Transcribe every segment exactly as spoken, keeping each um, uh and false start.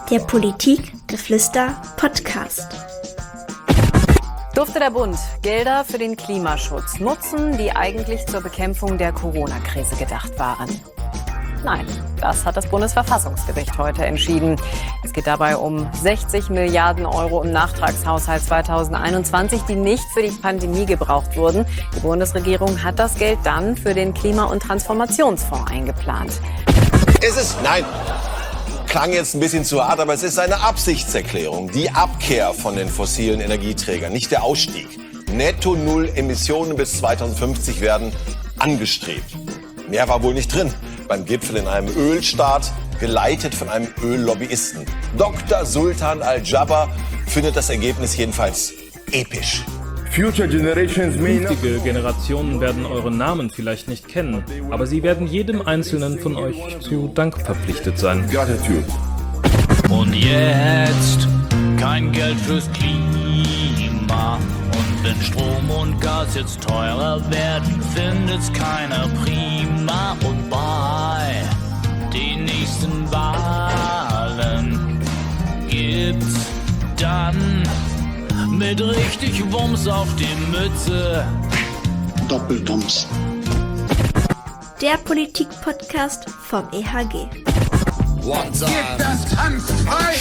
Der Politikgeflüster Podcast. Durfte der Bund Gelder für den Klimaschutz nutzen, die eigentlich zur Bekämpfung der Corona-Krise gedacht waren? Nein, das hat das Bundesverfassungsgericht heute entschieden. Es geht dabei um sechzig Milliarden Euro im Nachtragshaushalt zweitausendeinundzwanzig, die nicht für die Pandemie gebraucht wurden. Die Bundesregierung hat das Geld dann für den Klima- und Transformationsfonds eingeplant. Es ist, nein, klang jetzt ein bisschen zu hart, aber es ist eine Absichtserklärung. Die Abkehr von den fossilen Energieträgern, nicht der Ausstieg. Netto Null Emissionen bis zweitausendfünfzig werden angestrebt. Mehr war wohl nicht drin beim Gipfel in einem Ölstaat, geleitet von einem Öllobbyisten. Doktor Sultan Al-Jaber findet das Ergebnis jedenfalls episch. Künftige Generationen werden euren Namen vielleicht nicht kennen, aber sie werden jedem Einzelnen von euch zu Dank verpflichtet sein. Und jetzt kein Geld fürs Klima. Und wenn Strom und Gas jetzt teurer werden, findet's keiner prima. Und bei den nächsten Wahlen gibt's dann mit richtig Wumms auf die Mütze Doppeldumms. Der Politik-Podcast vom E H G. Gib das Hanfrei!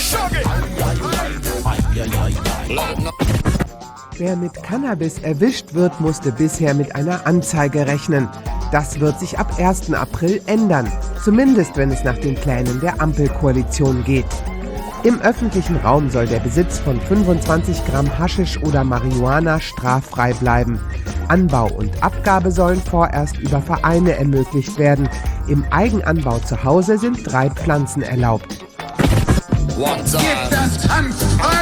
Wer mit Cannabis erwischt wird, musste bisher mit einer Anzeige rechnen. Das wird sich ab ersten April ändern, zumindest wenn es nach den Plänen der Ampelkoalition geht. Im öffentlichen Raum soll der Besitz von fünfundzwanzig Gramm Haschisch oder Marihuana straffrei bleiben. Anbau und Abgabe sollen vorerst über Vereine ermöglicht werden. Im Eigenanbau zu Hause sind drei Pflanzen erlaubt. Gib das Hanfrei!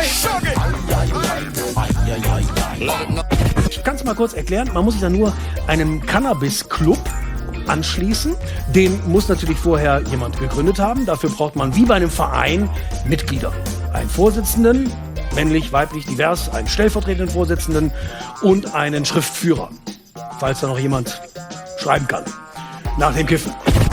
Ich kann es mal kurz erklären. Man muss sich da nur einem Cannabis-Club anschließen. Den muss natürlich vorher jemand gegründet haben. Dafür braucht man wie bei einem Verein Mitglieder. Einen Vorsitzenden, männlich, weiblich, divers, einen stellvertretenden Vorsitzenden und einen Schriftführer, falls da noch jemand schreiben kann. Nach dem Kiffen.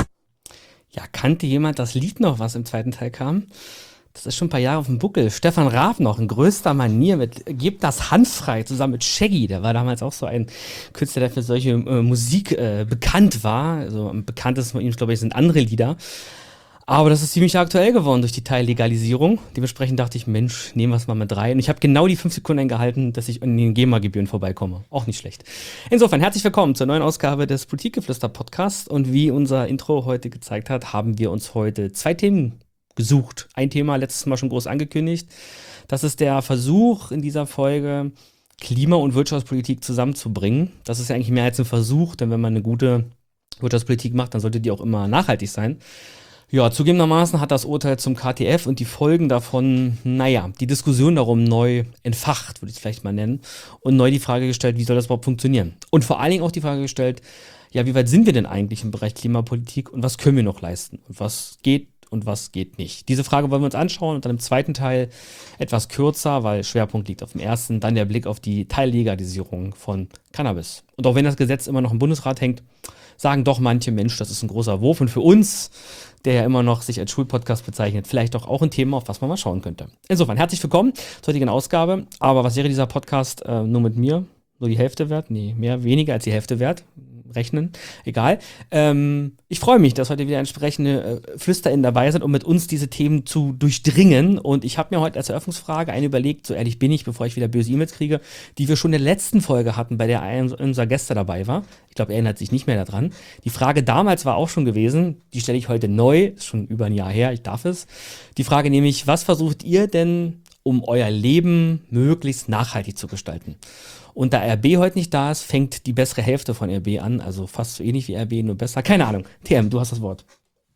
Ja, kannte jemand das Lied noch, was im zweiten Teil kam? Das ist schon ein paar Jahre auf dem Buckel. Stefan Raab noch in größter Manier mit Gebt das Handfrei zusammen mit Shaggy. Der war damals auch so ein Künstler, der für solche äh, Musik äh, bekannt war. Also am bekanntesten von ihm, glaube ich, sind andere Lieder. Aber das ist ziemlich aktuell geworden durch die Teillegalisierung. Dementsprechend dachte ich, Mensch, nehmen wir es mal mit rein. Und ich habe genau die fünf Sekunden eingehalten, dass ich an den GEMA-Gebühren vorbeikomme. Auch nicht schlecht. Insofern, herzlich willkommen zur neuen Ausgabe des Politikgeflüster-Podcasts. Und wie unser Intro heute gezeigt hat, haben wir uns heute zwei Themen gesucht. Ein Thema letztes Mal schon groß angekündigt. Das ist der Versuch in dieser Folge, Klima- und Wirtschaftspolitik zusammenzubringen. Das ist ja eigentlich mehr als ein Versuch, denn wenn man eine gute Wirtschaftspolitik macht, dann sollte die auch immer nachhaltig sein. Ja, zugegebenermaßen hat das Urteil zum K T F und die Folgen davon, naja, die Diskussion darum neu entfacht, würde ich es vielleicht mal nennen, und neu die Frage gestellt, wie soll das überhaupt funktionieren? Und vor allen Dingen auch die Frage gestellt, ja, wie weit sind wir denn eigentlich im Bereich Klimapolitik und was können wir noch leisten? Und was geht und was geht nicht? Diese Frage wollen wir uns anschauen und dann im zweiten Teil etwas kürzer, weil Schwerpunkt liegt auf dem ersten, dann der Blick auf die Teillegalisierung von Cannabis. Und auch wenn das Gesetz immer noch im Bundesrat hängt, sagen doch manche, Mensch, das ist ein großer Wurf und für uns, der ja immer noch sich als Schulpodcast bezeichnet, vielleicht doch auch ein Thema, auf was man mal schauen könnte. Insofern, herzlich willkommen zur heutigen Ausgabe. Aber was wäre dieser Podcast äh, nur mit mir? Nur die Hälfte wert? Nee, mehr, weniger als die Hälfte wert. Rechnen, egal. Ähm, ich freue mich, dass heute wieder entsprechende äh, FlüsterInnen dabei sind, um mit uns diese Themen zu durchdringen. Und ich habe mir heute als Eröffnungsfrage eine überlegt, so ehrlich bin ich, bevor ich wieder böse E-Mails kriege, die wir schon in der letzten Folge hatten, bei der einer unserer Gäste dabei war. Ich glaube, er erinnert sich nicht mehr daran. Die Frage damals war auch schon gewesen, die stelle ich heute neu, ist schon über ein Jahr her, ich darf es. Die Frage nämlich, was versucht ihr denn, um euer Leben möglichst nachhaltig zu gestalten? Und da R B heute nicht da ist, fängt die bessere Hälfte von R B an, also fast so ähnlich wie R B, nur besser. Keine Ahnung. T M, du hast das Wort.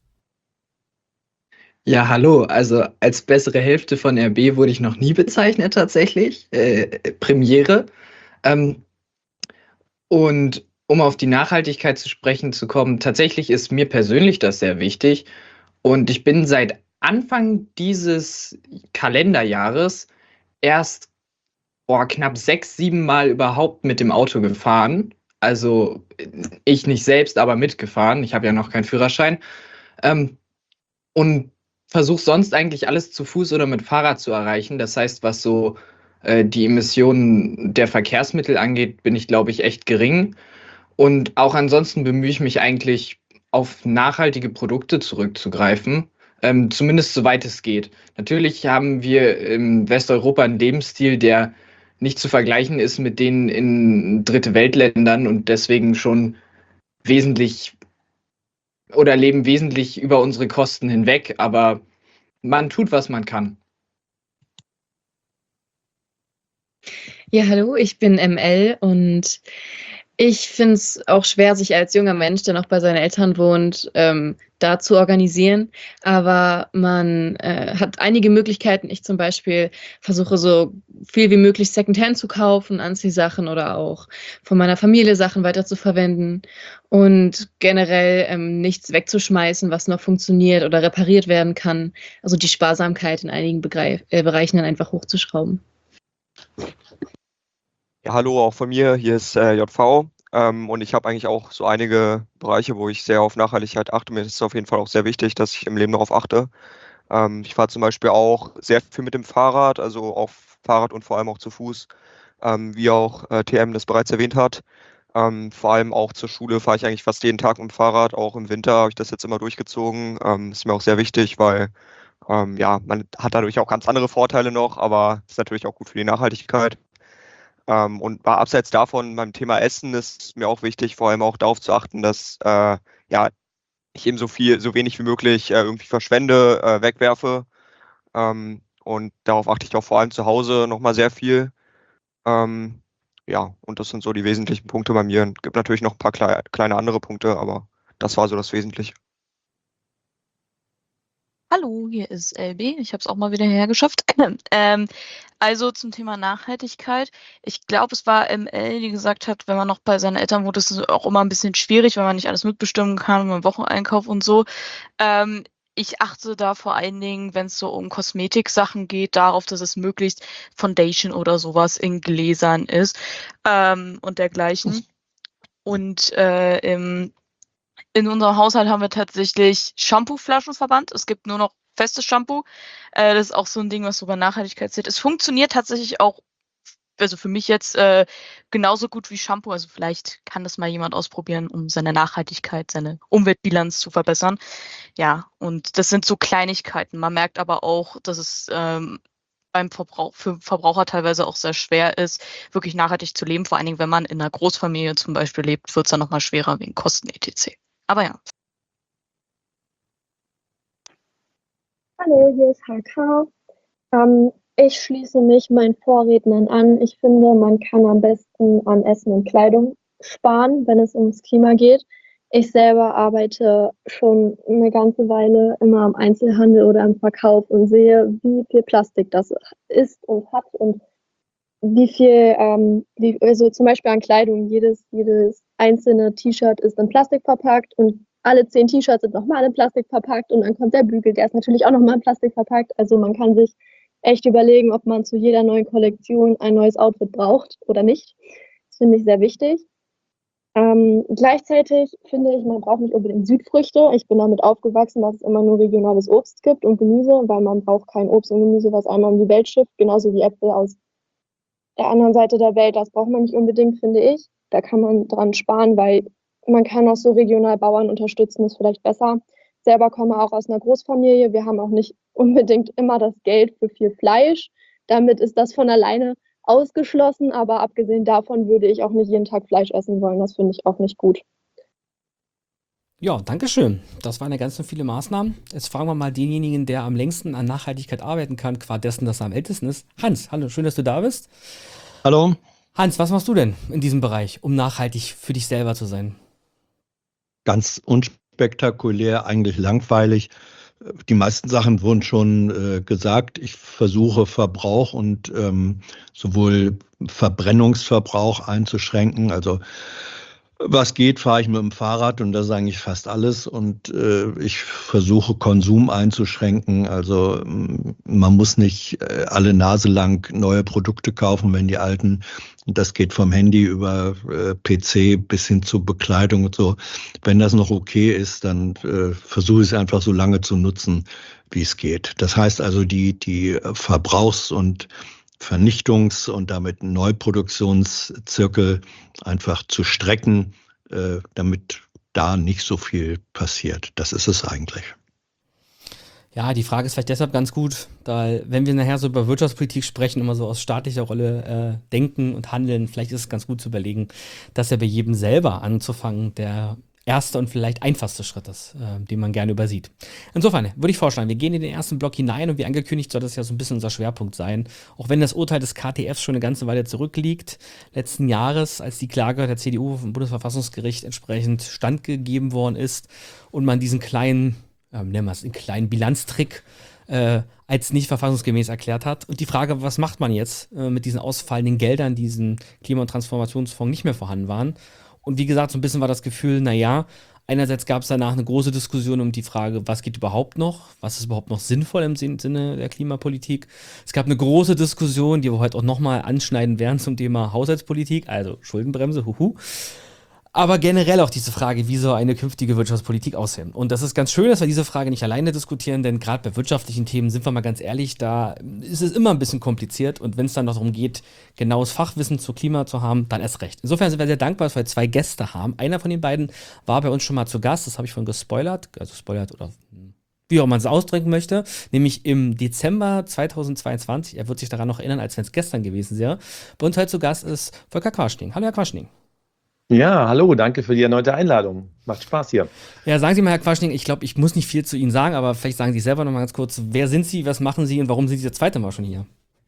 Ja, hallo. Also als bessere Hälfte von R B wurde ich noch nie bezeichnet tatsächlich. Äh, Premiere. Ähm, und um auf die Nachhaltigkeit zu sprechen zu kommen, tatsächlich ist mir persönlich das sehr wichtig. Und ich bin seit Anfang dieses Kalenderjahres erst boah, knapp sechs, sieben Mal überhaupt mit dem Auto gefahren. Also ich nicht selbst, aber mitgefahren. Ich habe ja noch keinen Führerschein. Ähm, und versuche sonst eigentlich alles zu Fuß oder mit Fahrrad zu erreichen. Das heißt, was so äh, die Emissionen der Verkehrsmittel angeht, bin ich, glaube ich, echt gering. Und auch ansonsten bemühe ich mich eigentlich, auf nachhaltige Produkte zurückzugreifen, ähm, zumindest soweit es geht. Natürlich haben wir in Westeuropa einen Lebensstil, der nicht zu vergleichen ist mit denen in Dritte Weltländern und deswegen schon wesentlich oder leben wesentlich über unsere Kosten hinweg, aber man tut, was man kann. Ja, hallo, ich bin M L und ich finde es auch schwer, sich als junger Mensch, der noch bei seinen Eltern wohnt, ähm, da zu organisieren. Aber man äh, hat einige Möglichkeiten. Ich zum Beispiel versuche so viel wie möglich Secondhand zu kaufen, Anziehsachen oder auch von meiner Familie Sachen weiterzuverwenden und generell ähm, nichts wegzuschmeißen, was noch funktioniert oder repariert werden kann. Also die Sparsamkeit in einigen Begreif äh, Bereichen dann einfach hochzuschrauben. Ja, hallo, auch von mir. Hier ist äh, J V. Ähm, und ich habe eigentlich auch so einige Bereiche, wo ich sehr auf Nachhaltigkeit achte. Mir ist es auf jeden Fall auch sehr wichtig, dass ich im Leben darauf achte. Ähm, ich fahre zum Beispiel auch sehr viel mit dem Fahrrad, also auf Fahrrad und vor allem auch zu Fuß, ähm, wie auch äh, T M das bereits erwähnt hat. Ähm, vor allem auch zur Schule fahre ich eigentlich fast jeden Tag mit dem Fahrrad. Auch im Winter habe ich das jetzt immer durchgezogen. Ähm, ist mir auch sehr wichtig, weil ähm, ja, man hat dadurch auch ganz andere Vorteile noch, aber ist natürlich auch gut für die Nachhaltigkeit. Ähm, und mal abseits davon, beim Thema Essen ist mir auch wichtig, vor allem auch darauf zu achten, dass äh, ja, ich eben so viel, so wenig wie möglich äh, irgendwie verschwende, äh, wegwerfe. Ähm, und darauf achte ich auch vor allem zu Hause nochmal sehr viel. Ähm, ja, und das sind so die wesentlichen Punkte bei mir. Es gibt natürlich noch ein paar klei kleine andere Punkte, aber das war so das Wesentliche. Hallo, hier ist L B. Ich habe es auch mal wieder hierher geschafft. ähm, also zum Thema Nachhaltigkeit. Ich glaube, es war M L, die gesagt hat, wenn man noch bei seinen Eltern wohnt, ist es auch immer ein bisschen schwierig, weil man nicht alles mitbestimmen kann, beim Wocheneinkauf und so. Ähm, ich achte da vor allen Dingen, wenn es so um Kosmetiksachen geht, darauf, dass es möglichst Foundation oder sowas in Gläsern ist ähm, und dergleichen. Und äh, im In unserem Haushalt haben wir tatsächlich Shampooflaschen verbannt. Es gibt nur noch festes Shampoo. Äh, das ist auch so ein Ding, was so bei Nachhaltigkeit zählt. Es funktioniert tatsächlich auch, also für mich jetzt äh, genauso gut wie Shampoo. Also vielleicht kann das mal jemand ausprobieren, um seine Nachhaltigkeit, seine Umweltbilanz zu verbessern. Ja, und das sind so Kleinigkeiten. Man merkt aber auch, dass es ähm, beim Verbrauch, für Verbraucher teilweise auch sehr schwer ist, wirklich nachhaltig zu leben. Vor allen Dingen, wenn man in einer Großfamilie zum Beispiel lebt, wird es dann nochmal schwerer wegen Kosten et cetera. Aber ja. Hallo, hier ist H K. Ähm, ich schließe mich meinen Vorrednern an. Ich finde, man kann am besten an Essen und Kleidung sparen, wenn es ums Klima geht. Ich selber arbeite schon eine ganze Weile immer im Einzelhandel oder im Verkauf und sehe, wie viel Plastik das ist und hat und wie viel, ähm, wie, also zum Beispiel an Kleidung, jedes, jedes einzelne T-Shirt ist in Plastik verpackt und alle zehn T-Shirts sind nochmal in Plastik verpackt und dann kommt der Bügel, der ist natürlich auch nochmal in Plastik verpackt. Also man kann sich echt überlegen, ob man zu jeder neuen Kollektion ein neues Outfit braucht oder nicht. Das finde ich sehr wichtig. Ähm, gleichzeitig finde ich, man braucht nicht unbedingt Südfrüchte. Ich bin damit aufgewachsen, dass es immer nur regionales Obst gibt und Gemüse, weil man braucht kein Obst und Gemüse, was einmal um die Welt schifft, genauso wie Äpfel aus der anderen Seite der Welt. Das braucht man nicht unbedingt, finde ich. Da kann man dran sparen, weil man kann auch so regional Bauern unterstützen, ist vielleicht besser. Selber komme auch aus einer Großfamilie. Wir haben auch nicht unbedingt immer das Geld für viel Fleisch. Damit ist das von alleine ausgeschlossen, aber abgesehen davon würde ich auch nicht jeden Tag Fleisch essen wollen. Das finde ich auch nicht gut. Ja, danke schön. Das waren ja ganz so viele Maßnahmen. Jetzt fragen wir mal denjenigen, der am längsten an Nachhaltigkeit arbeiten kann, qua dessen, dass er am ältesten ist. Hans, hallo, schön, dass du da bist. Hallo. Hans, was machst du denn in diesem Bereich, um nachhaltig für dich selber zu sein? Ganz unspektakulär, eigentlich langweilig. Die meisten Sachen wurden schon äh, gesagt. Ich versuche Verbrauch und ähm, sowohl Verbrennungsverbrauch einzuschränken, also Was geht, fahre ich mit dem Fahrrad und das ist eigentlich fast alles. Und äh, ich versuche Konsum einzuschränken. Also man muss nicht äh, alle Nase lang neue Produkte kaufen, wenn die alten, und das geht vom Handy über äh, P C bis hin zu Bekleidung und so. Wenn das noch okay ist, dann äh, versuche ich es einfach so lange zu nutzen, wie es geht. Das heißt also, die, die Verbrauchs- und Vernichtungs- und damit Neuproduktionszirkel einfach zu strecken, äh, damit da nicht so viel passiert. Das ist es eigentlich. Ja, die Frage ist vielleicht deshalb ganz gut, da wenn wir nachher so über Wirtschaftspolitik sprechen, immer so aus staatlicher Rolle äh, denken und handeln, vielleicht ist es ganz gut zu überlegen, dass ja bei jedem selber anzufangen, der erste und vielleicht einfachste Schritt ist, äh, den man gerne übersieht. Insofern würde ich vorschlagen, wir gehen in den ersten Block hinein und wie angekündigt soll das ja so ein bisschen unser Schwerpunkt sein. Auch wenn das Urteil des K T Fs schon eine ganze Weile zurückliegt, letzten Jahres, als die Klage der C D U vom Bundesverfassungsgericht entsprechend standgegeben worden ist und man diesen kleinen, äh, nennen wir es, einen kleinen Bilanztrick äh, als nicht verfassungsgemäß erklärt hat. Und die Frage, was macht man jetzt äh, mit diesen ausfallenden Geldern, die diesen Klima- und Transformationsfonds nicht mehr vorhanden waren? Und wie gesagt, so ein bisschen war das Gefühl, naja, einerseits gab es danach eine große Diskussion um die Frage, was geht überhaupt noch? Was ist überhaupt noch sinnvoll im Sinne der Klimapolitik? Es gab eine große Diskussion, die wir heute auch nochmal anschneiden werden zum Thema Haushaltspolitik, also Schuldenbremse, huhu. Aber generell auch diese Frage, wie soll eine künftige Wirtschaftspolitik aussehen? Und das ist ganz schön, dass wir diese Frage nicht alleine diskutieren, denn gerade bei wirtschaftlichen Themen, sind wir mal ganz ehrlich, da ist es immer ein bisschen kompliziert. Und wenn es dann noch darum geht, genaues Fachwissen zu Klima zu haben, dann erst recht. Insofern sind wir sehr dankbar, dass wir zwei Gäste haben. Einer von den beiden war bei uns schon mal zu Gast, das habe ich schon gespoilert, also spoilert oder wie auch man es ausdrücken möchte, nämlich im Dezember zweitausendzweiundzwanzig. Er wird sich daran noch erinnern, als wenn es gestern gewesen wäre. Bei uns heute zu Gast ist Volker Quaschning. Hallo, Herr Quaschning. Ja, hallo, danke für die erneute Einladung. Macht Spaß hier. Ja, sagen Sie mal, Herr Quaschning, ich glaube, ich muss nicht viel zu Ihnen sagen, aber vielleicht sagen Sie selber noch mal ganz kurz, wer sind Sie, was machen Sie und warum sind Sie das zweite Mal schon hier?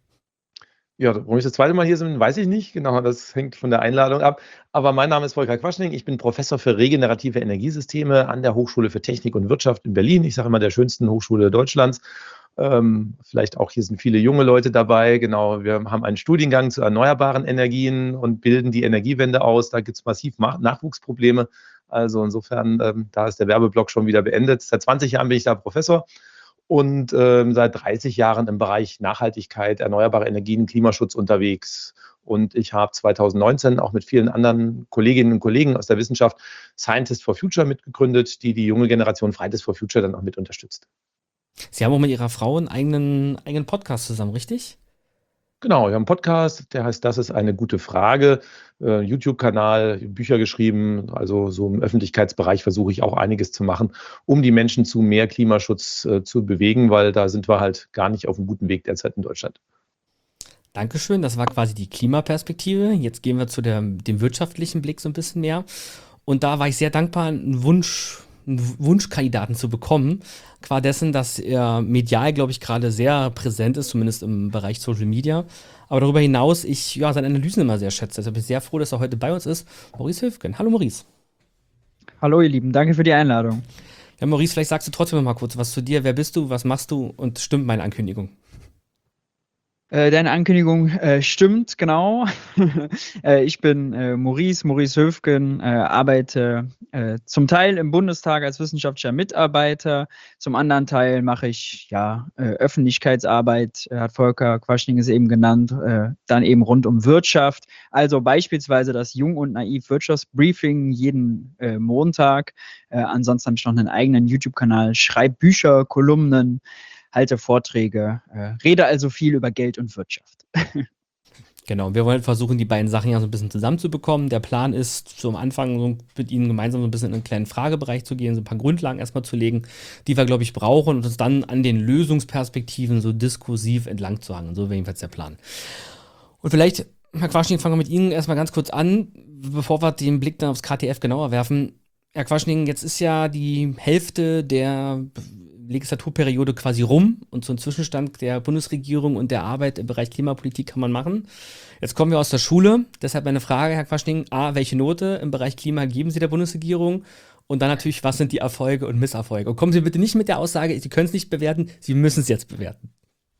Ja, warum ich das zweite Mal hier bin, weiß ich nicht. Genau, das hängt von der Einladung ab. Aber mein Name ist Volker Quaschning. Ich bin Professor für regenerative Energiesysteme an der Hochschule für Technik und Wirtschaft in Berlin. Ich sage immer, der schönsten Hochschule Deutschlands. Ähm, vielleicht auch hier sind viele junge Leute dabei. Genau, wir haben einen Studiengang zu erneuerbaren Energien und bilden die Energiewende aus. Da gibt es massiv Nachwuchsprobleme. Also insofern, ähm, da ist der Werbeblock schon wieder beendet. Seit zwanzig Jahren bin ich da Professor und ähm, seit dreißig Jahren im Bereich Nachhaltigkeit, erneuerbare Energien, Klimaschutz unterwegs. Und ich habe zweitausendneunzehn auch mit vielen anderen Kolleginnen und Kollegen aus der Wissenschaft Scientists for Future mitgegründet, die die junge Generation Fridays for Future dann auch mit unterstützt. Sie haben auch mit Ihrer Frau einen eigenen, eigenen Podcast zusammen, richtig? Genau, wir haben einen Podcast, der heißt Das ist eine gute Frage, äh, YouTube-Kanal, Bücher geschrieben, also so im Öffentlichkeitsbereich versuche ich auch einiges zu machen, um die Menschen zu mehr Klimaschutz äh, zu bewegen, weil da sind wir halt gar nicht auf einem guten Weg derzeit in Deutschland. Dankeschön, das war quasi die Klimaperspektive. Jetzt gehen wir zu der, dem wirtschaftlichen Blick so ein bisschen mehr. Und da war ich sehr dankbar, einen Wunsch einen Wunschkandidaten zu bekommen, qua dessen, dass er medial, glaube ich, gerade sehr präsent ist, zumindest im Bereich Social Media. Aber darüber hinaus, ich ja, seine Analysen immer sehr schätze. Deshalb bin ich sehr froh, dass er heute bei uns ist. Maurice Höfgen. Hallo Maurice. Hallo ihr Lieben, danke für die Einladung. Ja, Maurice, vielleicht sagst du trotzdem noch mal kurz was zu dir. Wer bist du, was machst du und stimmt meine Ankündigung? Äh, deine Ankündigung äh, stimmt, genau. äh, ich bin äh, Maurice, Maurice Höfgen, äh, arbeite äh, zum Teil im Bundestag als wissenschaftlicher Mitarbeiter, zum anderen Teil mache ich ja äh, Öffentlichkeitsarbeit, äh, hat Volker Quaschning es eben genannt, äh, dann eben rund um Wirtschaft, also beispielsweise das Jung und Naiv Wirtschaftsbriefing jeden äh, Montag. Äh, ansonsten habe ich noch einen eigenen YouTube-Kanal, schreibe Bücher, Kolumnen, halte Vorträge, äh, rede also viel über Geld und Wirtschaft. Genau, wir wollen versuchen, die beiden Sachen ja so ein bisschen zusammenzubekommen. Der Plan ist, so am Anfang so mit Ihnen gemeinsam so ein bisschen in einen kleinen Fragebereich zu gehen, so ein paar Grundlagen erstmal zu legen, die wir, glaube ich, brauchen und uns dann an den Lösungsperspektiven so diskursiv entlang zu hangen. So wäre jedenfalls der Plan. Und vielleicht, Herr Quaschning, fangen wir mit Ihnen erstmal ganz kurz an, bevor wir den Blick dann aufs K T F genauer werfen. Herr Quaschning, jetzt ist ja die Hälfte der Legislaturperiode quasi rum und so ein Zwischenstand der Bundesregierung und der Arbeit im Bereich Klimapolitik kann man machen. Jetzt kommen wir aus der Schule. Deshalb meine Frage, Herr Quaschning, A, welche Note im Bereich Klima geben Sie der Bundesregierung? Und dann natürlich, was sind die Erfolge und Misserfolge? Und kommen Sie bitte nicht mit der Aussage, Sie können es nicht bewerten, Sie müssen es jetzt bewerten.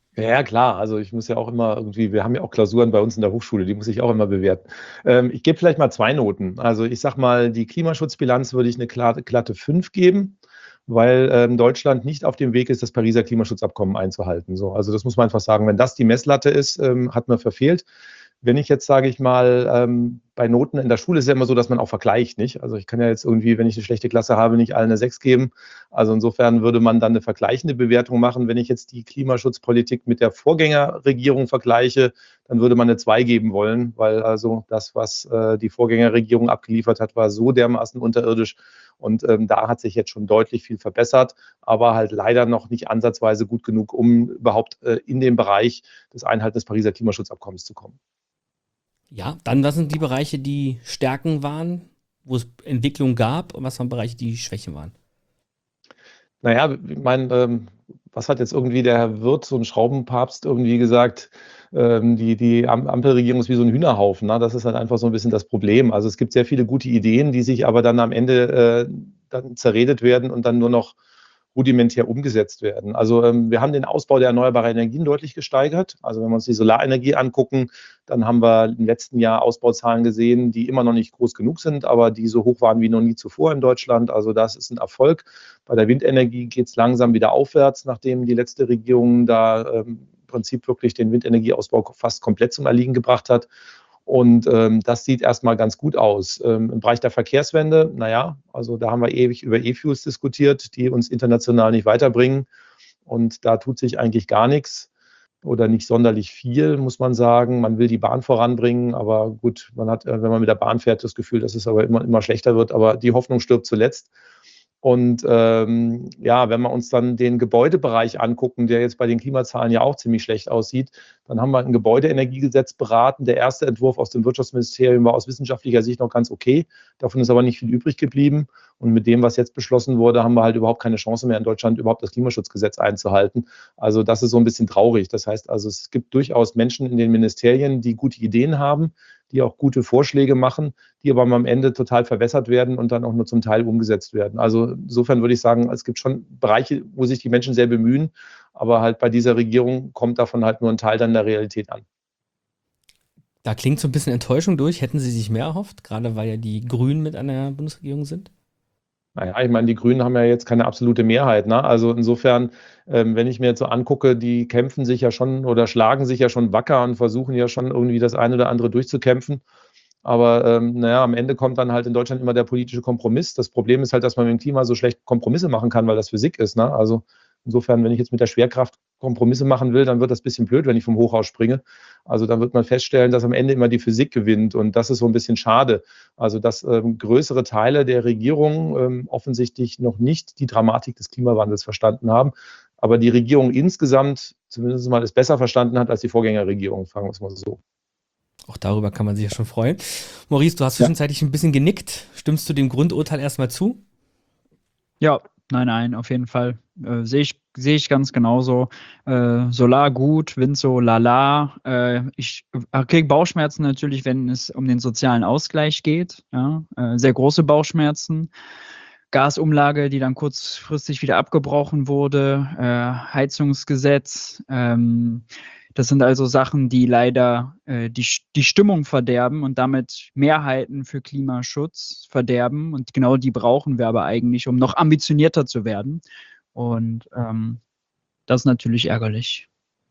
Ja, klar. Also ich muss ja auch immer irgendwie, wir haben ja auch Klausuren bei uns in der Hochschule, die muss ich auch immer bewerten. Ähm, ich gebe vielleicht mal zwei Noten. Also ich sag mal, die Klimaschutzbilanz würde ich eine glatte, glatte fünf geben, weil ähm, Deutschland nicht auf dem Weg ist, das Pariser Klimaschutzabkommen einzuhalten. So, also das muss man einfach sagen. Wenn das die Messlatte ist, ähm, hat man verfehlt. Wenn ich jetzt, sage ich mal, ähm, bei Noten in der Schule ist es ja immer so, dass man auch vergleicht, nicht? Also ich kann ja jetzt irgendwie, wenn ich eine schlechte Klasse habe, nicht allen eine sechs geben. Also insofern würde man dann eine vergleichende Bewertung machen. Wenn ich jetzt die Klimaschutzpolitik mit der Vorgängerregierung vergleiche, dann würde man eine zwei geben wollen, weil also das, was äh, die Vorgängerregierung abgeliefert hat, war so dermaßen unterirdisch. Und ähm, da hat sich jetzt schon deutlich viel verbessert, aber halt leider noch nicht ansatzweise gut genug, um überhaupt äh, in den Bereich des Einhalten des Pariser Klimaschutzabkommens zu kommen. Ja, dann was sind die Bereiche, die Stärken waren, wo es Entwicklung gab, und was waren Bereiche, die Schwächen waren? Naja, ich meine, ähm, was hat jetzt irgendwie der Herr Wirth, so ein Schraubenpapst, irgendwie gesagt, ähm, die, die Am- Ampelregierung ist wie so ein Hühnerhaufen. Ne? Das ist halt einfach so ein bisschen das Problem. Also es gibt sehr viele gute Ideen, die sich aber dann am Ende äh, dann zerredet werden und dann nur noch rudimentär umgesetzt werden. Also ähm, wir haben den Ausbau der erneuerbaren Energien deutlich gesteigert. Also wenn wir uns die Solarenergie angucken, dann haben wir im letzten Jahr Ausbauzahlen gesehen, die immer noch nicht groß genug sind, aber die so hoch waren wie noch nie zuvor in Deutschland. Also das ist ein Erfolg. Bei der Windenergie geht es langsam wieder aufwärts, nachdem die letzte Regierung da ähm, im Prinzip wirklich den Windenergieausbau fast komplett zum Erliegen gebracht hat. Und ähm, das sieht erstmal ganz gut aus. Ähm, Im Bereich der Verkehrswende, naja, also da haben wir ewig über E-Fuels diskutiert, die uns international nicht weiterbringen. Und da tut sich eigentlich gar nichts oder nicht sonderlich viel, muss man sagen. Man will die Bahn voranbringen, aber gut, man hat, wenn man mit der Bahn fährt, das Gefühl, dass es aber immer, immer schlechter wird. Aber die Hoffnung stirbt zuletzt. Und ähm, ja, wenn wir uns dann den Gebäudebereich angucken, der jetzt bei den Klimazahlen ja auch ziemlich schlecht aussieht, dann haben wir ein Gebäudeenergiegesetz beraten. Der erste Entwurf aus dem Wirtschaftsministerium war aus wissenschaftlicher Sicht noch ganz okay. Davon ist aber nicht viel übrig geblieben. Und mit dem, was jetzt beschlossen wurde, haben wir halt überhaupt keine Chance mehr in Deutschland, überhaupt das Klimaschutzgesetz einzuhalten. Also das ist so ein bisschen traurig. Das heißt also, es gibt durchaus Menschen in den Ministerien, die gute Ideen haben, die auch gute Vorschläge machen, die aber am Ende total verwässert werden und dann auch nur zum Teil umgesetzt werden. Also insofern würde ich sagen, es gibt schon Bereiche, wo sich die Menschen sehr bemühen, aber halt bei dieser Regierung kommt davon halt nur ein Teil dann der Realität an. Da klingt so ein bisschen Enttäuschung durch. Hätten Sie sich mehr erhofft, gerade weil ja die Grünen mit an der Bundesregierung sind? Naja, ich meine, die Grünen haben ja jetzt keine absolute Mehrheit. Ne? Also insofern, ähm, wenn ich mir jetzt so angucke, die kämpfen sich ja schon oder schlagen sich ja schon wacker und versuchen ja schon irgendwie das eine oder andere durchzukämpfen. Aber ähm, naja, am Ende kommt dann halt in Deutschland immer der politische Kompromiss. Das Problem ist halt, dass man mit dem Klima so schlecht Kompromisse machen kann, weil das Physik ist. Ne? Also insofern, wenn ich jetzt mit der Schwerkraft Kompromisse machen will, dann wird das ein bisschen blöd, wenn ich vom Hochhaus springe. Also dann wird man feststellen, dass am Ende immer die Physik gewinnt und das ist so ein bisschen schade. Also dass ähm, größere Teile der Regierung ähm, offensichtlich noch nicht die Dramatik des Klimawandels verstanden haben, aber die Regierung insgesamt zumindest mal es besser verstanden hat als die Vorgängerregierung, sagen wir es mal so. Auch darüber kann man sich ja schon freuen. Maurice, du hast zwischenzeitlich ein bisschen genickt. Stimmst du dem Grundurteil erstmal zu? Ja, nein, nein, auf jeden Fall. Äh, sehe ich, sehe ich ganz genauso. Äh, Solar gut, Wind so lala. Äh, ich kriege Bauchschmerzen natürlich, wenn es um den sozialen Ausgleich geht. Ja? Äh, sehr große Bauchschmerzen. Gasumlage, die dann kurzfristig wieder abgebrochen wurde. Äh, Heizungsgesetz. Ähm, Das sind also Sachen, die leider äh, die, die Stimmung verderben und damit Mehrheiten für Klimaschutz verderben. Und genau die brauchen wir aber eigentlich, um noch ambitionierter zu werden. Und ähm, das ist natürlich ärgerlich.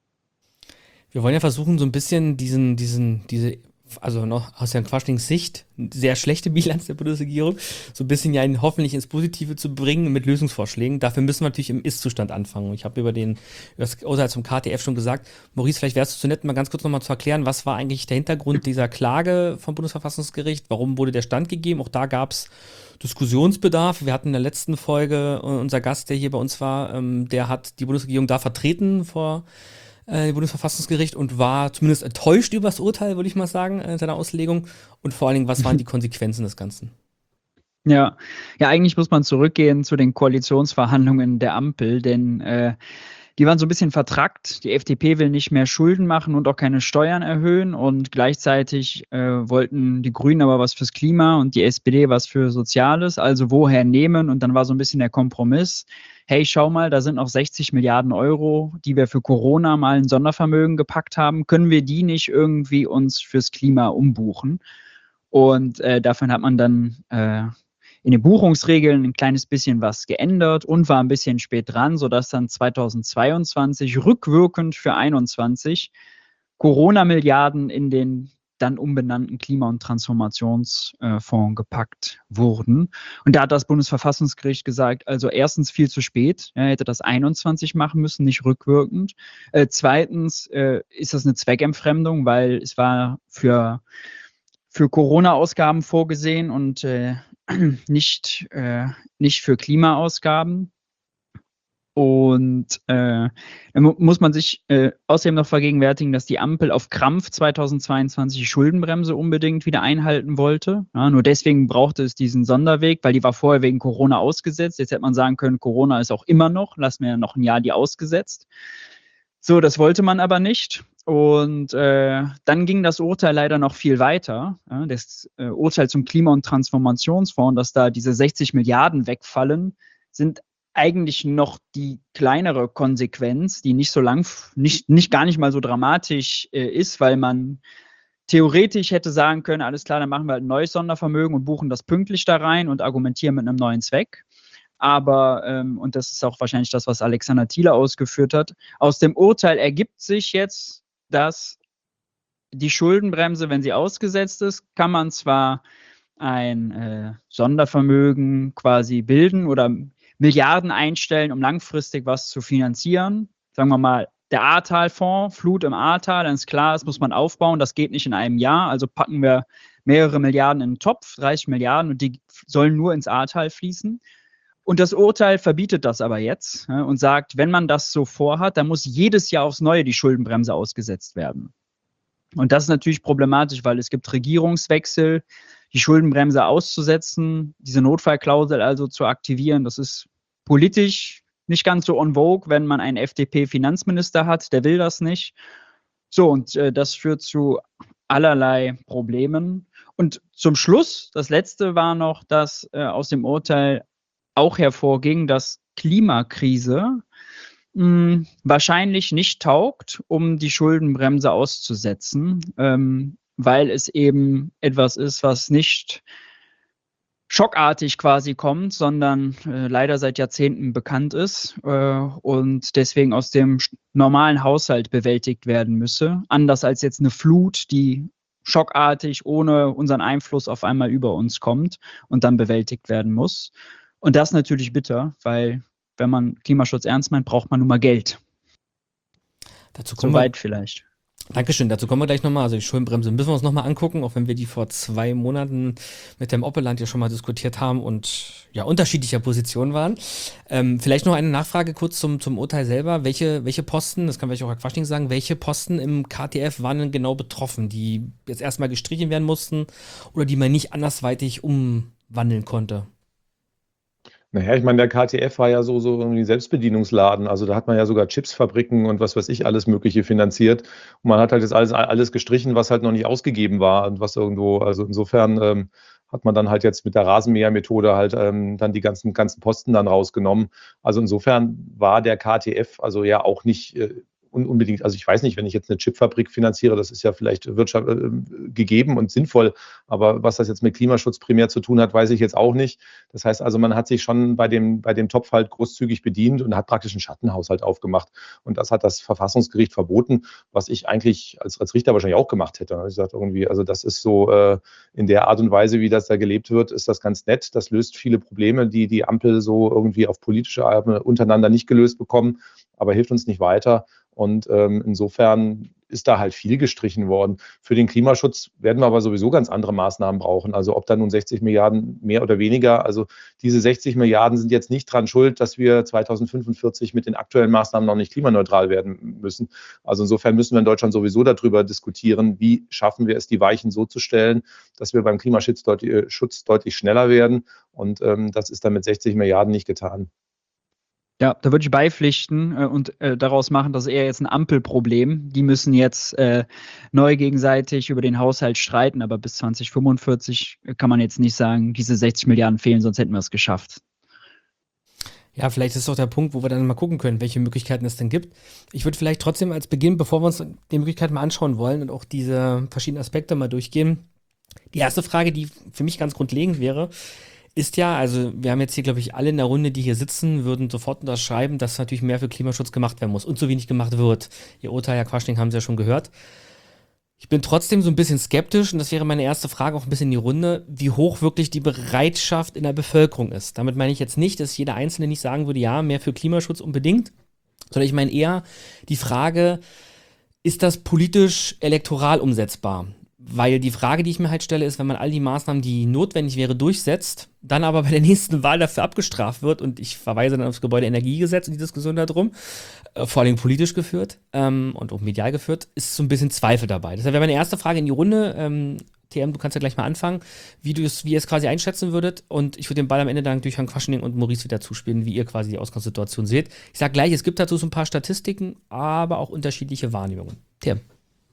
Wir wollen ja versuchen, so ein bisschen diesen, diesen, diese, also noch aus Herrn Quaschnings Sicht, sehr schlechte Bilanz der Bundesregierung, so ein bisschen ja in, hoffentlich ins Positive zu bringen mit Lösungsvorschlägen. Dafür müssen wir natürlich im Ist-Zustand anfangen. Ich habe über den über das Urteil zum K T F schon gesagt, Maurice, vielleicht wärst du zu nett, mal ganz kurz nochmal zu erklären, was war eigentlich der Hintergrund dieser Klage vom Bundesverfassungsgericht? Warum wurde der Stand gegeben? Auch da gab es Diskussionsbedarf. Wir hatten in der letzten Folge, unser Gast, der hier bei uns war, ähm, der hat die Bundesregierung da vertreten vor äh, dem Bundesverfassungsgericht und war zumindest enttäuscht über das Urteil, würde ich mal sagen, in seiner Auslegung. Und vor allen Dingen, was waren die Konsequenzen des Ganzen? Ja, ja, eigentlich muss man zurückgehen zu den Koalitionsverhandlungen der Ampel, denn äh, die waren so ein bisschen vertrackt. Die F D P will nicht mehr Schulden machen und auch keine Steuern erhöhen und gleichzeitig äh, wollten die Grünen aber was fürs Klima und die S P D was für Soziales, also woher nehmen? Und dann war so ein bisschen der Kompromiss. hey, schau mal, da sind noch sechzig Milliarden Euro, die wir für Corona mal in Sondervermögen gepackt haben. Können wir die nicht irgendwie uns fürs Klima umbuchen? Und äh, davon hat man dann äh, in den Buchungsregeln ein kleines bisschen was geändert und war ein bisschen spät dran, sodass dann zweitausendzweiundzwanzig rückwirkend für einundzwanzig Corona-Milliarden in den dann umbenannten Klima- und Transformationsfonds gepackt wurden. Und da hat das Bundesverfassungsgericht gesagt, also erstens viel zu spät, er hätte das einundzwanzig machen müssen, nicht rückwirkend. Äh, zweitens äh, ist das eine Zweckentfremdung, weil es war für, für Corona-Ausgaben vorgesehen und äh, nicht, äh, nicht für Klimaausgaben. Und äh, da mu- muss man sich äh, außerdem noch vergegenwärtigen, dass die Ampel auf Krampf zweitausendzweiundzwanzig die Schuldenbremse unbedingt wieder einhalten wollte. Ja, nur deswegen brauchte es diesen Sonderweg, weil die war vorher wegen Corona ausgesetzt. Jetzt hätte man sagen können, Corona ist auch immer noch, lassen wir ja noch ein Jahr die ausgesetzt. So, das wollte man aber nicht. Und äh, dann ging das Urteil leider noch viel weiter. Ja, das äh, Urteil zum Klima- und Transformationsfonds, dass da diese sechzig Milliarden wegfallen, sind eigentlich noch die kleinere Konsequenz, die nicht so lang, nicht, nicht gar nicht mal so dramatisch äh, ist, weil man theoretisch hätte sagen können, alles klar, dann machen wir halt ein neues Sondervermögen und buchen das pünktlich da rein und argumentieren mit einem neuen Zweck. Aber, ähm, und das ist auch wahrscheinlich das, was Alexander Thiele ausgeführt hat, aus dem Urteil ergibt sich jetzt, dass die Schuldenbremse, wenn sie ausgesetzt ist, kann man zwar ein äh, Sondervermögen quasi bilden oder Milliarden einstellen, um langfristig was zu finanzieren. Sagen wir mal, der Ahrtal-Fonds, Flut im Ahrtal, dann ist klar, das muss man aufbauen, das geht nicht in einem Jahr, also packen wir mehrere Milliarden in den Topf, dreißig Milliarden, und die sollen nur ins Ahrtal fließen. Und das Urteil verbietet das aber jetzt, ja, und sagt, wenn man das so vorhat, dann muss jedes Jahr aufs Neue die Schuldenbremse ausgesetzt werden. Und das ist natürlich problematisch, weil es gibt Regierungswechsel, die Schuldenbremse auszusetzen, diese Notfallklausel also zu aktivieren. Das ist politisch nicht ganz so en vogue, wenn man einen F D P-Finanzminister hat, der will das nicht. So, und äh, das führt zu allerlei Problemen. Und zum Schluss, das Letzte war noch, dass äh, aus dem Urteil auch hervorging, dass Klimakrise mh, wahrscheinlich nicht taugt, um die Schuldenbremse auszusetzen, ähm, weil es eben etwas ist, was nicht schockartig quasi kommt, sondern äh, leider seit Jahrzehnten bekannt ist äh, und deswegen aus dem normalen Haushalt bewältigt werden müsse. Anders als jetzt eine Flut, die schockartig ohne unseren Einfluss auf einmal über uns kommt und dann bewältigt werden muss. Und das ist natürlich bitter, weil wenn man Klimaschutz ernst meint, braucht man nun mal Geld. Dazu kommen Soweit wir, vielleicht. Dankeschön, dazu kommen wir gleich nochmal. Also die Schuldenbremse müssen wir uns nochmal angucken, auch wenn wir die vor zwei Monaten mit dem Oppeland ja schon mal diskutiert haben und ja unterschiedlicher Position waren. Ähm, vielleicht noch eine Nachfrage kurz zum, zum Urteil selber. Welche, welche Posten, das kann vielleicht auch Herr Quaschning sagen, welche Posten im K T F waren denn genau betroffen, die jetzt erstmal gestrichen werden mussten oder die man nicht andersweitig umwandeln konnte? Naja, ich meine, der K T F war ja so, so irgendwie Selbstbedienungsladen. Also da hat man ja sogar Chipsfabriken und was weiß ich, alles Mögliche finanziert. Und man hat halt jetzt alles, alles gestrichen, was halt noch nicht ausgegeben war und was irgendwo, also insofern ähm, hat man dann halt jetzt mit der Rasenmähermethode halt ähm, dann die ganzen, ganzen Posten dann rausgenommen. Also insofern war der K T F also ja auch nicht äh, unbedingt, also ich weiß nicht, wenn ich jetzt eine Chipfabrik finanziere, das ist ja vielleicht Wirtschaft äh, gegeben und sinnvoll, aber was das jetzt mit Klimaschutz primär zu tun hat, weiß ich jetzt auch nicht. Das heißt also, man hat sich schon bei dem, bei dem Topf halt großzügig bedient und hat praktisch einen Schattenhaushalt aufgemacht. Und das hat das Verfassungsgericht verboten, was ich eigentlich als, als Richter wahrscheinlich auch gemacht hätte. Ich sage irgendwie, also das ist so äh, in der Art und Weise, wie das da gelebt wird, ist das ganz nett. Das löst viele Probleme, die die Ampel so irgendwie auf politischer Ebene untereinander nicht gelöst bekommen, aber hilft uns nicht weiter. Und ähm, insofern ist da halt viel gestrichen worden. Für den Klimaschutz werden wir aber sowieso ganz andere Maßnahmen brauchen. Also ob da nun sechzig Milliarden mehr oder weniger, also diese sechzig Milliarden sind jetzt nicht dran schuld, dass wir zweitausendfünfundvierzig mit den aktuellen Maßnahmen noch nicht klimaneutral werden müssen. Also insofern müssen wir in Deutschland sowieso darüber diskutieren, wie schaffen wir es, die Weichen so zu stellen, dass wir beim Klimaschutz deutlich, Schutz deutlich schneller werden. Und ähm, das ist dann mit sechzig Milliarden nicht getan. Ja, da würde ich beipflichten äh, und äh, daraus machen, das ist eher jetzt ein Ampelproblem. Die müssen jetzt äh, neu gegenseitig über den Haushalt streiten, aber bis zwanzig fünfundvierzig kann man jetzt nicht sagen, diese sechzig Milliarden fehlen, sonst hätten wir es geschafft. Ja, vielleicht ist doch der Punkt, wo wir dann mal gucken können, welche Möglichkeiten es denn gibt. Ich würde vielleicht trotzdem als Beginn, bevor wir uns die Möglichkeiten mal anschauen wollen und auch diese verschiedenen Aspekte mal durchgehen, die erste Frage, die für mich ganz grundlegend wäre, ist ja, also wir haben jetzt hier, glaube ich, alle in der Runde, die hier sitzen, würden sofort unterschreiben, dass natürlich mehr für Klimaschutz gemacht werden muss und so wenig gemacht wird. Ihr Urteil, Herr Quaschning, haben Sie ja schon gehört. Ich bin trotzdem so ein bisschen skeptisch und das wäre meine erste Frage auch ein bisschen in die Runde, wie hoch wirklich die Bereitschaft in der Bevölkerung ist. Damit meine ich jetzt nicht, dass jeder Einzelne nicht sagen würde, ja, mehr für Klimaschutz unbedingt, sondern ich meine eher die Frage, ist das politisch elektoral umsetzbar? Weil die Frage, die ich mir halt stelle, ist, wenn man all die Maßnahmen, die notwendig wäre, durchsetzt, dann aber bei der nächsten Wahl dafür abgestraft wird und ich verweise dann aufs Gebäudeenergiegesetz und die Diskussion darum, äh, vor allem politisch geführt ähm, und auch medial geführt, ist so ein bisschen Zweifel dabei. Deshalb wäre meine erste Frage in die Runde. Ähm, T M, du kannst ja gleich mal anfangen, wie, du es, wie ihr es quasi einschätzen würdet und ich würde den Ball am Ende dann durch Herrn Quaschning und Maurice wieder zuspielen, wie ihr quasi die Ausgangssituation seht. Ich sage gleich, es gibt dazu so ein paar Statistiken, aber auch unterschiedliche Wahrnehmungen. T M.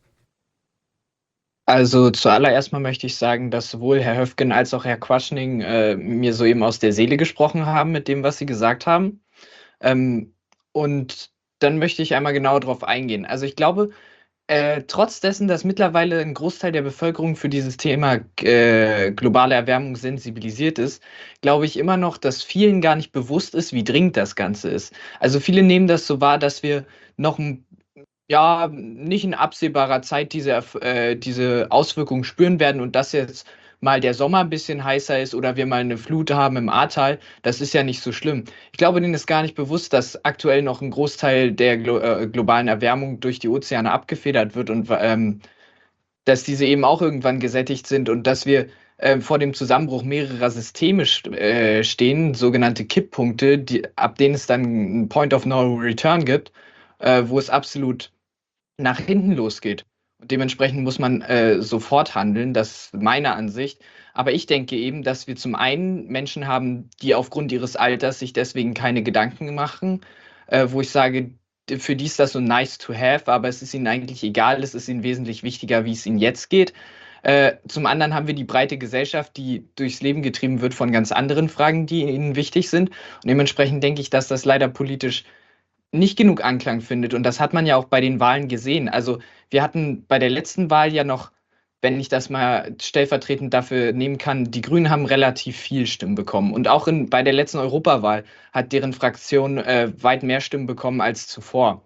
Also zuallererst mal möchte ich sagen, dass sowohl Herr Höfgen als auch Herr Quaschning äh, mir soeben aus der Seele gesprochen haben mit dem, was sie gesagt haben. Ähm, und dann möchte ich einmal genau darauf eingehen. Also ich glaube, äh, trotz dessen, dass mittlerweile ein Großteil der Bevölkerung für dieses Thema äh, globale Erwärmung sensibilisiert ist, glaube ich immer noch, dass vielen gar nicht bewusst ist, wie dringend das Ganze ist. Also viele nehmen das so wahr, dass wir noch ein ja, nicht in absehbarer Zeit diese, äh, diese Auswirkungen spüren werden und dass jetzt mal der Sommer ein bisschen heißer ist oder wir mal eine Flut haben im Ahrtal, das ist ja nicht so schlimm. Ich glaube, denen ist gar nicht bewusst, dass aktuell noch ein Großteil der glo äh, globalen Erwärmung durch die Ozeane abgefedert wird und ähm, dass diese eben auch irgendwann gesättigt sind und dass wir äh, vor dem Zusammenbruch mehrerer Systeme äh, stehen, sogenannte Kipppunkte, die, ab denen es dann einen Point of No Return gibt, äh, wo es absolut nach hinten losgeht. Und dementsprechend muss man äh, sofort handeln, das ist meine Ansicht. Aber ich denke eben, dass wir zum einen Menschen haben, die aufgrund ihres Alters sich deswegen keine Gedanken machen, äh, wo ich sage, für die ist das so nice to have, aber es ist ihnen eigentlich egal, es ist ihnen wesentlich wichtiger, wie es ihnen jetzt geht. Äh, zum anderen haben wir die breite Gesellschaft, die durchs Leben getrieben wird von ganz anderen Fragen, die ihnen wichtig sind. Und dementsprechend denke ich, dass das leider politisch nicht genug Anklang findet. Und das hat man ja auch bei den Wahlen gesehen. Also wir hatten bei der letzten Wahl ja noch, wenn ich das mal stellvertretend dafür nehmen kann, die Grünen haben relativ viel Stimmen bekommen. Und auch in, bei der letzten Europawahl hat deren Fraktion äh, weit mehr Stimmen bekommen als zuvor.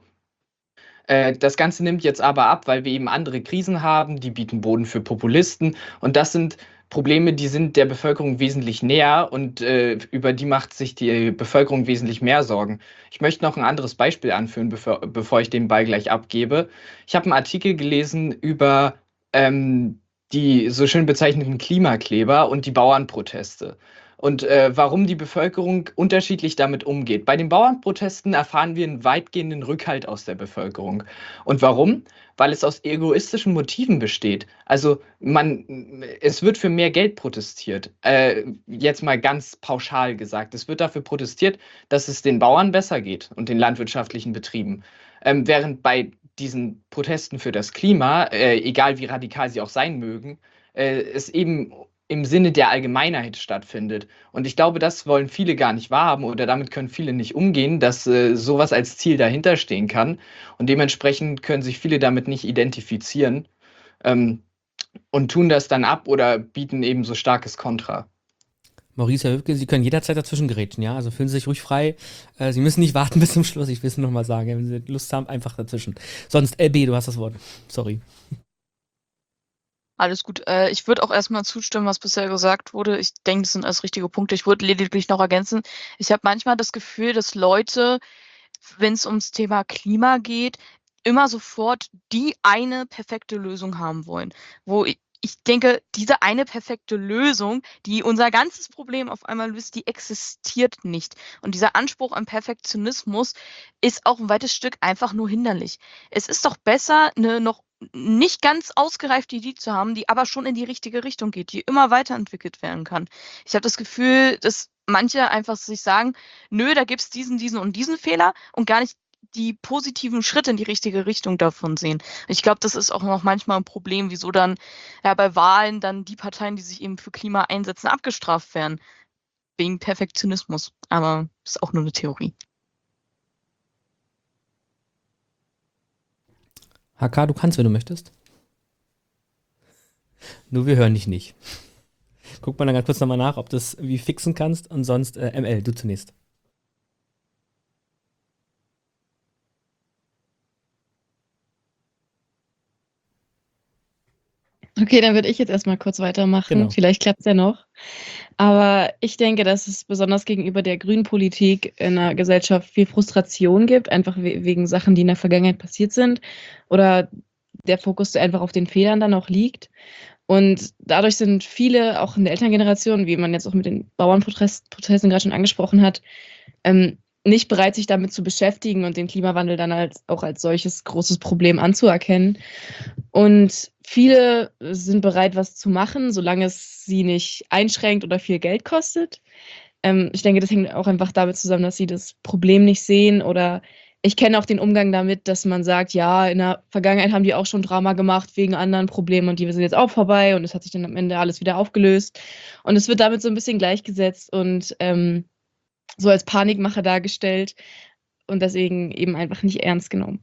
Äh, das Ganze nimmt jetzt aber ab, weil wir eben andere Krisen haben, die bieten Boden für Populisten. Und das sind Probleme, die sind der Bevölkerung wesentlich näher und äh, über die macht sich die Bevölkerung wesentlich mehr Sorgen. Ich möchte noch ein anderes Beispiel anführen, bevor, bevor ich den Ball gleich abgebe. Ich habe einen Artikel gelesen über ähm, die so schön bezeichneten Klimakleber und die Bauernproteste. Und äh, warum die Bevölkerung unterschiedlich damit umgeht. Bei den Bauernprotesten erfahren wir einen weitgehenden Rückhalt aus der Bevölkerung. Und warum? Weil es aus egoistischen Motiven besteht. Also man, es wird für mehr Geld protestiert. Äh, jetzt mal ganz pauschal gesagt. Es wird dafür protestiert, dass es den Bauern besser geht und den landwirtschaftlichen Betrieben. Ähm, während bei diesen Protesten für das Klima, äh, egal wie radikal sie auch sein mögen, äh, es eben im Sinne der Allgemeinheit stattfindet. Und ich glaube, das wollen viele gar nicht wahrhaben oder damit können viele nicht umgehen, dass äh, sowas als Ziel dahinter stehen kann. Und dementsprechend können sich viele damit nicht identifizieren ähm, und tun das dann ab oder bieten eben so starkes Kontra. Maurice, Herr Höfgen, Sie können jederzeit dazwischen gerätschen, ja? Also fühlen Sie sich ruhig frei. Äh, Sie müssen nicht warten bis zum Schluss. Ich will es noch mal sagen. Wenn Sie Lust haben, einfach dazwischen. Sonst, L B, du hast das Wort. Sorry. Alles gut. Äh, ich würde auch erstmal zustimmen, was bisher gesagt wurde. Ich denke, das sind alles richtige Punkte. Ich würde lediglich noch ergänzen. Ich habe manchmal das Gefühl, dass Leute, wenn es ums Thema Klima geht, immer sofort die eine perfekte Lösung haben wollen. Wo ich, ich denke, diese eine perfekte Lösung, die unser ganzes Problem auf einmal löst, die existiert nicht. Und dieser Anspruch an Perfektionismus ist auch ein weites Stück einfach nur hinderlich. Es ist doch besser, eine noch nicht ganz ausgereifte Idee zu haben, die aber schon in die richtige Richtung geht, die immer weiterentwickelt werden kann. Ich habe das Gefühl, dass manche einfach sich sagen, nö, da gibt es diesen, diesen und diesen Fehler und gar nicht die positiven Schritte in die richtige Richtung davon sehen. Ich glaube, das ist auch noch manchmal ein Problem, wieso dann ja, bei Wahlen dann die Parteien, die sich eben für Klima einsetzen, abgestraft werden. wegen Perfektionismus. Aber ist auch nur eine Theorie. H K, du kannst, wenn du möchtest. Nur wir hören dich nicht. Guck mal dann ganz kurz nochmal nach, ob du das wie fixen kannst. Und sonst, äh, M L, du zunächst. Okay, dann würde ich jetzt erstmal kurz weitermachen. Genau. Vielleicht klappt es ja noch. Aber ich denke, dass es besonders gegenüber der grünen Politik in der Gesellschaft viel Frustration gibt, einfach we wegen Sachen, die in der Vergangenheit passiert sind. Oder der Fokus einfach auf den Fehlern dann auch liegt. Und dadurch sind viele, auch in der Elterngeneration, wie man jetzt auch mit den Bauernprotesten gerade schon angesprochen hat, ähm, nicht bereit, sich damit zu beschäftigen und den Klimawandel dann als, auch als solches großes Problem anzuerkennen. Und viele sind bereit, was zu machen, solange es sie nicht einschränkt oder viel Geld kostet. Ähm, ich denke, das hängt auch einfach damit zusammen, dass sie das Problem nicht sehen. Oder ich kenne auch den Umgang damit, dass man sagt, ja, in der Vergangenheit haben die auch schon Drama gemacht wegen anderen Problemen und die sind jetzt auch vorbei und es hat sich dann am Ende alles wieder aufgelöst. Und es wird damit so ein bisschen gleichgesetzt und ähm, so als Panikmache dargestellt und deswegen eben einfach nicht ernst genommen.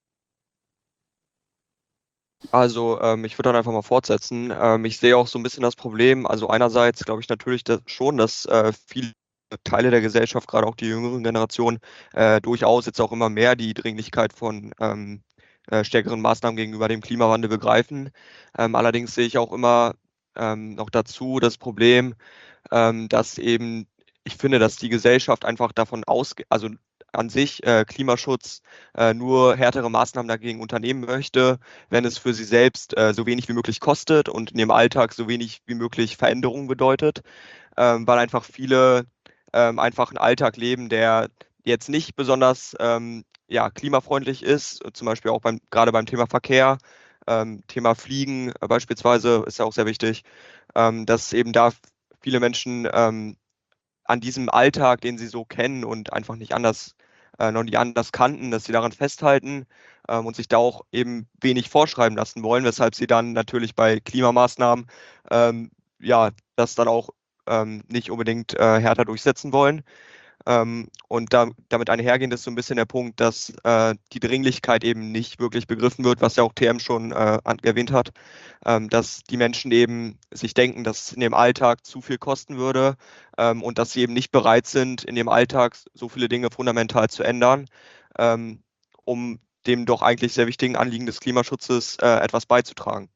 Also, ähm, ich würde dann einfach mal fortsetzen. Ähm, ich sehe auch so ein bisschen das Problem. Also einerseits glaube ich natürlich dass schon, dass äh, viele Teile der Gesellschaft, gerade auch die jüngeren Generationen, äh, durchaus jetzt auch immer mehr die Dringlichkeit von ähm, äh, stärkeren Maßnahmen gegenüber dem Klimawandel begreifen. Ähm, allerdings sehe ich auch immer ähm, noch dazu das Problem, ähm, dass eben, ich finde, dass die Gesellschaft einfach davon ausgeht, also an sich äh, Klimaschutz äh, nur härtere Maßnahmen dagegen unternehmen möchte, wenn es für sie selbst äh, so wenig wie möglich kostet und in ihrem Alltag so wenig wie möglich Veränderungen bedeutet, ähm, weil einfach viele ähm, einfach einen Alltag leben, der jetzt nicht besonders ähm, ja, klimafreundlich ist, zum Beispiel auch beim, gerade beim Thema Verkehr, ähm, Thema Fliegen äh, beispielsweise ist ja auch sehr wichtig, ähm, dass eben da viele Menschen ähm, an diesem Alltag, den sie so kennen und einfach nicht anders, äh, noch nicht anders kannten, dass sie daran festhalten ähm, und sich da auch eben wenig vorschreiben lassen wollen, weshalb sie dann natürlich bei Klimamaßnahmen ähm, ja das dann auch ähm, nicht unbedingt äh, härter durchsetzen wollen. Ähm, und da, damit einhergehend ist so ein bisschen der Punkt, dass äh, die Dringlichkeit eben nicht wirklich begriffen wird, was ja auch T M schon äh, an, erwähnt hat, ähm, dass die Menschen eben sich denken, dass es in ihrem Alltag zu viel kosten würde ähm, und dass sie eben nicht bereit sind, in ihrem Alltag so viele Dinge fundamental zu ändern, ähm, um dem doch eigentlich sehr wichtigen Anliegen des Klimaschutzes äh, etwas beizutragen.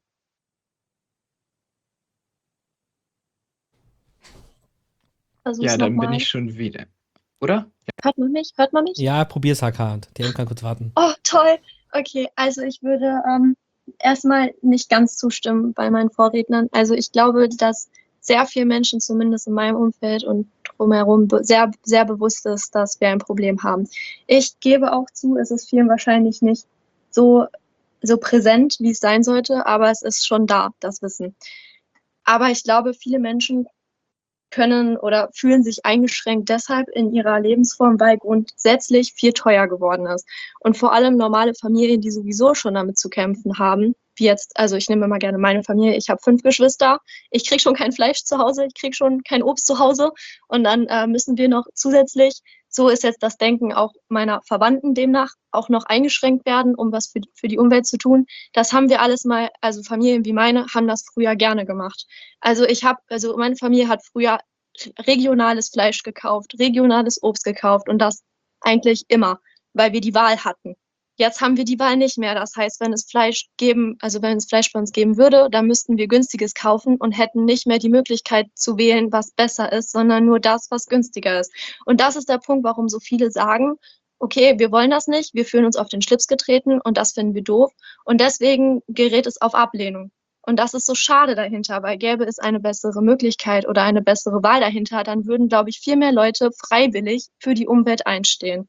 Versuch's Ja, dann noch bin mal. ich schon wieder. Oder? Hört man mich? Hört man mich? Ja, probier's, H K. T M kann kurz warten. Oh, toll. Okay, also ich würde ähm, erstmal nicht ganz zustimmen bei meinen Vorrednern. Also ich glaube, dass sehr viele Menschen, zumindest in meinem Umfeld und drumherum, be- sehr, sehr bewusst ist, dass wir ein Problem haben. Ich gebe auch zu, es ist vielen wahrscheinlich nicht so, so präsent, wie es sein sollte, aber es ist schon da, das Wissen. Aber ich glaube, viele Menschen können oder fühlen sich eingeschränkt deshalb in ihrer Lebensform, weil grundsätzlich viel teuer geworden ist. Und vor allem normale Familien, die sowieso schon damit zu kämpfen haben, wie jetzt, also ich nehme mal gerne meine Familie, ich habe fünf Geschwister, ich kriege schon kein Fleisch zu Hause, ich kriege schon kein Obst zu Hause und dann äh, müssen wir noch zusätzlich, so ist jetzt das Denken auch meiner Verwandten demnach, auch noch eingeschränkt werden, um was für die, für die Umwelt zu tun. Das haben wir alles mal, also Familien wie meine, haben das früher gerne gemacht. Also ich habe, also meine Familie hat früher regionales Fleisch gekauft, regionales Obst gekauft und das eigentlich immer, weil wir die Wahl hatten. Jetzt haben wir die Wahl nicht mehr. Das heißt, wenn es Fleisch geben, also wenn es Fleisch bei uns geben würde, dann müssten wir günstiges kaufen und hätten nicht mehr die Möglichkeit zu wählen, was besser ist, sondern nur das, was günstiger ist. Und das ist der Punkt, warum so viele sagen, okay, wir wollen das nicht, wir fühlen uns auf den Schlips getreten und das finden wir doof. Und deswegen gerät es auf Ablehnung. Und das ist so schade dahinter, weil gäbe es eine bessere Möglichkeit oder eine bessere Wahl dahinter, dann würden, glaube ich, viel mehr Leute freiwillig für die Umwelt einstehen.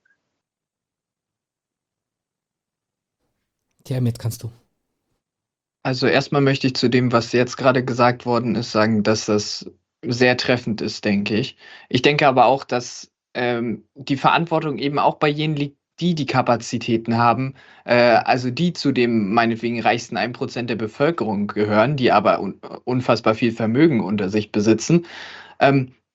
T M, jetzt kannst du. Also erstmal möchte ich zu dem, was jetzt gerade gesagt worden ist, sagen, dass das sehr treffend ist, denke ich. Ich denke aber auch, dass ähm, die Verantwortung eben auch bei jenen liegt, die die Kapazitäten haben, äh, also die zu dem meinetwegen reichsten ein Prozent der Bevölkerung gehören, die aber un unfassbar viel Vermögen unter sich besitzen. Ähm,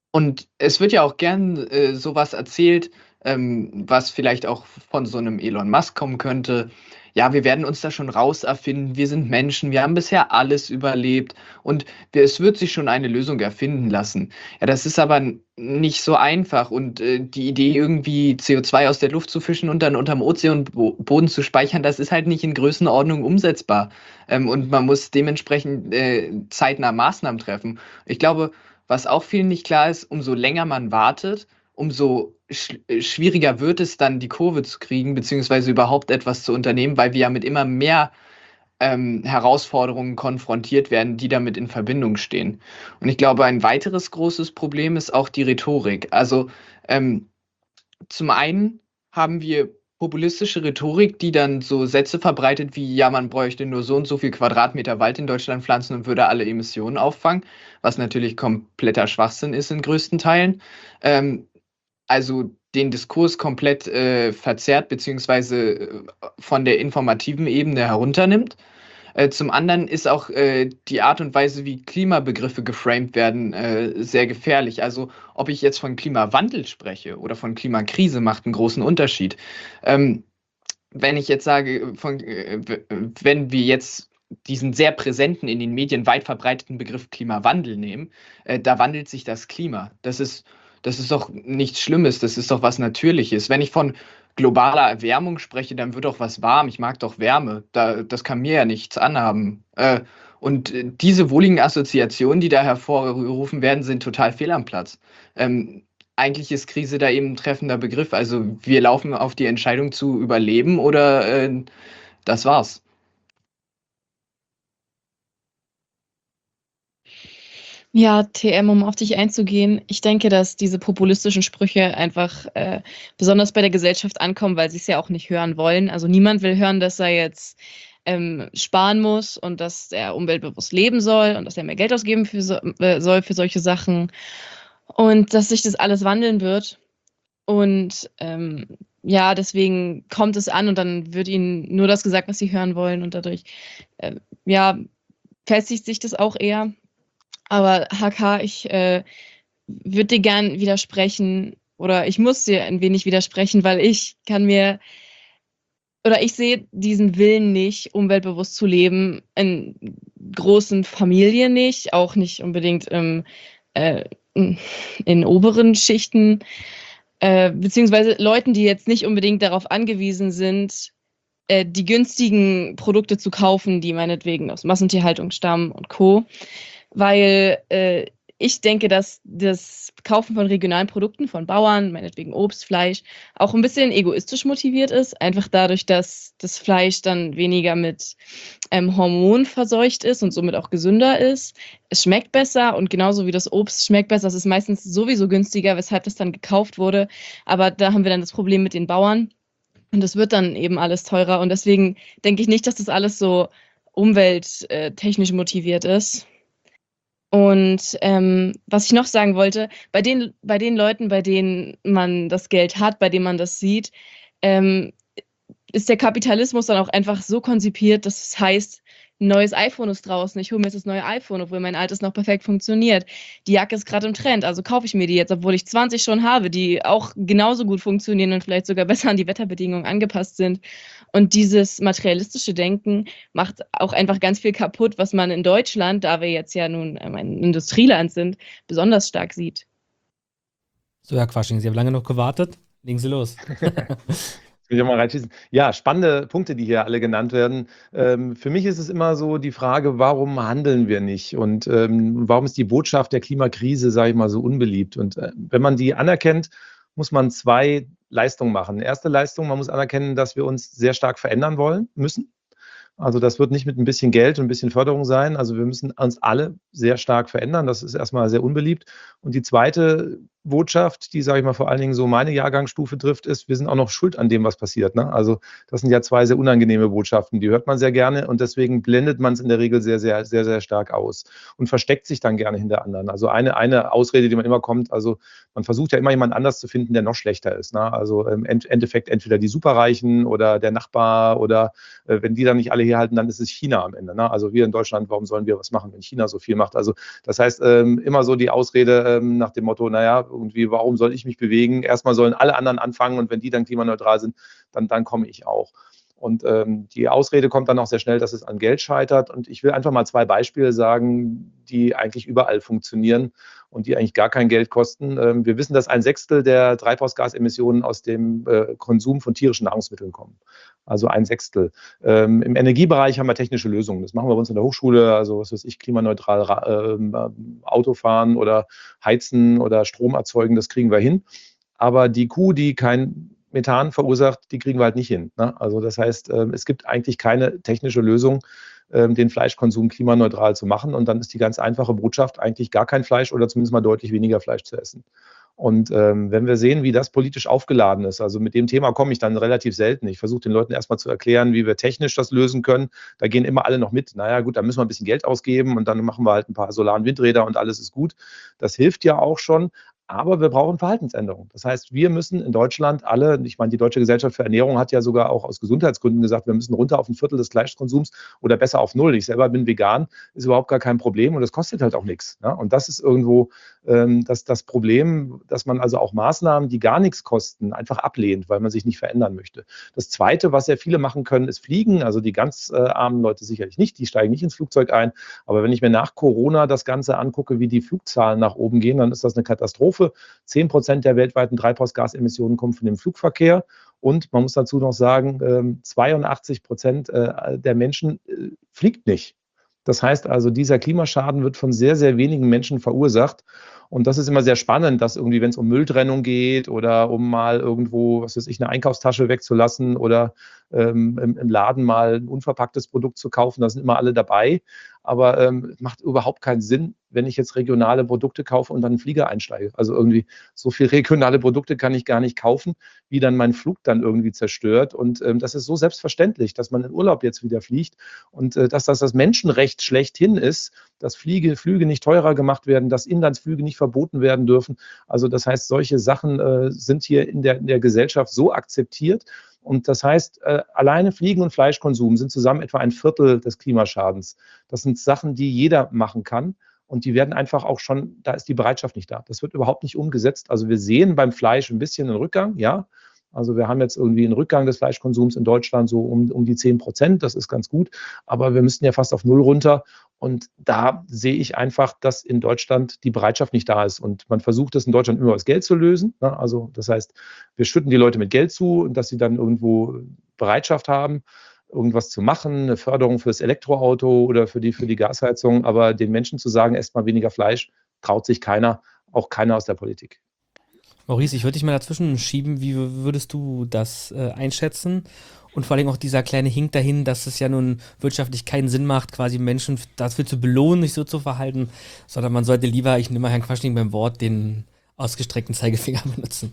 Und es wird ja auch gern äh, sowas erzählt, ähm, was vielleicht auch von so einem Elon Musk kommen könnte. Ja, wir werden uns da schon raus erfinden. Wir sind Menschen, wir haben bisher alles überlebt und wir, es wird sich schon eine Lösung erfinden lassen. Ja, das ist aber n- nicht so einfach und äh, die Idee, irgendwie C O zwei aus der Luft zu fischen und dann unterm Ozeanboden zu speichern, das ist halt nicht in Größenordnung umsetzbar. Ähm, und man muss dementsprechend äh, zeitnah Maßnahmen treffen. Ich glaube, was auch vielen nicht klar ist, umso länger man wartet, umso sch äh, schwieriger wird es dann, die Kurve zu kriegen, beziehungsweise überhaupt etwas zu unternehmen, weil wir ja mit immer mehr ähm, Herausforderungen konfrontiert werden, die damit in Verbindung stehen. Und ich glaube, ein weiteres großes Problem ist auch die Rhetorik. Also ähm, zum einen haben wir populistische Rhetorik, die dann so Sätze verbreitet wie, ja, man bräuchte nur so und so viel Quadratmeter Wald in Deutschland pflanzen und würde alle Emissionen auffangen, was natürlich kompletter Schwachsinn ist in größten Teilen. Ähm, also den Diskurs komplett äh, verzerrt beziehungsweise äh, von der informativen Ebene herunternimmt. Äh, zum anderen ist auch äh, die Art und Weise, wie Klimabegriffe geframed werden, äh, sehr gefährlich. Also ob ich jetzt von Klimawandel spreche oder von Klimakrise, macht einen großen Unterschied. Ähm, wenn ich jetzt sage, von, äh, w- wenn wir jetzt diesen sehr präsenten, in den Medien weit verbreiteten Begriff Klimawandel nehmen, äh, da wandelt sich das Klima. Das ist, das ist doch nichts Schlimmes, das ist doch was Natürliches. Wenn ich von globaler Erwärmung spreche, dann wird doch was warm. Ich mag doch Wärme. Da, das kann mir ja nichts anhaben. Äh, und äh, diese wohligen Assoziationen, die da hervorgerufen werden, sind total fehl am Platz. Ähm, eigentlich ist Krise da eben ein treffender Begriff. Also wir laufen auf die Entscheidung zu überleben oder äh, das war's. Ja, T M, um auf dich einzugehen. Ich denke, dass diese populistischen Sprüche einfach äh, besonders bei der Gesellschaft ankommen, weil sie es ja auch nicht hören wollen. Also niemand will hören, dass er jetzt ähm, sparen muss und dass er umweltbewusst leben soll und dass er mehr Geld ausgeben für so, äh, soll für solche Sachen und dass sich das alles wandeln wird. Und ähm, ja, deswegen kommt es an und dann wird ihnen nur das gesagt, was sie hören wollen und dadurch äh, ja, festigt sich das auch eher. Aber H K, ich äh, würde dir gern widersprechen oder ich muss dir ein wenig widersprechen, weil ich kann mir oder ich sehe diesen Willen nicht, umweltbewusst zu leben, in großen Familien nicht, auch nicht unbedingt im, äh, in oberen Schichten, äh, beziehungsweise Leuten, die jetzt nicht unbedingt darauf angewiesen sind, äh, die günstigen Produkte zu kaufen, die meinetwegen aus Massentierhaltung stammen und Co. Weil äh, ich denke, dass das Kaufen von regionalen Produkten von Bauern, meinetwegen Obst, Fleisch, auch ein bisschen egoistisch motiviert ist. Einfach dadurch, dass das Fleisch dann weniger mit ähm, Hormonen verseucht ist und somit auch gesünder ist. Es schmeckt besser und genauso wie das Obst schmeckt besser. Es ist meistens sowieso günstiger, weshalb das dann gekauft wurde. Aber da haben wir dann das Problem mit den Bauern. Und das wird dann eben alles teurer. Und deswegen denke ich nicht, dass das alles so umwelttechnisch motiviert ist. Und ähm, was ich noch sagen wollte, bei den, bei den Leuten, bei denen man das Geld hat, bei denen man das sieht, ähm, ist der Kapitalismus dann auch einfach so konzipiert, dass es heißt, ein neues iPhone ist draußen, ich hole mir jetzt das neue iPhone, obwohl mein altes noch perfekt funktioniert. Die Jacke ist gerade im Trend, also kaufe ich mir die jetzt, obwohl ich zwanzig schon habe, die auch genauso gut funktionieren und vielleicht sogar besser an die Wetterbedingungen angepasst sind. Und dieses materialistische Denken macht auch einfach ganz viel kaputt, was man in Deutschland, da wir jetzt ja nun ein Industrieland sind, besonders stark sieht. So, Herr Quasching, Sie haben lange noch gewartet. Legen Sie los. Will ich auch mal reinschießen. Ja, spannende Punkte, die hier alle genannt werden. Ähm, für mich ist es immer so die Frage, warum handeln wir nicht? Und ähm, warum ist die Botschaft der Klimakrise, sage ich mal, so unbeliebt? Und äh, wenn man die anerkennt, muss man zwei Leistungen machen. Erste Leistung, man muss anerkennen, dass wir uns sehr stark verändern wollen müssen. Also das wird nicht mit ein bisschen Geld und ein bisschen Förderung sein. Also wir müssen uns alle sehr stark verändern. Das ist erstmal sehr unbeliebt. Und die zweite Botschaft, die, sage ich mal, vor allen Dingen so meine Jahrgangsstufe trifft, ist, wir sind auch noch schuld an dem, was passiert. Ne? Also das sind ja zwei sehr unangenehme Botschaften. Die hört man sehr gerne und deswegen blendet man es in der Regel sehr, sehr, sehr, sehr stark aus und versteckt sich dann gerne hinter anderen. Also eine, eine Ausrede, die man immer kommt, also man versucht ja immer jemand anders zu finden, der noch schlechter ist. Ne? Also im Endeffekt entweder die Superreichen oder der Nachbar oder äh, wenn die dann nicht alle hier halten, dann ist es China am Ende. Ne? Also wir in Deutschland, warum sollen wir was machen, wenn China so viel macht? Also das heißt, ähm, immer so die Ausrede ähm, nach dem Motto, naja, irgendwie, warum soll ich mich bewegen? Erstmal sollen alle anderen anfangen und wenn die dann klimaneutral sind, dann, dann komme ich auch. Und ähm, die Ausrede kommt dann auch sehr schnell, dass es an Geld scheitert. Und ich will einfach mal zwei Beispiele sagen, die eigentlich überall funktionieren und die eigentlich gar kein Geld kosten. Ähm, wir wissen, dass ein Sechstel der Treibhausgasemissionen aus dem äh, Konsum von tierischen Nahrungsmitteln kommen. Also ein Sechstel. Ähm, Im Energiebereich haben wir technische Lösungen. Das machen wir bei uns in der Hochschule. Also was weiß ich, klimaneutral äh, Auto fahren oder heizen oder Strom erzeugen, das kriegen wir hin. Aber die Kuh, die kein Methan verursacht, die kriegen wir halt nicht hin. Ne? Also das heißt, es gibt eigentlich keine technische Lösung, den Fleischkonsum klimaneutral zu machen. Und dann ist die ganz einfache Botschaft, eigentlich gar kein Fleisch oder zumindest mal deutlich weniger Fleisch zu essen. Und ähm, wenn wir sehen, wie das politisch aufgeladen ist, also mit dem Thema komme ich dann relativ selten. Ich versuche den Leuten erstmal zu erklären, wie wir technisch das lösen können. Da gehen immer alle noch mit. Naja gut, da müssen wir ein bisschen Geld ausgeben und dann machen wir halt ein paar Solar- und Windräder und alles ist gut. Das hilft ja auch schon. Aber wir brauchen Verhaltensänderungen. Das heißt, wir müssen in Deutschland alle, ich meine, die Deutsche Gesellschaft für Ernährung hat ja sogar auch aus Gesundheitsgründen gesagt, wir müssen runter auf ein Viertel des Fleischkonsums oder besser auf null. Ich selber bin vegan, ist überhaupt gar kein Problem und das kostet halt auch nichts. Ne? Und das ist irgendwo ähm, das, das Problem, dass man also auch Maßnahmen, die gar nichts kosten, einfach ablehnt, weil man sich nicht verändern möchte. Das Zweite, was sehr viele machen können, ist fliegen. Also die ganz äh, armen Leute sicherlich nicht, die steigen nicht ins Flugzeug ein. Aber wenn ich mir nach Corona das Ganze angucke, wie die Flugzahlen nach oben gehen, dann ist das eine Katastrophe. zehn Prozent der weltweiten Treibhausgasemissionen kommen von dem Flugverkehr. Und man muss dazu noch sagen, zweiundachtzig Prozent der Menschen fliegt nicht. Das heißt also, dieser Klimaschaden wird von sehr, sehr wenigen Menschen verursacht. Und das ist immer sehr spannend, dass irgendwie, wenn es um Mülltrennung geht oder um mal irgendwo, was weiß ich, eine Einkaufstasche wegzulassen oder ähm, im, im Laden mal ein unverpacktes Produkt zu kaufen, da sind immer alle dabei. Aber ähm, macht überhaupt keinen Sinn, wenn ich jetzt regionale Produkte kaufe und dann einen Flieger einsteige. Also irgendwie so viel regionale Produkte kann ich gar nicht kaufen, wie dann mein Flug dann irgendwie zerstört. Und ähm, das ist so selbstverständlich, dass man in Urlaub jetzt wieder fliegt und äh, dass das das Menschenrecht schlechthin ist, dass Fliege, Flüge nicht teurer gemacht werden, dass Inlandsflüge nicht verboten werden dürfen. Also das heißt, solche Sachen äh, sind hier in der, in der Gesellschaft so akzeptiert. Und das heißt, äh, alleine Fliegen und Fleischkonsum sind zusammen etwa ein Viertel des Klimaschadens. Das sind Sachen, die jeder machen kann. Und die werden einfach auch schon, da ist die Bereitschaft nicht da. Das wird überhaupt nicht umgesetzt. Also wir sehen beim Fleisch ein bisschen einen Rückgang, ja. Also wir haben jetzt irgendwie einen Rückgang des Fleischkonsums in Deutschland so um, um die zehn Prozent. Das ist ganz gut. Aber wir müssten ja fast auf null runter. Und da sehe ich einfach, dass in Deutschland die Bereitschaft nicht da ist. Und man versucht es in Deutschland immer aus Geld zu lösen. Ne? Also das heißt, wir schütten die Leute mit Geld zu, dass sie dann irgendwo Bereitschaft haben, irgendwas zu machen, eine Förderung für das Elektroauto oder für die, für die Gasheizung. Aber den Menschen zu sagen, esst mal weniger Fleisch, traut sich keiner, auch keiner aus der Politik. Maurice, ich würde dich mal dazwischen schieben. Wie würdest du das äh, einschätzen? Und vor allem auch dieser kleine Hink dahin, dass es ja nun wirtschaftlich keinen Sinn macht, quasi Menschen dafür zu belohnen, sich so zu verhalten, sondern man sollte lieber, ich nehme mal Herrn Quaschning beim Wort, den ausgestreckten Zeigefinger benutzen.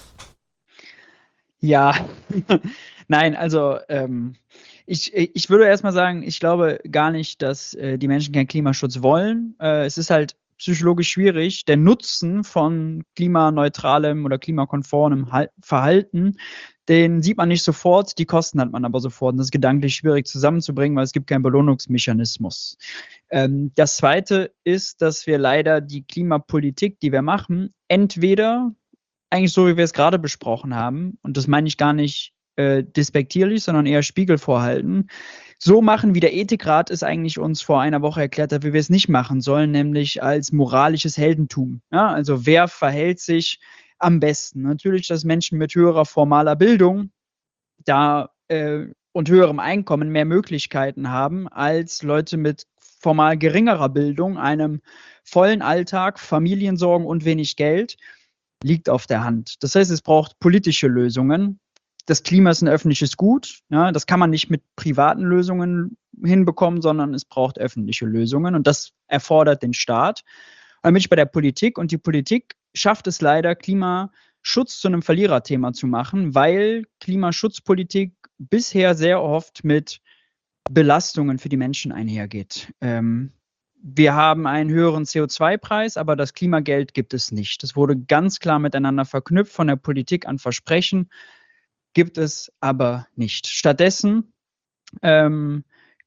Ja, nein, also ähm, ich, ich würde erstmal sagen, ich glaube gar nicht, dass äh, die Menschen keinen Klimaschutz wollen. Äh, es ist halt psychologisch schwierig, der Nutzen von klimaneutralem oder klimakonformem Hal- Verhalten, den sieht man nicht sofort, die Kosten hat man aber sofort. Und das ist gedanklich schwierig zusammenzubringen, weil es gibt keinen Belohnungsmechanismus. Ähm, das Zweite ist, dass wir leider die Klimapolitik, die wir machen, entweder eigentlich so, wie wir es gerade besprochen haben, und das meine ich gar nicht äh, despektierlich, sondern eher spiegelvorhalten, so machen, wie der Ethikrat es eigentlich uns vor einer Woche erklärt hat, wie wir es nicht machen sollen, nämlich als moralisches Heldentum. Ja, also wer verhält sich am besten? Natürlich, dass Menschen mit höherer formaler Bildung da äh, und höherem Einkommen mehr Möglichkeiten haben als Leute mit formal geringerer Bildung, einem vollen Alltag, Familiensorgen und wenig Geld, liegt auf der Hand. Das heißt, es braucht politische Lösungen. Das Klima ist ein öffentliches Gut. Ja, das kann man nicht mit privaten Lösungen hinbekommen, sondern es braucht öffentliche Lösungen und das erfordert den Staat. Und dann bin ich bei der Politik und die Politik schafft es leider, Klimaschutz zu einem Verliererthema zu machen, weil Klimaschutzpolitik bisher sehr oft mit Belastungen für die Menschen einhergeht. Ähm, wir haben einen höheren C O zwei Preis, aber das Klimageld gibt es nicht. Das wurde ganz klar miteinander verknüpft von der Politik an Versprechen, gibt es aber nicht. Stattdessen ähm,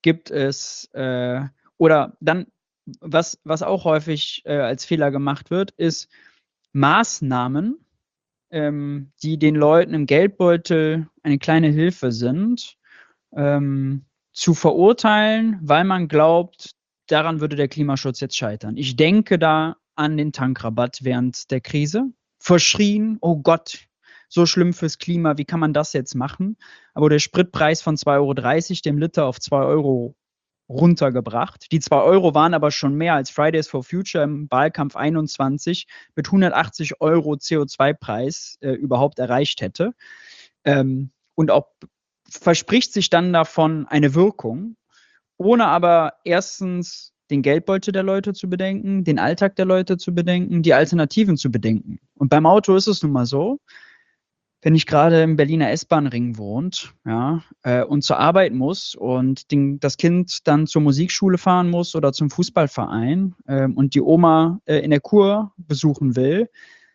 gibt es, äh, oder dann, was, was auch häufig äh, als Fehler gemacht wird, ist Maßnahmen, ähm, die den Leuten im Geldbeutel eine kleine Hilfe sind, ähm, zu verurteilen, weil man glaubt, daran würde der Klimaschutz jetzt scheitern. Ich denke da an den Tankrabatt während der Krise. Verschrien, oh Gott, so schlimm fürs Klima, wie kann man das jetzt machen? Aber der Spritpreis von zwei Euro dreißig dem Liter auf zwei Euro runtergebracht. Die zwei Euro waren aber schon mehr als Fridays for Future im Wahlkampf einundzwanzig mit hundertachtzig Euro C O zwei Preis äh, überhaupt erreicht hätte. Ähm, und auch verspricht sich dann davon eine Wirkung, ohne aber erstens den Geldbeutel der Leute zu bedenken, den Alltag der Leute zu bedenken, die Alternativen zu bedenken. Und beim Auto ist es nun mal so, wenn ich gerade im Berliner S-Bahn-Ring wohnt, ja, äh, und zur Arbeit muss und den, das Kind dann zur Musikschule fahren muss oder zum Fußballverein äh, und die Oma äh, in der Kur besuchen will,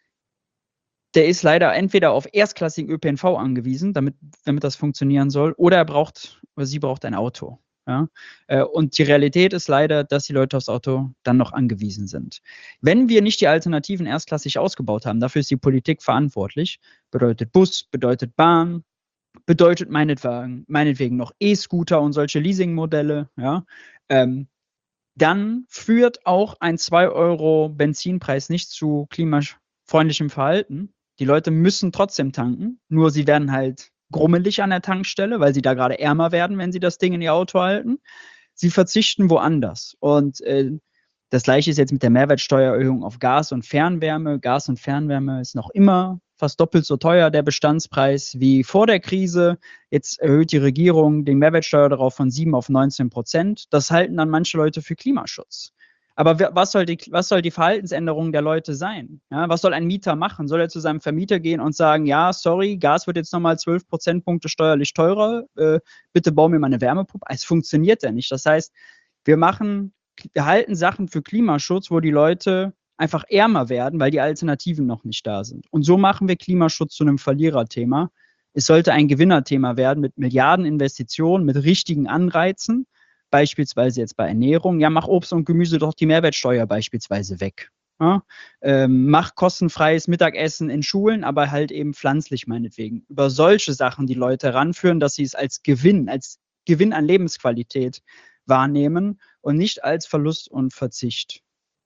der ist leider entweder auf erstklassigen Ö P N V angewiesen, damit, damit das funktionieren soll, oder er braucht, oder sie braucht ein Auto. Ja? Äh, und die Realität ist leider, dass die Leute aufs Auto dann noch angewiesen sind. Wenn wir nicht die Alternativen erstklassig ausgebaut haben, dafür ist die Politik verantwortlich, bedeutet Bus, bedeutet Bahn, bedeutet meinetwegen, meinetwegen noch E-Scooter und solche Leasingmodelle, ja, ähm, dann führt auch ein zwei Euro Benzinpreis nicht zu klimafreundlichem Verhalten. Die Leute müssen trotzdem tanken, nur sie werden halt grummelig an der Tankstelle, weil sie da gerade ärmer werden, wenn sie das Ding in ihr Auto halten. Sie verzichten woanders. Und äh, das Gleiche ist jetzt mit der Mehrwertsteuererhöhung auf Gas und Fernwärme. Gas und Fernwärme ist noch immer fast doppelt so teuer, der Bestandspreis, wie vor der Krise. Jetzt erhöht die Regierung die Mehrwertsteuer darauf von sieben auf neunzehn Prozent. Das halten dann manche Leute für Klimaschutz. Aber was soll die, was soll die Verhaltensänderung der Leute sein? Ja, was soll ein Mieter machen? Soll er zu seinem Vermieter gehen und sagen, ja, sorry, Gas wird jetzt nochmal zwölf Prozentpunkte steuerlich teurer, äh, bitte bau mir mal eine Wärmepumpe? Es funktioniert ja nicht. Das heißt, wir machen, wir halten Sachen für Klimaschutz, wo die Leute einfach ärmer werden, weil die Alternativen noch nicht da sind. Und so machen wir Klimaschutz zu einem Verliererthema. Es sollte ein Gewinnerthema werden mit Milliardeninvestitionen, mit richtigen Anreizen. Beispielsweise jetzt bei Ernährung, ja, mach Obst und Gemüse doch die Mehrwertsteuer beispielsweise weg. Ja? Ähm, mach kostenfreies Mittagessen in Schulen, aber halt eben pflanzlich meinetwegen. Über solche Sachen die Leute ranführen, dass sie es als Gewinn, als Gewinn an Lebensqualität wahrnehmen und nicht als Verlust und Verzicht.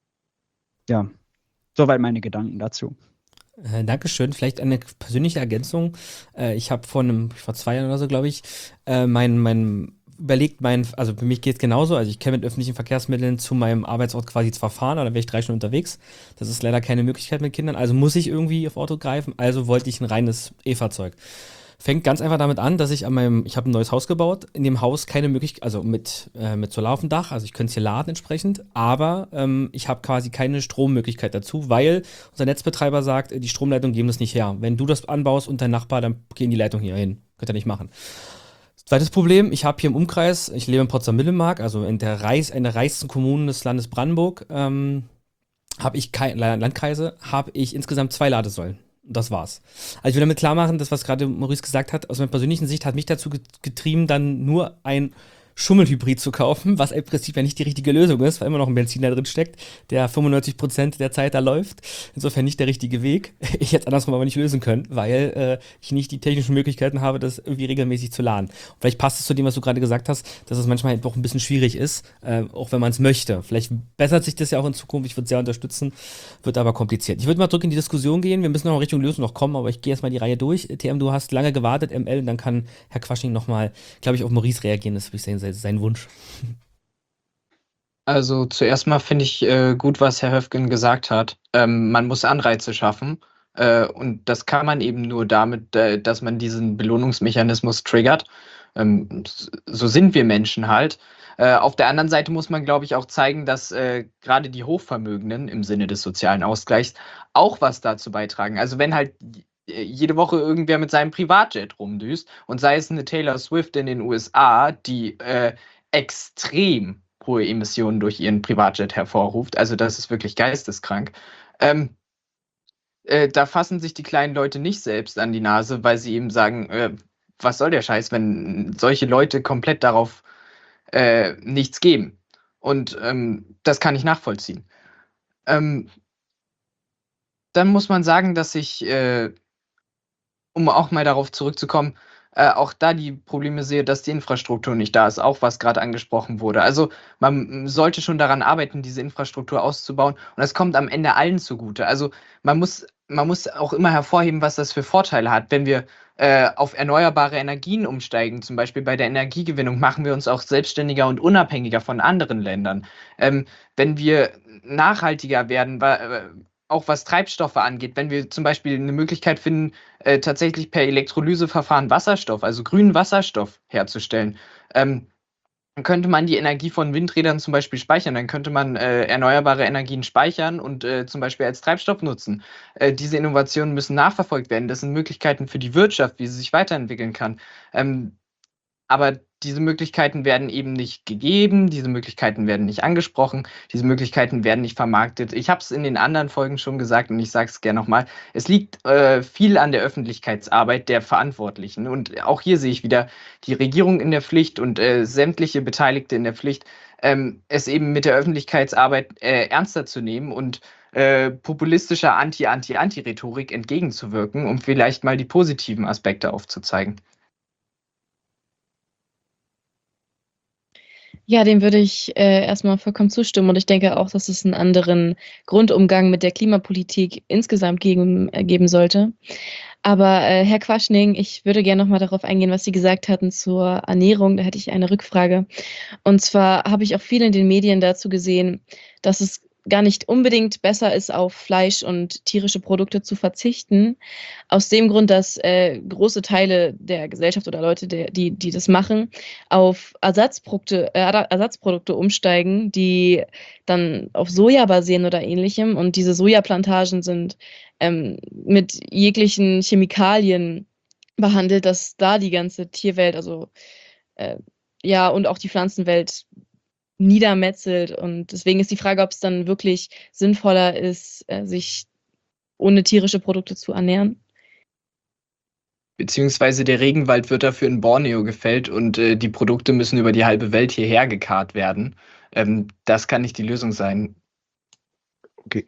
Ja, soweit meine Gedanken dazu. Äh, Dankeschön. Vielleicht eine persönliche Ergänzung. Äh, ich habe vor einem, vor zwei Jahren oder so, glaube ich, äh, mein, mein überlegt, mein, also für mich geht es genauso, also ich kann mit öffentlichen Verkehrsmitteln zu meinem Arbeitsort quasi zwar fahren, aber dann wäre ich drei Stunden unterwegs. Das ist leider keine Möglichkeit mit Kindern, also muss ich irgendwie auf Auto greifen, also wollte ich ein reines E-Fahrzeug. Fängt ganz einfach damit an, dass ich an meinem, ich habe ein neues Haus gebaut, in dem Haus keine Möglichkeit, also mit, äh, mit Solar auf dem Dach, also ich könnte es hier laden entsprechend, aber ähm, ich habe quasi keine Strommöglichkeit dazu, weil unser Netzbetreiber sagt, die Stromleitungen geben das nicht her. Wenn du das anbaust und dein Nachbar, dann gehen die Leitungen hier hin. Könnt ihr nicht machen. Zweites Problem, ich habe hier im Umkreis, ich lebe in Potsdam-Mittelmark, also in der, Reis, in der reichsten Kommune des Landes Brandenburg, ähm, habe ich keine Landkreise, habe ich insgesamt zwei Ladesäulen. Und das war's. Also ich will damit klar machen, das, was gerade Maurice gesagt hat, aus meiner persönlichen Sicht hat mich dazu getrieben, dann nur ein Schummelhybrid zu kaufen, was im Prinzip ja nicht die richtige Lösung ist, weil immer noch ein Benzin da drin steckt, der fünfundneunzig Prozent der Zeit da läuft. Insofern nicht der richtige Weg. Ich hätte es andersrum aber nicht lösen können, weil äh, ich nicht die technischen Möglichkeiten habe, das irgendwie regelmäßig zu laden. Und vielleicht passt es zu dem, was du gerade gesagt hast, dass es manchmal doch ein bisschen schwierig ist, äh, auch wenn man es möchte. Vielleicht bessert sich das ja auch in Zukunft, ich würde es sehr unterstützen, wird aber kompliziert. Ich würde mal zurück in die Diskussion gehen, wir müssen noch in Richtung Lösung noch kommen, aber ich gehe erstmal die Reihe durch. T M, du hast lange gewartet, M L, und dann kann Herr Quaschning nochmal, glaube ich, auf Maurice reagieren, das würde ich sagen, sein Wunsch. Also zuerst mal finde ich äh, gut, was Herr Höfgen gesagt hat. Ähm, man muss Anreize schaffen äh, und das kann man eben nur damit, äh, dass man diesen Belohnungsmechanismus triggert. Ähm, so sind wir Menschen halt. Äh, auf der anderen Seite muss man, glaube ich, auch zeigen, dass äh, gerade die Hochvermögenden im Sinne des sozialen Ausgleichs auch was dazu beitragen. Also wenn halt jede Woche irgendwer mit seinem Privatjet rumdüst und sei es eine Taylor Swift in den U S A, die äh, extrem hohe Emissionen durch ihren Privatjet hervorruft, also das ist wirklich geisteskrank, ähm, äh, da fassen sich die kleinen Leute nicht selbst an die Nase, weil sie eben sagen, äh, was soll der Scheiß, wenn solche Leute komplett darauf äh, nichts geben. Und ähm, das kann ich nachvollziehen. Ähm, dann muss man sagen, dass ich, äh, um auch mal darauf zurückzukommen, äh, auch da die Probleme sehe, dass die Infrastruktur nicht da ist, auch was gerade angesprochen wurde. Also man sollte schon daran arbeiten, diese Infrastruktur auszubauen, und das kommt am Ende allen zugute. Also man muss, man muss auch immer hervorheben, was das für Vorteile hat. Wenn wir äh, auf erneuerbare Energien umsteigen, zum Beispiel bei der Energiegewinnung, machen wir uns auch selbstständiger und unabhängiger von anderen Ländern. Ähm, wenn wir nachhaltiger werden, äh, auch was Treibstoffe angeht, wenn wir zum Beispiel eine Möglichkeit finden, äh, tatsächlich per Elektrolyseverfahren Wasserstoff, also grünen Wasserstoff herzustellen, ähm, dann könnte man die Energie von Windrädern zum Beispiel speichern. Dann könnte man äh, erneuerbare Energien speichern und äh, zum Beispiel als Treibstoff nutzen. Äh, diese Innovationen müssen nachverfolgt werden. Das sind Möglichkeiten für die Wirtschaft, wie sie sich weiterentwickeln kann. Ähm, aber diese Möglichkeiten werden eben nicht gegeben, diese Möglichkeiten werden nicht angesprochen, diese Möglichkeiten werden nicht vermarktet. Ich habe es in den anderen Folgen schon gesagt und ich sage es gerne nochmal. Es liegt äh, viel an der Öffentlichkeitsarbeit der Verantwortlichen. Und auch hier sehe ich wieder die Regierung in der Pflicht und äh, sämtliche Beteiligte in der Pflicht, ähm, es eben mit der Öffentlichkeitsarbeit äh, ernster zu nehmen und äh, populistischer Anti-Anti-Anti-Rhetorik entgegenzuwirken, um vielleicht mal die positiven Aspekte aufzuzeigen. Ja, dem würde ich äh, erstmal vollkommen zustimmen, und ich denke auch, dass es einen anderen Grundumgang mit der Klimapolitik insgesamt geben, äh, geben sollte. Aber äh, Herr Quaschning, ich würde gerne nochmal darauf eingehen, was Sie gesagt hatten zur Ernährung. Da hätte ich eine Rückfrage. Und zwar habe ich auch viel in den Medien dazu gesehen, dass es gar nicht unbedingt besser ist, auf Fleisch und tierische Produkte zu verzichten. Aus dem Grund, dass äh, große Teile der Gesellschaft oder Leute, der, die, die das machen, auf Ersatzprodukte, äh, Ersatzprodukte umsteigen, die dann auf Soja basieren oder ähnlichem. Und diese Sojaplantagen sind ähm, mit jeglichen Chemikalien behandelt, dass da die ganze Tierwelt, also äh, ja, und auch die Pflanzenwelt niedermetzelt. Und deswegen ist die Frage, ob es dann wirklich sinnvoller ist, äh, sich ohne tierische Produkte zu ernähren. Beziehungsweise der Regenwald wird dafür in Borneo gefällt und äh, die Produkte müssen über die halbe Welt hierher gekarrt werden. Ähm, das kann nicht die Lösung sein. Okay.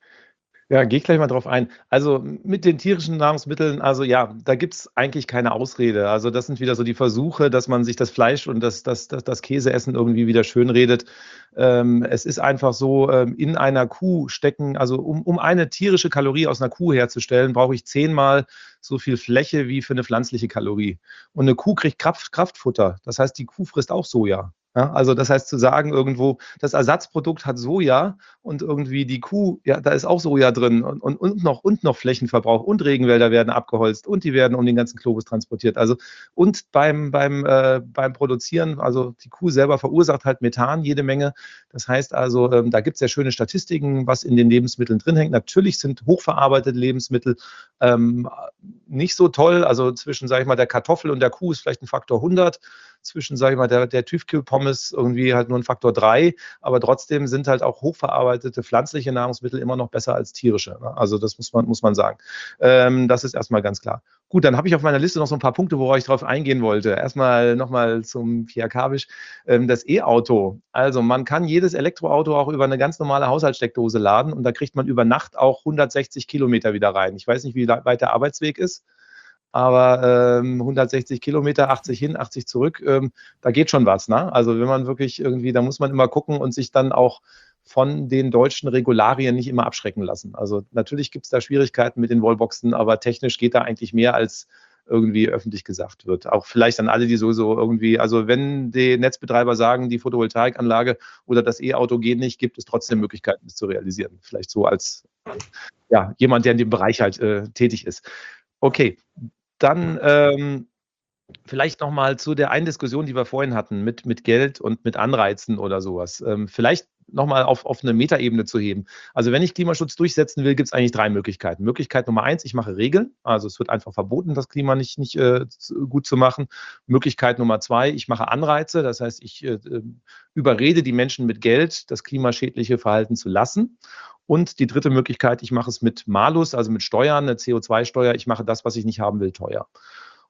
Ja, gehe ich gleich mal drauf ein. Also mit den tierischen Nahrungsmitteln, also ja, da gibt es eigentlich keine Ausrede. Also das sind wieder so die Versuche, dass man sich das Fleisch und das, das, das, das Käseessen irgendwie wieder schönredet. Ähm, es ist einfach so, ähm, in einer Kuh stecken, also um, um eine tierische Kalorie aus einer Kuh herzustellen, brauche ich zehnmal so viel Fläche wie für eine pflanzliche Kalorie. Und eine Kuh kriegt Kraft, Kraftfutter. Das heißt, die Kuh frisst auch Soja. Ja, also das heißt zu sagen, irgendwo, das Ersatzprodukt hat Soja und irgendwie die Kuh, ja, da ist auch Soja drin und, und, und, noch, und noch Flächenverbrauch und Regenwälder werden abgeholzt und die werden um den ganzen Globus transportiert. Also und beim, beim, äh, beim Produzieren, also die Kuh selber verursacht halt Methan jede Menge. Das heißt also, ähm, da gibt es sehr schöne Statistiken, was in den Lebensmitteln drin hängt. Natürlich sind hochverarbeitete Lebensmittel ähm, nicht so toll. Also zwischen, sage ich mal, der Kartoffel und der Kuh ist vielleicht ein Faktor hundert. Zwischen, sage ich mal, der, der Tiefkühlpommes irgendwie halt nur ein Faktor drei, aber trotzdem sind halt auch hochverarbeitete pflanzliche Nahrungsmittel immer noch besser als tierische. Ne? Also das muss man, muss man sagen. Ähm, das ist erstmal ganz klar. Gut, dann habe ich auf meiner Liste noch so ein paar Punkte, worauf ich drauf eingehen wollte. Erstmal nochmal zum Pierre Kabisch, ähm, das E-Auto. Also man kann jedes Elektroauto auch über eine ganz normale Haushaltssteckdose laden und da kriegt man über Nacht auch hundertsechzig Kilometer wieder rein. Ich weiß nicht, wie weit der Arbeitsweg ist. Aber ähm, hundertsechzig Kilometer, achtzig hin, achtzig zurück, ähm, da geht schon was. Ne? Also wenn man wirklich irgendwie, da muss man immer gucken und sich dann auch von den deutschen Regularien nicht immer abschrecken lassen. Also natürlich gibt es da Schwierigkeiten mit den Wallboxen, aber technisch geht da eigentlich mehr, als irgendwie öffentlich gesagt wird. Auch vielleicht an alle, die sowieso irgendwie, also wenn die Netzbetreiber sagen, die Photovoltaikanlage oder das E-Auto geht nicht, gibt es trotzdem Möglichkeiten, das zu realisieren. Vielleicht so als ja, jemand, der in dem Bereich halt äh, tätig ist. Okay. Dann ähm, vielleicht nochmal zu der einen Diskussion, die wir vorhin hatten, mit, mit Geld und mit Anreizen oder sowas. Ähm, vielleicht nochmal auf, auf eine Metaebene zu heben. Also wenn ich Klimaschutz durchsetzen will, gibt es eigentlich drei Möglichkeiten. Möglichkeit Nummer eins, ich mache Regeln. Also es wird einfach verboten, das Klima nicht, nicht äh, gut zu machen. Möglichkeit Nummer zwei, ich mache Anreize. Das heißt, ich äh, überrede die Menschen mit Geld, das klimaschädliche Verhalten zu lassen. Und die dritte Möglichkeit, ich mache es mit Malus, also mit Steuern, eine C O zwei Steuer. Ich mache das, was ich nicht haben will, teuer.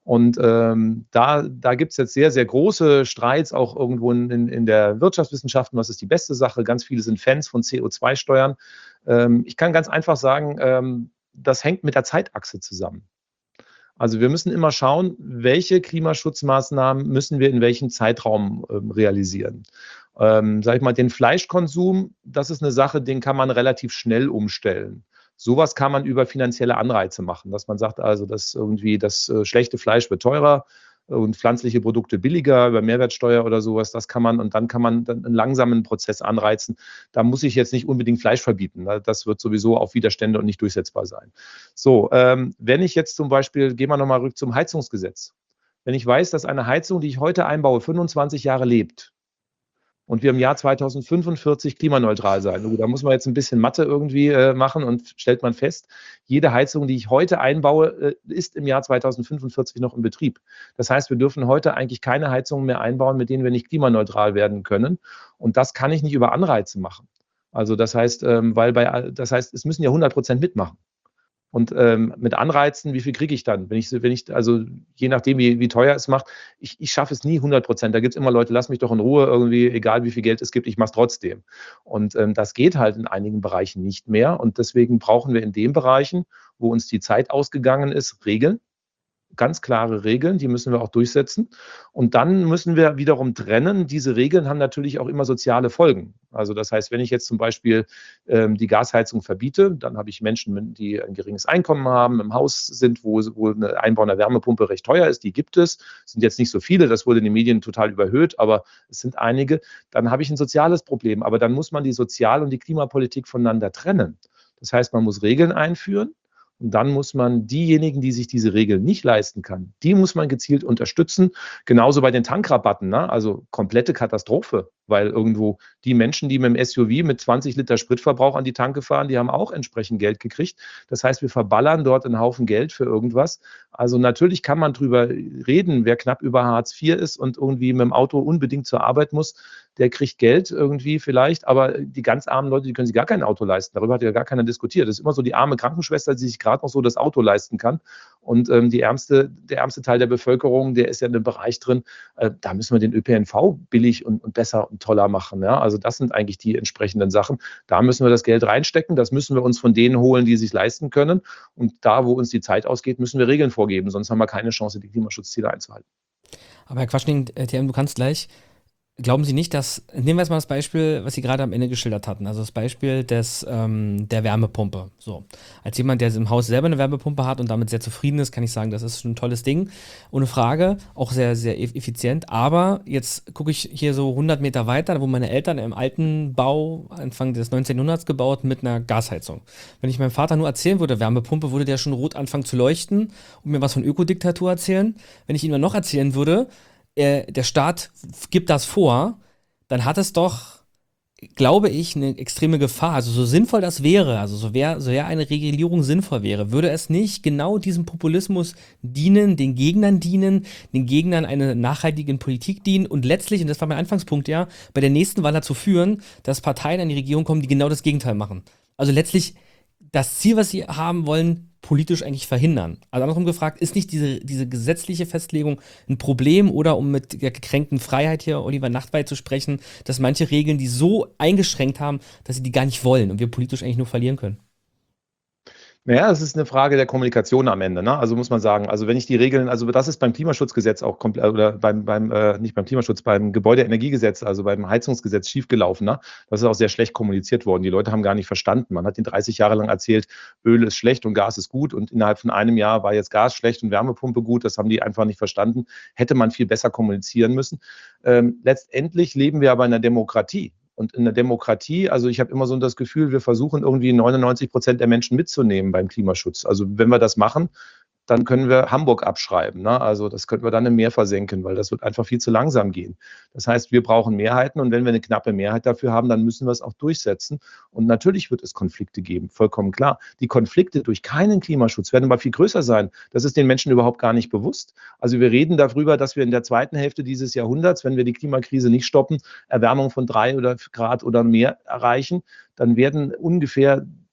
Und ähm, da, da gibt es jetzt sehr, sehr große Streits, auch irgendwo in, in der Wirtschaftswissenschaften, was ist die beste Sache. Ganz viele sind Fans von C O zwei Steuern. Ähm, ich kann ganz einfach sagen, ähm, das hängt mit der Zeitachse zusammen. Also wir müssen immer schauen, welche Klimaschutzmaßnahmen müssen wir in welchem Zeitraum ähm, realisieren. Ähm, sag ich mal, den Fleischkonsum, das ist eine Sache, den kann man relativ schnell umstellen. Sowas kann man über finanzielle Anreize machen, dass man sagt, also, dass irgendwie das äh, schlechte Fleisch wird teurer und pflanzliche Produkte billiger über Mehrwertsteuer oder sowas. Das kann man, und dann kann man dann einen langsamen Prozess anreizen. Da muss ich jetzt nicht unbedingt Fleisch verbieten. Das wird sowieso auf Widerstände und nicht durchsetzbar sein. So, ähm, wenn ich jetzt zum Beispiel, gehen wir nochmal rück zum Heizungsgesetz. Wenn ich weiß, dass eine Heizung, die ich heute einbaue, fünfundzwanzig Jahre lebt, und wir im Jahr zweitausendfünfundvierzig klimaneutral sein. Da muss man jetzt ein bisschen Mathe irgendwie äh, machen und stellt man fest, jede Heizung, die ich heute einbaue, äh, ist im Jahr zweitausendfünfundvierzig noch in Betrieb. Das heißt, wir dürfen heute eigentlich keine Heizungen mehr einbauen, mit denen wir nicht klimaneutral werden können. Und das kann ich nicht über Anreize machen. Also das heißt, ähm, weil bei, das heißt, es müssen ja hundert Prozent mitmachen. Und ähm, mit Anreizen, wie viel kriege ich dann? Wenn ich, wenn ich, also je nachdem, wie, wie teuer es macht, ich, ich schaffe es nie hundert Prozent. Da gibt es immer Leute, lass mich doch in Ruhe irgendwie, egal wie viel Geld es gibt, ich mache es trotzdem. Und ähm, das geht halt in einigen Bereichen nicht mehr. Und deswegen brauchen wir in den Bereichen, wo uns die Zeit ausgegangen ist, Regeln. Ganz klare Regeln, die müssen wir auch durchsetzen. Und dann müssen wir wiederum trennen. Diese Regeln haben natürlich auch immer soziale Folgen. Also das heißt, wenn ich jetzt zum Beispiel ähm, die Gasheizung verbiete, dann habe ich Menschen, die ein geringes Einkommen haben, im Haus sind, wo, wo eine Einbau einer Wärmepumpe recht teuer ist. Die gibt es. Es sind jetzt nicht so viele, das wurde in den Medien total überhöht, aber es sind einige. Dann habe ich ein soziales Problem. Aber dann muss man die Sozial- und die Klimapolitik voneinander trennen. Das heißt, man muss Regeln einführen. Und dann muss man diejenigen, die sich diese Regeln nicht leisten kann, die muss man gezielt unterstützen. Genauso bei den Tankrabatten, ne? Also komplette Katastrophe, weil irgendwo die Menschen, die mit dem S U V mit zwanzig Liter Spritverbrauch an die Tanke fahren, die haben auch entsprechend Geld gekriegt. Das heißt, wir verballern dort einen Haufen Geld für irgendwas. Also natürlich kann man drüber reden, wer knapp über Hartz vier ist und irgendwie mit dem Auto unbedingt zur Arbeit muss, der kriegt Geld irgendwie vielleicht, aber die ganz armen Leute, die können sich gar kein Auto leisten. Darüber hat ja gar keiner diskutiert. Das ist immer so die arme Krankenschwester, die sich gerade noch so das Auto leisten kann. Und ähm, die ärmste, der ärmste Teil der Bevölkerung, der ist ja in einem Bereich drin, äh, da müssen wir den Ö P N V billig und, und besser und toller machen. Ja? Also das sind eigentlich die entsprechenden Sachen. Da müssen wir das Geld reinstecken. Das müssen wir uns von denen holen, die es sich leisten können. Und da, wo uns die Zeit ausgeht, müssen wir Regeln vorgeben. Sonst haben wir keine Chance, die Klimaschutzziele einzuhalten. Aber Herr Quaschning, äh, T M, du kannst gleich, glauben Sie nicht, dass, nehmen wir jetzt mal das Beispiel, was Sie gerade am Ende geschildert hatten, also das Beispiel des, ähm, der Wärmepumpe. So, als jemand, der im Haus selber eine Wärmepumpe hat und damit sehr zufrieden ist, kann ich sagen, das ist schon ein tolles Ding, ohne Frage, auch sehr, sehr effizient, aber jetzt gucke ich hier so hundert Meter weiter, wo meine Eltern im alten Bau, Anfang des neunzehnhunderts gebaut, mit einer Gasheizung. Wenn ich meinem Vater nur erzählen würde, Wärmepumpe, würde der schon rot anfangen zu leuchten und mir was von Ökodiktatur erzählen. Wenn ich ihm dann noch erzählen würde, Äh, der Staat gibt das vor, dann hat es doch, glaube ich, eine extreme Gefahr. Also so sinnvoll das wäre, also so wäre so wär eine Regulierung sinnvoll wäre, würde es nicht genau diesem Populismus dienen, den Gegnern dienen, den Gegnern einer nachhaltigen Politik dienen und letztlich, und das war mein Anfangspunkt ja, bei der nächsten Wahl dazu führen, dass Parteien an die Regierung kommen, die genau das Gegenteil machen. Also letztlich das Ziel, was sie haben wollen, politisch eigentlich verhindern. Also andersrum gefragt, ist nicht diese, diese gesetzliche Festlegung ein Problem oder, um mit der gekränkten Freiheit hier Oliver Nachtwey zu sprechen, dass manche Regeln die so eingeschränkt haben, dass sie die gar nicht wollen und wir politisch eigentlich nur verlieren können? Naja, es ist eine Frage der Kommunikation am Ende, ne? Also muss man sagen, also wenn ich die Regeln, also das ist beim Klimaschutzgesetz auch komplett, oder beim, beim äh, nicht beim Klimaschutz, beim Gebäudeenergiegesetz, also beim Heizungsgesetz schiefgelaufen, ne? Das ist auch sehr schlecht kommuniziert worden. Die Leute haben gar nicht verstanden. Man hat ihnen dreißig Jahre lang erzählt, Öl ist schlecht und Gas ist gut und innerhalb von einem Jahr war jetzt Gas schlecht und Wärmepumpe gut. Das haben die einfach nicht verstanden. Hätte man viel besser kommunizieren müssen. Ähm, letztendlich leben wir aber in einer Demokratie. Und in der Demokratie, also ich habe immer so das Gefühl, wir versuchen irgendwie neunundneunzig Prozent der Menschen mitzunehmen beim Klimaschutz. Also wenn wir das machen, dann können wir Hamburg abschreiben, ne? Also das könnten wir dann im Meer versenken, weil das wird einfach viel zu langsam gehen. Das heißt, wir brauchen Mehrheiten und wenn wir eine knappe Mehrheit dafür haben, dann müssen wir es auch durchsetzen. Und natürlich wird es Konflikte geben, vollkommen klar. Die Konflikte durch keinen Klimaschutz werden aber viel größer sein. Das ist den Menschen überhaupt gar nicht bewusst. Also wir reden darüber, dass wir in der zweiten Hälfte dieses Jahrhunderts, wenn wir die Klimakrise nicht stoppen, Erwärmung von drei oder Grad oder mehr erreichen, dann werden ungefähr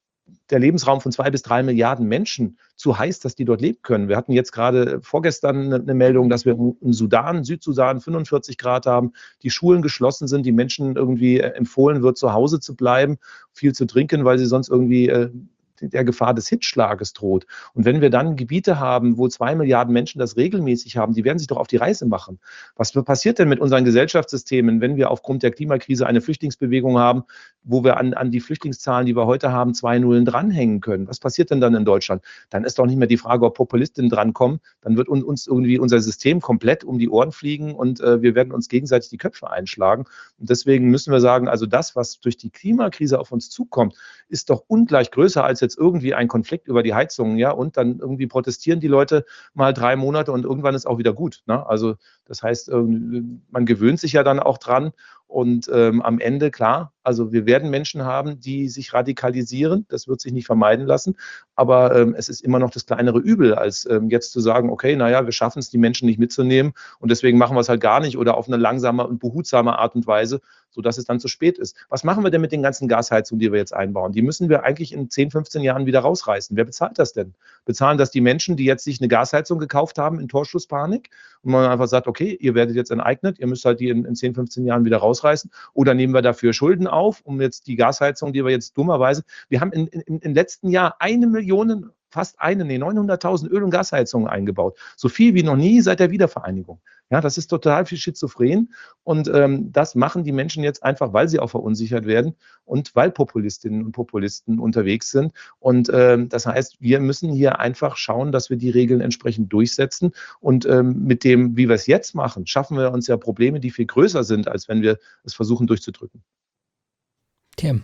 der Lebensraum von zwei bis drei Milliarden Menschen zu heiß, dass die dort leben können. Wir hatten jetzt gerade vorgestern eine, eine Meldung, dass wir im Sudan, Südsudan fünfundvierzig Grad haben, die Schulen geschlossen sind, die Menschen irgendwie empfohlen wird, zu Hause zu bleiben, viel zu trinken, weil sie sonst irgendwie äh, der Gefahr des Hitzschlages droht. Und wenn wir dann Gebiete haben, wo zwei Milliarden Menschen das regelmäßig haben, die werden sich doch auf die Reise machen. Was passiert denn mit unseren Gesellschaftssystemen, wenn wir aufgrund der Klimakrise eine Flüchtlingsbewegung haben, wo wir an, an die Flüchtlingszahlen, die wir heute haben, zwei Nullen dranhängen können? Was passiert denn dann in Deutschland? Dann ist doch nicht mehr die Frage, ob Populistinnen drankommen. Dann wird uns irgendwie unser System komplett um die Ohren fliegen und äh, wir werden uns gegenseitig die Köpfe einschlagen. Und deswegen müssen wir sagen, also das, was durch die Klimakrise auf uns zukommt, ist doch ungleich größer als jetzt irgendwie ein Konflikt über die Heizungen, ja, und dann irgendwie protestieren die Leute mal drei Monate und irgendwann ist auch wieder gut, ne? Also das heißt, man gewöhnt sich ja dann auch dran und ähm, am Ende, klar, also wir werden Menschen haben, die sich radikalisieren, das wird sich nicht vermeiden lassen, aber ähm, es ist immer noch das kleinere Übel, als ähm, jetzt zu sagen, okay, naja, wir schaffen es, die Menschen nicht mitzunehmen und deswegen machen wir es halt gar nicht oder auf eine langsame und behutsame Art und Weise, sodass es dann zu spät ist. Was machen wir denn mit den ganzen Gasheizungen, die wir jetzt einbauen? Die müssen wir eigentlich in zehn, fünfzehn Jahren wieder rausreißen. Wer bezahlt das denn? Bezahlen das die Menschen, die jetzt sich eine Gasheizung gekauft haben in Torschlusspanik und man einfach sagt, okay, ihr werdet jetzt enteignet, ihr müsst halt die in, in zehn, fünfzehn Jahren wieder rausreißen oder nehmen wir dafür Schulden auf, um jetzt die Gasheizung, die wir jetzt dummerweise, wir haben in, in, im letzten Jahr eine Million, fast eine, nee, neunhunderttausend Öl- und Gasheizungen eingebaut. So viel wie noch nie seit der Wiedervereinigung. Ja, das ist total viel schizophren und ähm, das machen die Menschen jetzt einfach, weil sie auch verunsichert werden und weil Populistinnen und Populisten unterwegs sind. Und ähm, das heißt, wir müssen hier einfach schauen, dass wir die Regeln entsprechend durchsetzen und ähm, mit dem, wie wir es jetzt machen, schaffen wir uns ja Probleme, die viel größer sind, als wenn wir es versuchen durchzudrücken. Tim.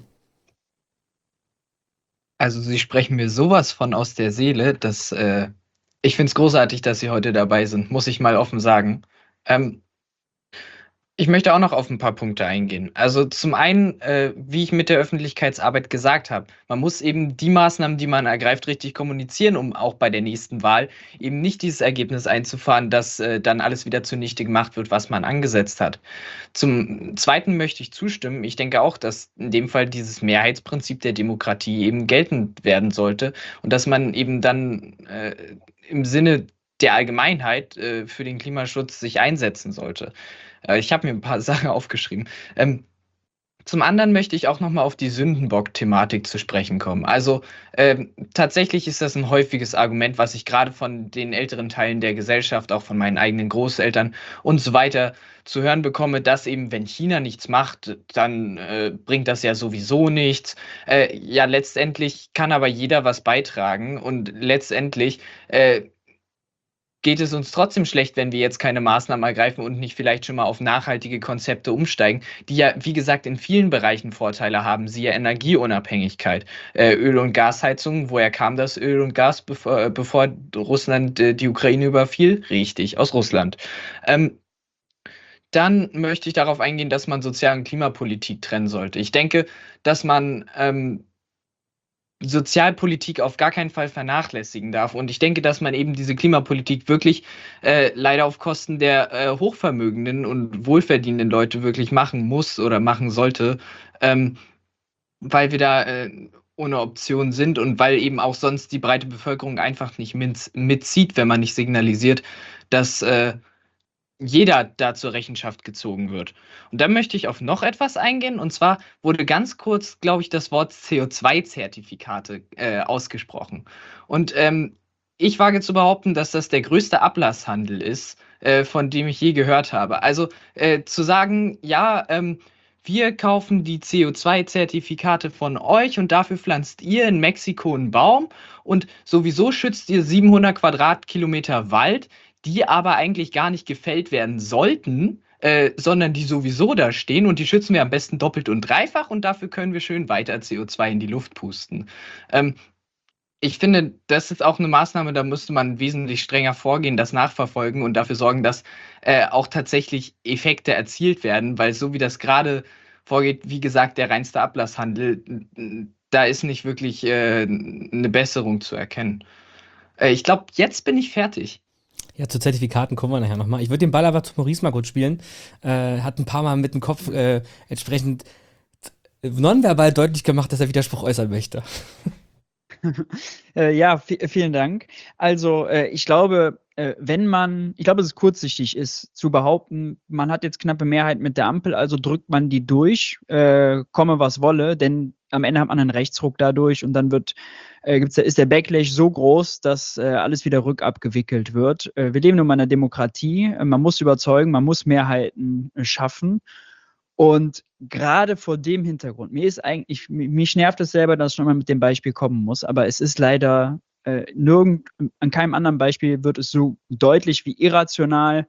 Also Sie sprechen mir sowas von aus der Seele, dass äh, ich finde es großartig, dass Sie heute dabei sind, muss ich mal offen sagen. Ähm, ich möchte auch noch auf ein paar Punkte eingehen. Also zum einen, äh, wie ich mit der Öffentlichkeitsarbeit gesagt habe, man muss eben die Maßnahmen, die man ergreift, richtig kommunizieren, um auch bei der nächsten Wahl eben nicht dieses Ergebnis einzufahren, dass äh, dann alles wieder zunichte gemacht wird, was man angesetzt hat. Zum Zweiten möchte ich zustimmen. Ich denke auch, dass in dem Fall dieses Mehrheitsprinzip der Demokratie eben geltend werden sollte und dass man eben dann äh, im Sinne der Allgemeinheit äh, für den Klimaschutz sich einsetzen sollte. Äh, ich habe mir ein paar Sachen aufgeschrieben. Ähm, zum anderen möchte ich auch nochmal auf die Sündenbock-Thematik zu sprechen kommen. Also ähm, tatsächlich ist das ein häufiges Argument, was ich gerade von den älteren Teilen der Gesellschaft, auch von meinen eigenen Großeltern und so weiter zu hören bekomme, dass eben, wenn China nichts macht, dann äh, bringt das ja sowieso nichts. Äh, ja, letztendlich kann aber jeder was beitragen und letztendlich äh, geht es uns trotzdem schlecht, wenn wir jetzt keine Maßnahmen ergreifen und nicht vielleicht schon mal auf nachhaltige Konzepte umsteigen, die ja, wie gesagt, in vielen Bereichen Vorteile haben, siehe Energieunabhängigkeit. Äh, Öl- und Gasheizungen, woher kam das Öl und Gas, bevor, äh, bevor Russland äh, die Ukraine überfiel? Richtig, aus Russland. Ähm, Dann möchte ich darauf eingehen, dass man Sozial- und Klimapolitik trennen sollte. Ich denke, dass man ähm, Sozialpolitik auf gar keinen Fall vernachlässigen darf. Und ich denke, dass man eben diese Klimapolitik wirklich äh, leider auf Kosten der äh, hochvermögenden und wohlverdienenden Leute wirklich machen muss oder machen sollte, ähm, weil wir da äh, ohne Option sind und weil eben auch sonst die breite Bevölkerung einfach nicht mit, mitzieht, wenn man nicht signalisiert, dass äh, jeder da zur Rechenschaft gezogen wird. Und dann möchte ich auf noch etwas eingehen, und zwar wurde ganz kurz, glaube ich, das Wort C O zwei Zertifikate äh, ausgesprochen. Und ähm, ich wage zu behaupten, dass das der größte Ablasshandel ist, äh, von dem ich je gehört habe. Also äh, zu sagen, ja, ähm, wir kaufen die C O zwei Zertifikate von euch und dafür pflanzt ihr in Mexiko einen Baum und sowieso schützt ihr siebenhundert Quadratkilometer Wald, die aber eigentlich gar nicht gefällt werden sollten, äh, sondern die sowieso da stehen und die schützen wir am besten doppelt und dreifach und dafür können wir schön weiter C O zwei in die Luft pusten. Ähm, ich finde, das ist auch eine Maßnahme, da müsste man wesentlich strenger vorgehen, das nachverfolgen und dafür sorgen, dass äh, auch tatsächlich Effekte erzielt werden, weil so wie das gerade vorgeht, wie gesagt, der reinste Ablasshandel, da ist nicht wirklich äh, eine Besserung zu erkennen. Äh, ich glaube, jetzt bin ich fertig. Ja, zu Zertifikaten kommen wir nachher nochmal. Ich würde den Ball aber zu Maurice mal kurz spielen. Äh, hat ein paar Mal mit dem Kopf äh, entsprechend nonverbal deutlich gemacht, dass er Widerspruch äußern möchte. Äh, ja, vi- vielen Dank. Also, äh, ich glaube, äh, wenn man, ich glaube, dass es kurzsichtig ist, zu behaupten, man hat jetzt knappe Mehrheit mit der Ampel, also drückt man die durch, äh, komme was wolle, denn am Ende hat man einen Rechtsruck dadurch und dann wird, äh, gibt's, ist der Backlash so groß, dass äh, alles wieder rückabgewickelt wird. Äh, wir leben nun mal in einer Demokratie, äh, man muss überzeugen, man muss Mehrheiten äh, schaffen. Und gerade vor dem Hintergrund, mir ist eigentlich, mi- mich nervt es selber, dass ich nochmal mit dem Beispiel kommen muss, aber es ist leider äh, nirgend, an keinem anderen Beispiel wird es so deutlich wie irrational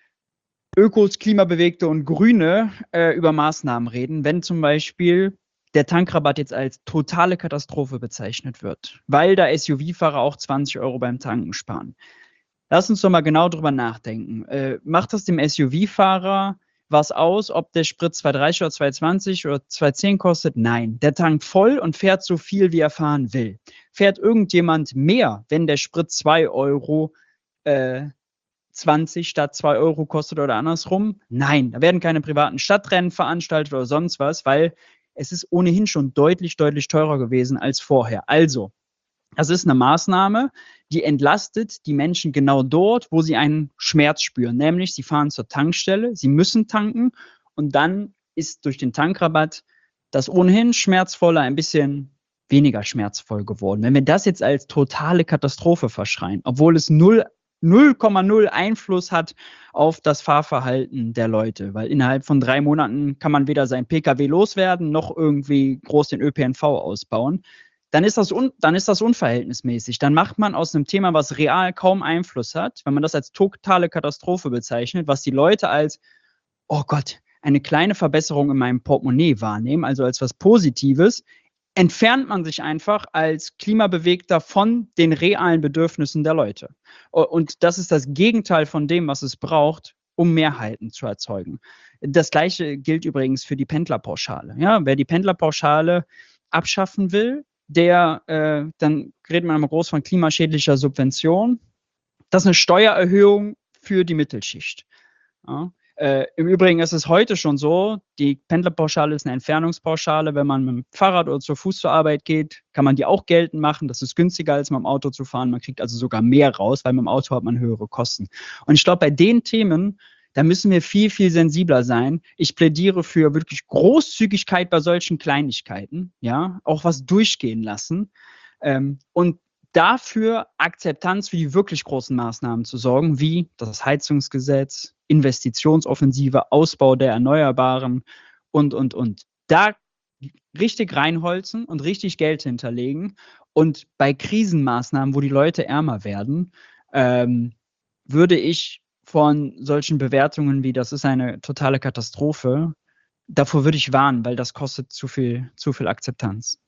Ökos, Klimabewegte und Grüne äh, über Maßnahmen reden, wenn zum Beispiel der Tankrabatt jetzt als totale Katastrophe bezeichnet wird, weil da S U V-Fahrer auch zwanzig Euro beim Tanken sparen. Lass uns doch mal genau drüber nachdenken. Äh, macht das dem S U V-Fahrer was aus, ob der Sprit zwei dreißig oder zwei zwanzig oder zwei zehn kostet? Nein, der tankt voll und fährt so viel, wie er fahren will. Fährt irgendjemand mehr, wenn der Sprit zwei Euro äh, zwanzig statt zwei Euro kostet oder andersrum? Nein, da werden keine privaten Stadtrennen veranstaltet oder sonst was, weil es ist ohnehin schon deutlich, deutlich teurer gewesen als vorher. Also, das ist eine Maßnahme, die entlastet die Menschen genau dort, wo sie einen Schmerz spüren. Nämlich, sie fahren zur Tankstelle, sie müssen tanken und dann ist durch den Tankrabatt das ohnehin Schmerzvolle ein bisschen weniger schmerzvoll geworden. Wenn wir das jetzt als totale Katastrophe verschreien, obwohl es null null Komma null Einfluss hat auf das Fahrverhalten der Leute, weil innerhalb von drei Monaten kann man weder sein P K W loswerden, noch irgendwie groß den Ö P N V ausbauen, dann ist das, un, dann ist das unverhältnismäßig. Dann macht man aus einem Thema, was real kaum Einfluss hat, wenn man das als totale Katastrophe bezeichnet, was die Leute als, oh Gott, eine kleine Verbesserung in meinem Portemonnaie wahrnehmen, also als was Positives, entfernt man sich einfach als Klimabewegter von den realen Bedürfnissen der Leute. Und das ist das Gegenteil von dem, was es braucht, um Mehrheiten zu erzeugen. Das Gleiche gilt übrigens für die Pendlerpauschale. Ja, wer die Pendlerpauschale abschaffen will, der, äh, dann redet man immer groß von klimaschädlicher Subvention. Das ist eine Steuererhöhung für die Mittelschicht. Ja. Äh, Im Übrigen ist es heute schon so, die Pendlerpauschale ist eine Entfernungspauschale. Wenn man mit dem Fahrrad oder zu Fuß zur Arbeit geht, kann man die auch geltend machen. Das ist günstiger, als mit dem Auto zu fahren. Man kriegt also sogar mehr raus, weil mit dem Auto hat man höhere Kosten. Und ich glaube, bei den Themen, da müssen wir viel, viel sensibler sein. Ich plädiere für wirklich Großzügigkeit bei solchen Kleinigkeiten, ja, auch was durchgehen lassen. Ähm, und dafür Akzeptanz für die wirklich großen Maßnahmen zu sorgen, wie das Heizungsgesetz, Investitionsoffensive, Ausbau der Erneuerbaren und, und, und. Da richtig reinholzen und richtig Geld hinterlegen. Und bei Krisenmaßnahmen, wo die Leute ärmer werden, ähm, würde ich von solchen Bewertungen wie, das ist eine totale Katastrophe, davor würde ich warnen, weil das kostet zu viel, zu viel Akzeptanz.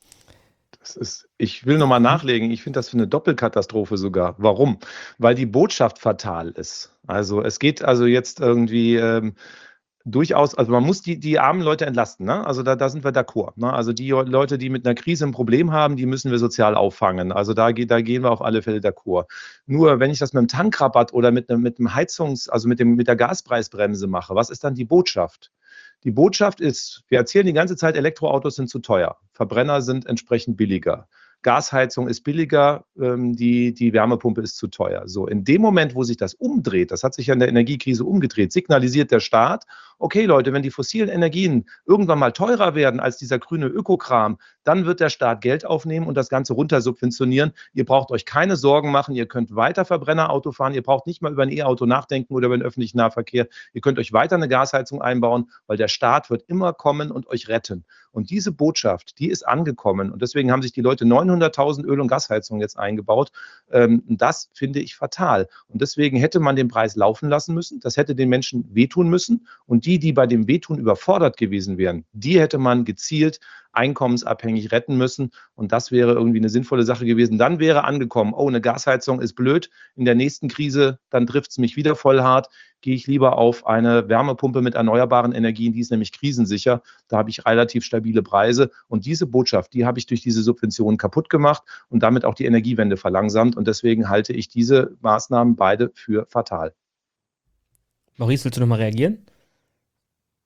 Das ist, ich will nochmal nachlegen, ich finde das für eine Doppelkatastrophe sogar. Warum? Weil die Botschaft fatal ist. Also es geht also jetzt irgendwie ähm, durchaus, also man muss die, die armen Leute entlasten, ne? Also da, da sind wir d'accord. Ne? Also die Leute, die mit einer Krise ein Problem haben, die müssen wir sozial auffangen. Also da, da gehen wir auf alle Fälle d'accord. Nur wenn ich das mit einem Tankrabatt oder mit einem, mit einem Heizungs-, also mit, dem, mit der Gaspreisbremse mache, was ist dann die Botschaft? Die Botschaft ist, wir erzählen die ganze Zeit, Elektroautos sind zu teuer, Verbrenner sind entsprechend billiger. Gasheizung ist billiger, ähm, die, die Wärmepumpe ist zu teuer. So, in dem Moment, wo sich das umdreht, das hat sich ja in der Energiekrise umgedreht, signalisiert der Staat, okay Leute, wenn die fossilen Energien irgendwann mal teurer werden als dieser grüne Ökokram, dann wird der Staat Geld aufnehmen und das Ganze runtersubventionieren. Ihr braucht euch keine Sorgen machen, ihr könnt weiter Verbrennerauto fahren, ihr braucht nicht mal über ein E-Auto nachdenken oder über den öffentlichen Nahverkehr. Ihr könnt euch weiter eine Gasheizung einbauen, weil der Staat wird immer kommen und euch retten. Und diese Botschaft, die ist angekommen und deswegen haben sich die Leute neunhunderttausend Öl- und Gasheizungen jetzt eingebaut. Ähm, das finde ich fatal. Und deswegen hätte man den Preis laufen lassen müssen. Das hätte den Menschen wehtun müssen. Und die, die bei dem Wehtun überfordert gewesen wären, die hätte man gezielt einkommensabhängig retten müssen. Und das wäre irgendwie eine sinnvolle Sache gewesen. Dann wäre angekommen, oh, eine Gasheizung ist blöd. In der nächsten Krise, dann trifft es mich wieder voll hart. Gehe ich lieber auf eine Wärmepumpe mit erneuerbaren Energien, die ist nämlich krisensicher. Da habe ich relativ stabile Preise. Und diese Botschaft, die habe ich durch diese Subventionen kaputt gemacht und damit auch die Energiewende verlangsamt. Und deswegen halte ich diese Maßnahmen beide für fatal. Maurice, willst du noch mal reagieren?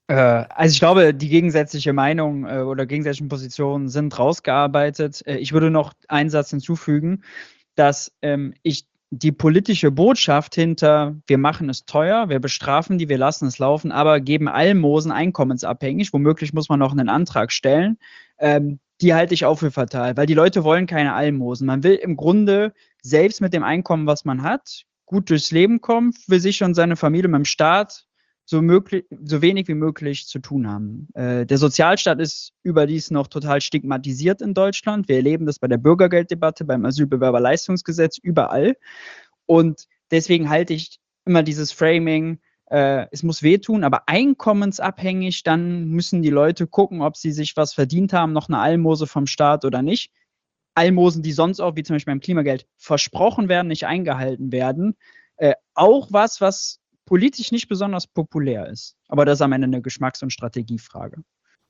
Äh, also ich glaube, die gegensätzliche Meinung äh, oder gegensätzlichen Positionen sind rausgearbeitet. Äh, ich würde noch einen Satz hinzufügen, dass ähm, ich die politische Botschaft hinter wir machen es teuer, wir bestrafen die, wir lassen es laufen, aber geben Almosen einkommensabhängig, womöglich muss man noch einen Antrag stellen, ähm, die halte ich auch für fatal, weil die Leute wollen keine Almosen. Man will im Grunde selbst mit dem Einkommen, was man hat, gut durchs Leben kommen, für sich und seine Familie mit dem Staat so, möglich, so wenig wie möglich zu tun haben. Äh, der Sozialstaat ist überdies noch total stigmatisiert in Deutschland. Wir erleben das bei der Bürgergelddebatte, beim Asylbewerberleistungsgesetz, überall. Und deswegen halte ich immer dieses Framing, äh, es muss wehtun, aber einkommensabhängig, dann müssen die Leute gucken, ob sie sich was verdient haben, noch eine Almose vom Staat oder nicht. Almosen, die sonst auch, wie zum Beispiel beim Klimageld, versprochen werden, nicht eingehalten werden. Äh, auch was, was politisch nicht besonders populär ist. Aber das ist am Ende eine Geschmacks- und Strategiefrage.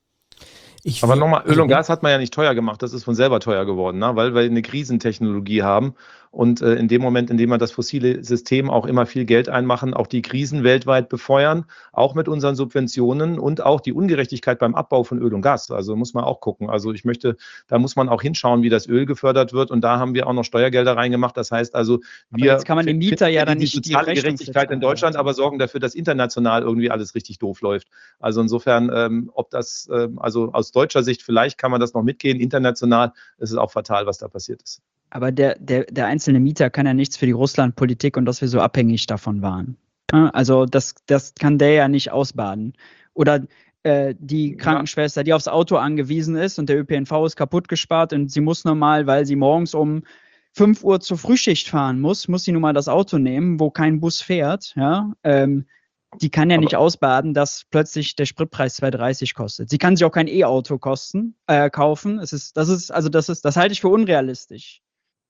Ich Aber nochmal, Öl und Gas hat man ja nicht teuer gemacht, das ist von selber teuer geworden, ne? Weil wir eine Krisentechnologie haben und äh, in dem Moment, in dem wir das fossile System auch immer viel Geld einmachen, auch die Krisen weltweit befeuern, auch mit unseren Subventionen und auch die Ungerechtigkeit beim Abbau von Öl und Gas. Also muss man auch gucken. Also ich möchte, da muss man auch hinschauen, wie das Öl gefördert wird und da haben wir auch noch Steuergelder reingemacht. Das heißt also, wir jetzt kann man den Mieter ja dann die nicht die soziale Gerechtigkeit in Deutschland, aber sorgen dafür, dass international irgendwie alles richtig doof läuft. Also insofern, ähm, ob das, ähm, also aus deutscher Sicht vielleicht kann man das noch mitgehen, international ist es auch fatal, was da passiert ist. Aber der, der, der einzelne Mieter kann ja nichts für die Russlandpolitik und dass wir so abhängig davon waren. Also das, das kann der ja nicht ausbaden. Oder äh, die Krankenschwester, die aufs Auto angewiesen ist und der Ö P N V ist kaputt gespart und sie muss nun mal, weil sie morgens um fünf Uhr zur Frühschicht fahren muss, muss sie nun mal das Auto nehmen, wo kein Bus fährt. Ja, ähm, die kann ja nicht aber ausbaden, dass plötzlich der Spritpreis zwei dreißig kostet. Sie kann sich auch kein E-Auto kosten, äh, kaufen. Es ist, das ist, also das ist, das halte ich für unrealistisch.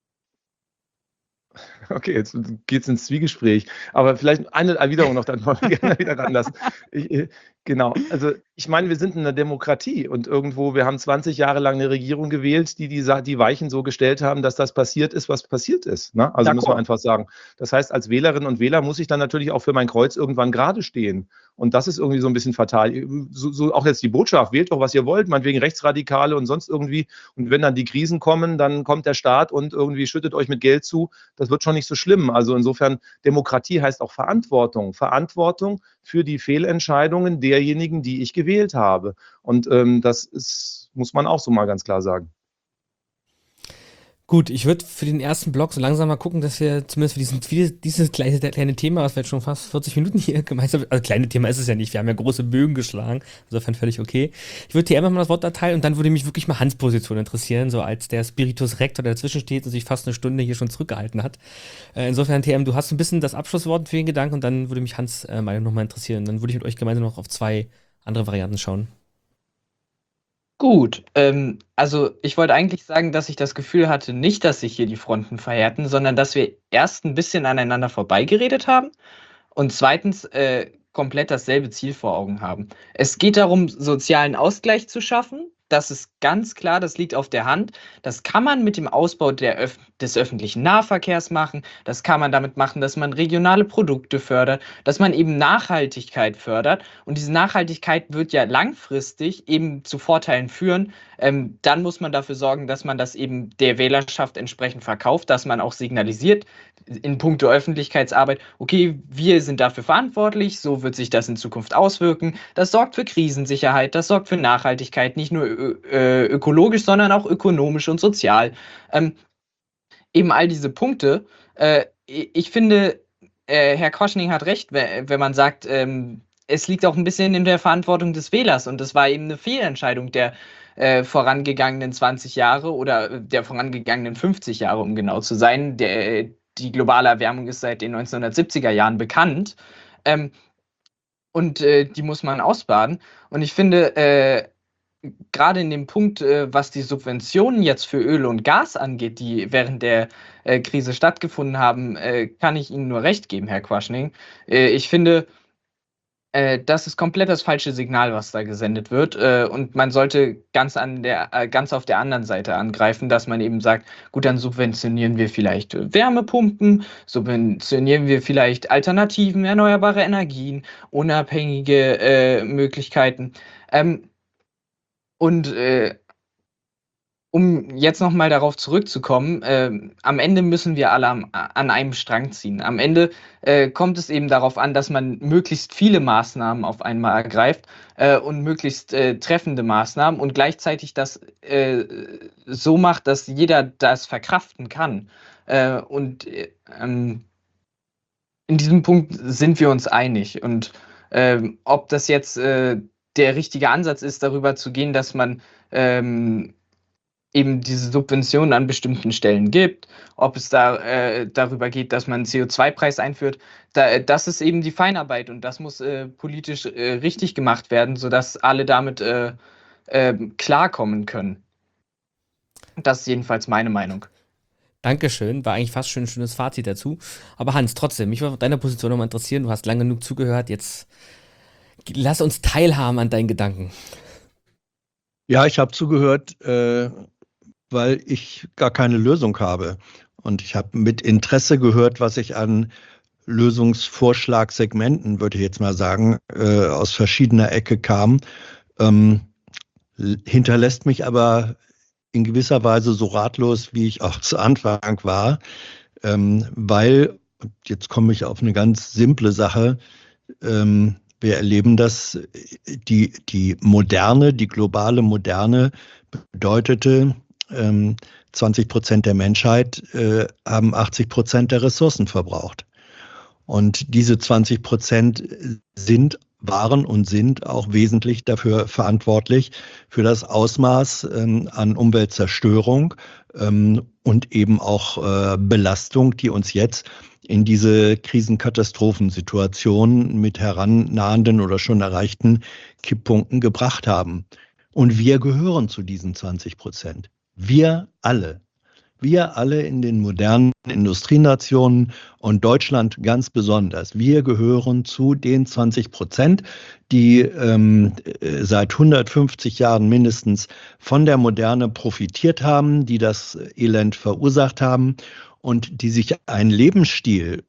Okay, jetzt geht es ins Zwiegespräch. Aber vielleicht eine Erwiderung noch, dann wollen wir gerne wieder ranlassen. Ich, genau, also ich meine, wir sind in einer Demokratie und irgendwo, wir haben zwanzig Jahre lang eine Regierung gewählt, die die, die Weichen so gestellt haben, dass das passiert ist, was passiert ist. Ne? Also muss man einfach sagen. Das heißt, als Wählerin und Wähler muss ich dann natürlich auch für mein Kreuz irgendwann gerade stehen. Und das ist irgendwie so ein bisschen fatal. So, so auch jetzt die Botschaft, wählt doch, was ihr wollt, meinetwegen Rechtsradikale und sonst irgendwie. Und wenn dann die Krisen kommen, dann kommt der Staat und irgendwie schüttet euch mit Geld zu. Das wird schon nicht so schlimm. Also insofern, Demokratie heißt auch Verantwortung. Verantwortung für die Fehlentscheidungen derjenigen, die ich gewählt habe. Und ähm, das ist, muss man auch so mal ganz klar sagen. Gut, ich würde für den ersten Block so langsam mal gucken, dass wir zumindest für diesen, für dieses kleine, kleine Thema, was wir jetzt schon fast vierzig Minuten hier gemeinsam, also kleine Thema ist es ja nicht, wir haben ja große Bögen geschlagen, insofern völlig okay. Ich würde dir einfach mal das Wort erteilen und dann würde mich wirklich mal Hans' Position interessieren, so als der Spiritus Rector, der dazwischen steht und sich fast eine Stunde hier schon zurückgehalten hat. Äh, insofern, T M, du hast ein bisschen das Abschlusswort für den Gedanken und dann würde mich Hans' äh, Meinung nochmal interessieren. Dann würde ich mit euch gemeinsam noch auf zwei andere Varianten schauen. Gut, ähm, also ich wollte eigentlich sagen, dass ich das Gefühl hatte, nicht, dass sich hier die Fronten verhärten, sondern dass wir erst ein bisschen aneinander vorbeigeredet haben und zweitens äh, komplett dasselbe Ziel vor Augen haben. Es geht darum, sozialen Ausgleich zu schaffen. Das ist ganz klar, das liegt auf der Hand. Das kann man mit dem Ausbau der Öf- des öffentlichen Nahverkehrs machen. Das kann man damit machen, dass man regionale Produkte fördert, dass man eben Nachhaltigkeit fördert. Und diese Nachhaltigkeit wird ja langfristig eben zu Vorteilen führen. Ähm, dann muss man dafür sorgen, dass man das eben der Wählerschaft entsprechend verkauft, dass man auch signalisiert in puncto Öffentlichkeitsarbeit, okay, wir sind dafür verantwortlich, so wird sich das in Zukunft auswirken. Das sorgt für Krisensicherheit, das sorgt für Nachhaltigkeit, nicht nur ö- ökologisch, sondern auch ökonomisch und sozial. Ähm, eben all diese Punkte. Äh, ich finde, äh, Herr Quaschning hat recht, wenn man sagt, ähm, es liegt auch ein bisschen in der Verantwortung des Wählers und das war eben eine Fehlentscheidung der äh, vorangegangenen zwanzig Jahre oder der vorangegangenen fünfzig Jahre, um genau zu sein. Der, die globale Erwärmung ist seit den neunzehnhundertsiebziger Jahren bekannt ähm, und äh, die muss man ausbaden. Und ich finde, äh, gerade in dem Punkt, äh, was die Subventionen jetzt für Öl und Gas angeht, die während der äh, Krise stattgefunden haben, äh, kann ich Ihnen nur recht geben, Herr Quaschning. Äh, ich finde, äh, das ist komplett das falsche Signal, was da gesendet wird. Äh, und man sollte ganz, an der, äh, ganz auf der anderen Seite angreifen, dass man eben sagt, gut, dann subventionieren wir vielleicht Wärmepumpen, subventionieren wir vielleicht Alternativen, erneuerbare Energien, unabhängige äh, Möglichkeiten. Ähm, und äh, um jetzt nochmal darauf zurückzukommen, äh, am Ende müssen wir alle am, an einem Strang ziehen. Am Ende äh, kommt es eben darauf an, dass man möglichst viele Maßnahmen auf einmal ergreift äh, und möglichst äh, treffende Maßnahmen und gleichzeitig das äh, so macht, dass jeder das verkraften kann. Äh, und äh, ähm, in diesem Punkt sind wir uns einig. Und äh, ob das jetzt äh, der richtige Ansatz ist, darüber zu gehen, dass man ähm, eben diese Subventionen an bestimmten Stellen gibt, ob es da äh, darüber geht, dass man einen C O zwei Preis einführt, da, das ist eben die Feinarbeit und das muss äh, politisch äh, richtig gemacht werden, sodass alle damit äh, äh, klarkommen können. Das ist jedenfalls meine Meinung. Dankeschön, war eigentlich fast schon ein schönes Fazit dazu. Aber Hans, trotzdem, mich würde auf deiner Position nochmal interessieren, du hast lange genug zugehört, jetzt lass uns teilhaben an deinen Gedanken. Ja, ich habe zugehört, äh, weil ich gar keine Lösung habe. Und ich habe mit Interesse gehört, was ich an Lösungsvorschlagssegmenten, würde ich jetzt mal sagen, äh, aus verschiedener Ecke kam. Ähm, hinterlässt mich aber in gewisser Weise so ratlos, wie ich auch zu Anfang war, ähm, weil, und jetzt komme ich auf eine ganz simple Sache, ähm, wir erleben, dass die, die Moderne, die globale Moderne bedeutete, ähm, zwanzig Prozent der Menschheit äh, haben achtzig Prozent der Ressourcen verbraucht. Und diese zwanzig Prozent sind, waren und sind auch wesentlich dafür verantwortlich, für das Ausmaß ähm, an Umweltzerstörung ähm, und eben auch äh, Belastung, die uns jetzt in diese Krisenkatastrophensituation mit herannahenden oder schon erreichten Kipppunkten gebracht haben. Und wir gehören zu diesen zwanzig Prozent. Wir alle. Wir alle in den modernen Industrienationen und Deutschland ganz besonders. Wir gehören zu den zwanzig Prozent, die ähm, seit hundertfünfzig Jahren mindestens von der Moderne profitiert haben, die das Elend verursacht haben und die sich einen Lebensstil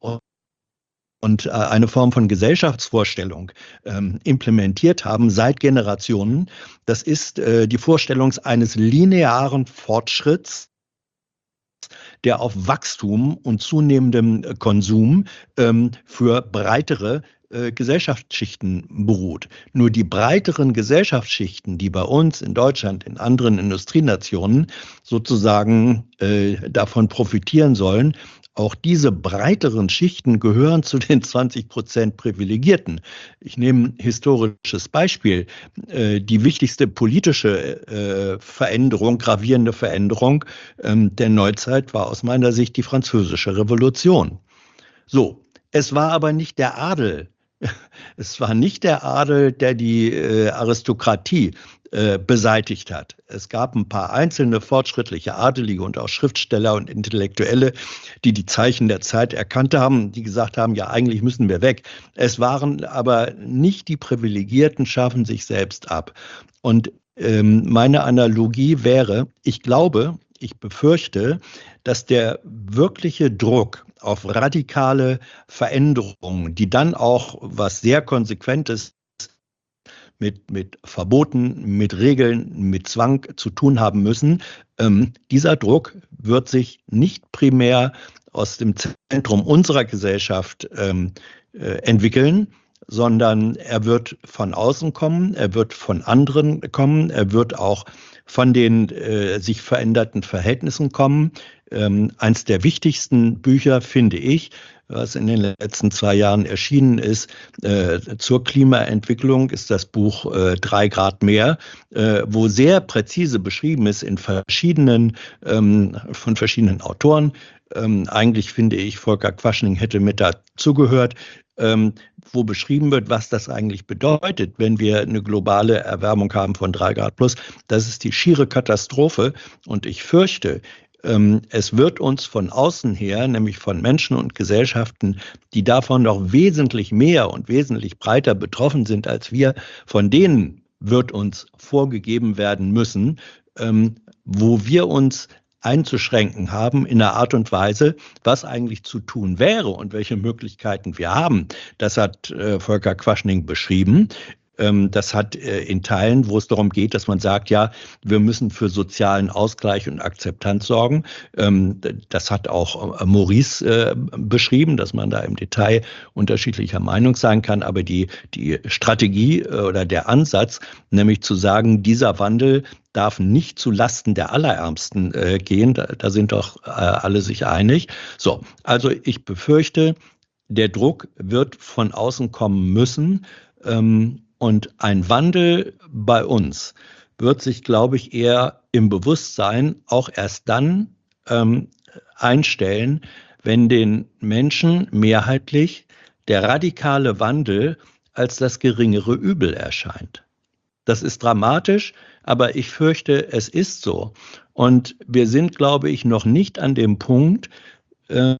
und eine Form von Gesellschaftsvorstellung ähm, implementiert haben seit Generationen. Das ist äh, die Vorstellung eines linearen Fortschritts, der auf Wachstum und zunehmendem Konsum ähm, für breitere äh, Gesellschaftsschichten beruht. Nur die breiteren Gesellschaftsschichten, die bei uns in Deutschland, in anderen Industrienationen sozusagen äh, davon profitieren sollen, auch diese breiteren Schichten gehören zu den zwanzig Prozent Privilegierten. Ich nehme ein historisches Beispiel. Äh, die wichtigste politische äh, Veränderung, gravierende Veränderung ähm, der Neuzeit war aus meiner Sicht die Französische Revolution. So, es war aber nicht der Adel. Es war nicht der Adel, der die äh, Aristokratie äh, beseitigt hat. Es gab ein paar einzelne fortschrittliche Adelige und auch Schriftsteller und Intellektuelle, die die Zeichen der Zeit erkannt haben, die gesagt haben, ja, eigentlich müssen wir weg. Es waren aber nicht die Privilegierten, schaffen sich selbst ab. Und ähm, meine Analogie wäre, ich glaube, ich befürchte, dass der wirkliche Druck auf radikale Veränderungen, die dann auch was sehr Konsequentes mit, mit Verboten, mit Regeln, mit Zwang zu tun haben müssen. Ähm, dieser Druck wird sich nicht primär aus dem Zentrum unserer Gesellschaft ähm, äh, entwickeln, sondern er wird von außen kommen, er wird von anderen kommen, er wird auch von den äh, sich veränderten Verhältnissen kommen. Ähm, eins der wichtigsten Bücher, finde ich, was in den letzten zwei Jahren erschienen ist, äh, zur Klimaentwicklung, ist das Buch äh, Drei Grad mehr, äh, wo sehr präzise beschrieben ist in verschiedenen, ähm, von verschiedenen Autoren. Ähm, eigentlich finde ich, Volker Quaschning hätte mit dazugehört, ähm, wo beschrieben wird, was das eigentlich bedeutet, wenn wir eine globale Erwärmung haben von drei Grad plus. Das ist die schiere Katastrophe. Und ich fürchte, Ähm, es wird uns von außen her, nämlich von Menschen und Gesellschaften, die davon noch wesentlich mehr und wesentlich breiter betroffen sind als wir, von denen wird uns vorgegeben werden müssen, ähm, wo wir uns einzuschränken haben in einer Art und Weise, was eigentlich zu tun wäre und welche Möglichkeiten wir haben. Das hat äh, Volker Quaschning beschrieben. Ähm, das hat äh, in Teilen, wo es darum geht, dass man sagt, ja, wir müssen für sozialen Ausgleich und Akzeptanz sorgen. Ähm, das hat auch äh, Maurice äh, beschrieben, dass man da im Detail unterschiedlicher Meinung sein kann. Aber die, die Strategie äh, oder der Ansatz, nämlich zu sagen, dieser Wandel darf nicht zu Lasten der Allerärmsten äh, gehen. Da, da sind doch äh, alle sich einig. So, also ich befürchte, der Druck wird von außen kommen müssen. Ähm, und ein Wandel bei uns wird sich, glaube ich, eher im Bewusstsein auch erst dann ähm, einstellen, wenn den Menschen mehrheitlich der radikale Wandel als das geringere Übel erscheint. Das ist dramatisch, aber ich fürchte, es ist so. Und wir sind, glaube ich, noch nicht an dem Punkt, äh,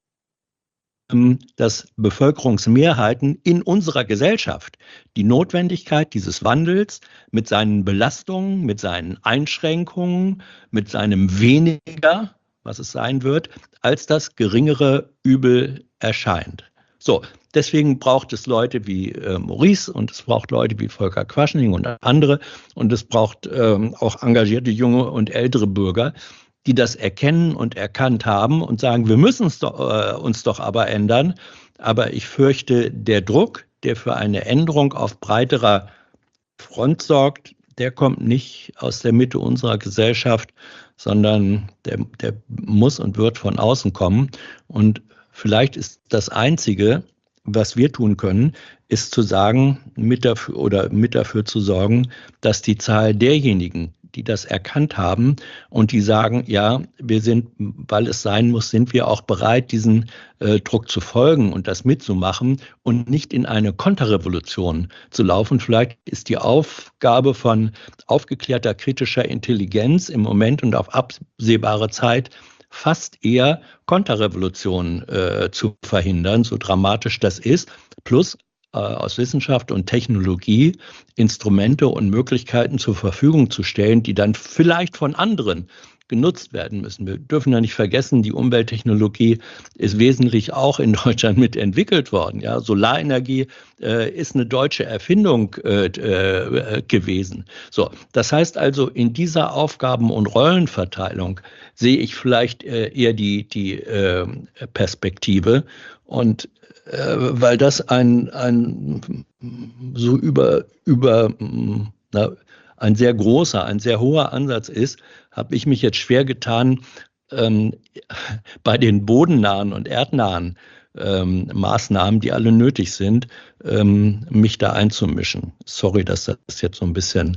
dass Bevölkerungsmehrheiten in unserer Gesellschaft die Notwendigkeit dieses Wandels mit seinen Belastungen, mit seinen Einschränkungen, mit seinem weniger, was es sein wird, als das geringere Übel erscheint. So, deswegen braucht es Leute wie äh, Maurice und es braucht Leute wie Volker Quaschning und andere und es braucht ähm, auch engagierte junge und ältere Bürger, die das erkennen und erkannt haben und sagen, wir müssen uns doch, äh, uns doch aber ändern. Aber ich fürchte, der Druck, der für eine Änderung auf breiterer Front sorgt, der kommt nicht aus der Mitte unserer Gesellschaft, sondern der, der muss und wird von außen kommen. Und vielleicht ist das Einzige, was wir tun können, ist zu sagen, mit dafür oder mit dafür zu sorgen, dass die Zahl derjenigen, die das erkannt haben und die sagen, ja, wir sind, weil es sein muss, sind wir auch bereit, diesen äh, Druck zu folgen und das mitzumachen und nicht in eine Konterrevolution zu laufen. Vielleicht ist die Aufgabe von aufgeklärter kritischer Intelligenz im Moment und auf absehbare Zeit fast eher Konterrevolution äh, zu verhindern, so dramatisch das ist, plus äh, aus Wissenschaft und Technologie Instrumente und Möglichkeiten zur Verfügung zu stellen, die dann vielleicht von anderen genutzt werden müssen. Wir dürfen ja nicht vergessen, die Umwelttechnologie ist wesentlich auch in Deutschland mitentwickelt worden. Ja, Solarenergie äh, ist eine deutsche Erfindung äh, äh, gewesen. So, das heißt also, in dieser Aufgaben- und Rollenverteilung sehe ich vielleicht äh, eher die, die äh, Perspektive und äh, weil das ein, ein so über, über na, ein sehr großer, ein sehr hoher Ansatz ist, habe ich mich jetzt schwer getan, ähm, bei den bodennahen und erdnahen ähm, Maßnahmen, die alle nötig sind, ähm, mich da einzumischen. Sorry, dass das jetzt so ein bisschen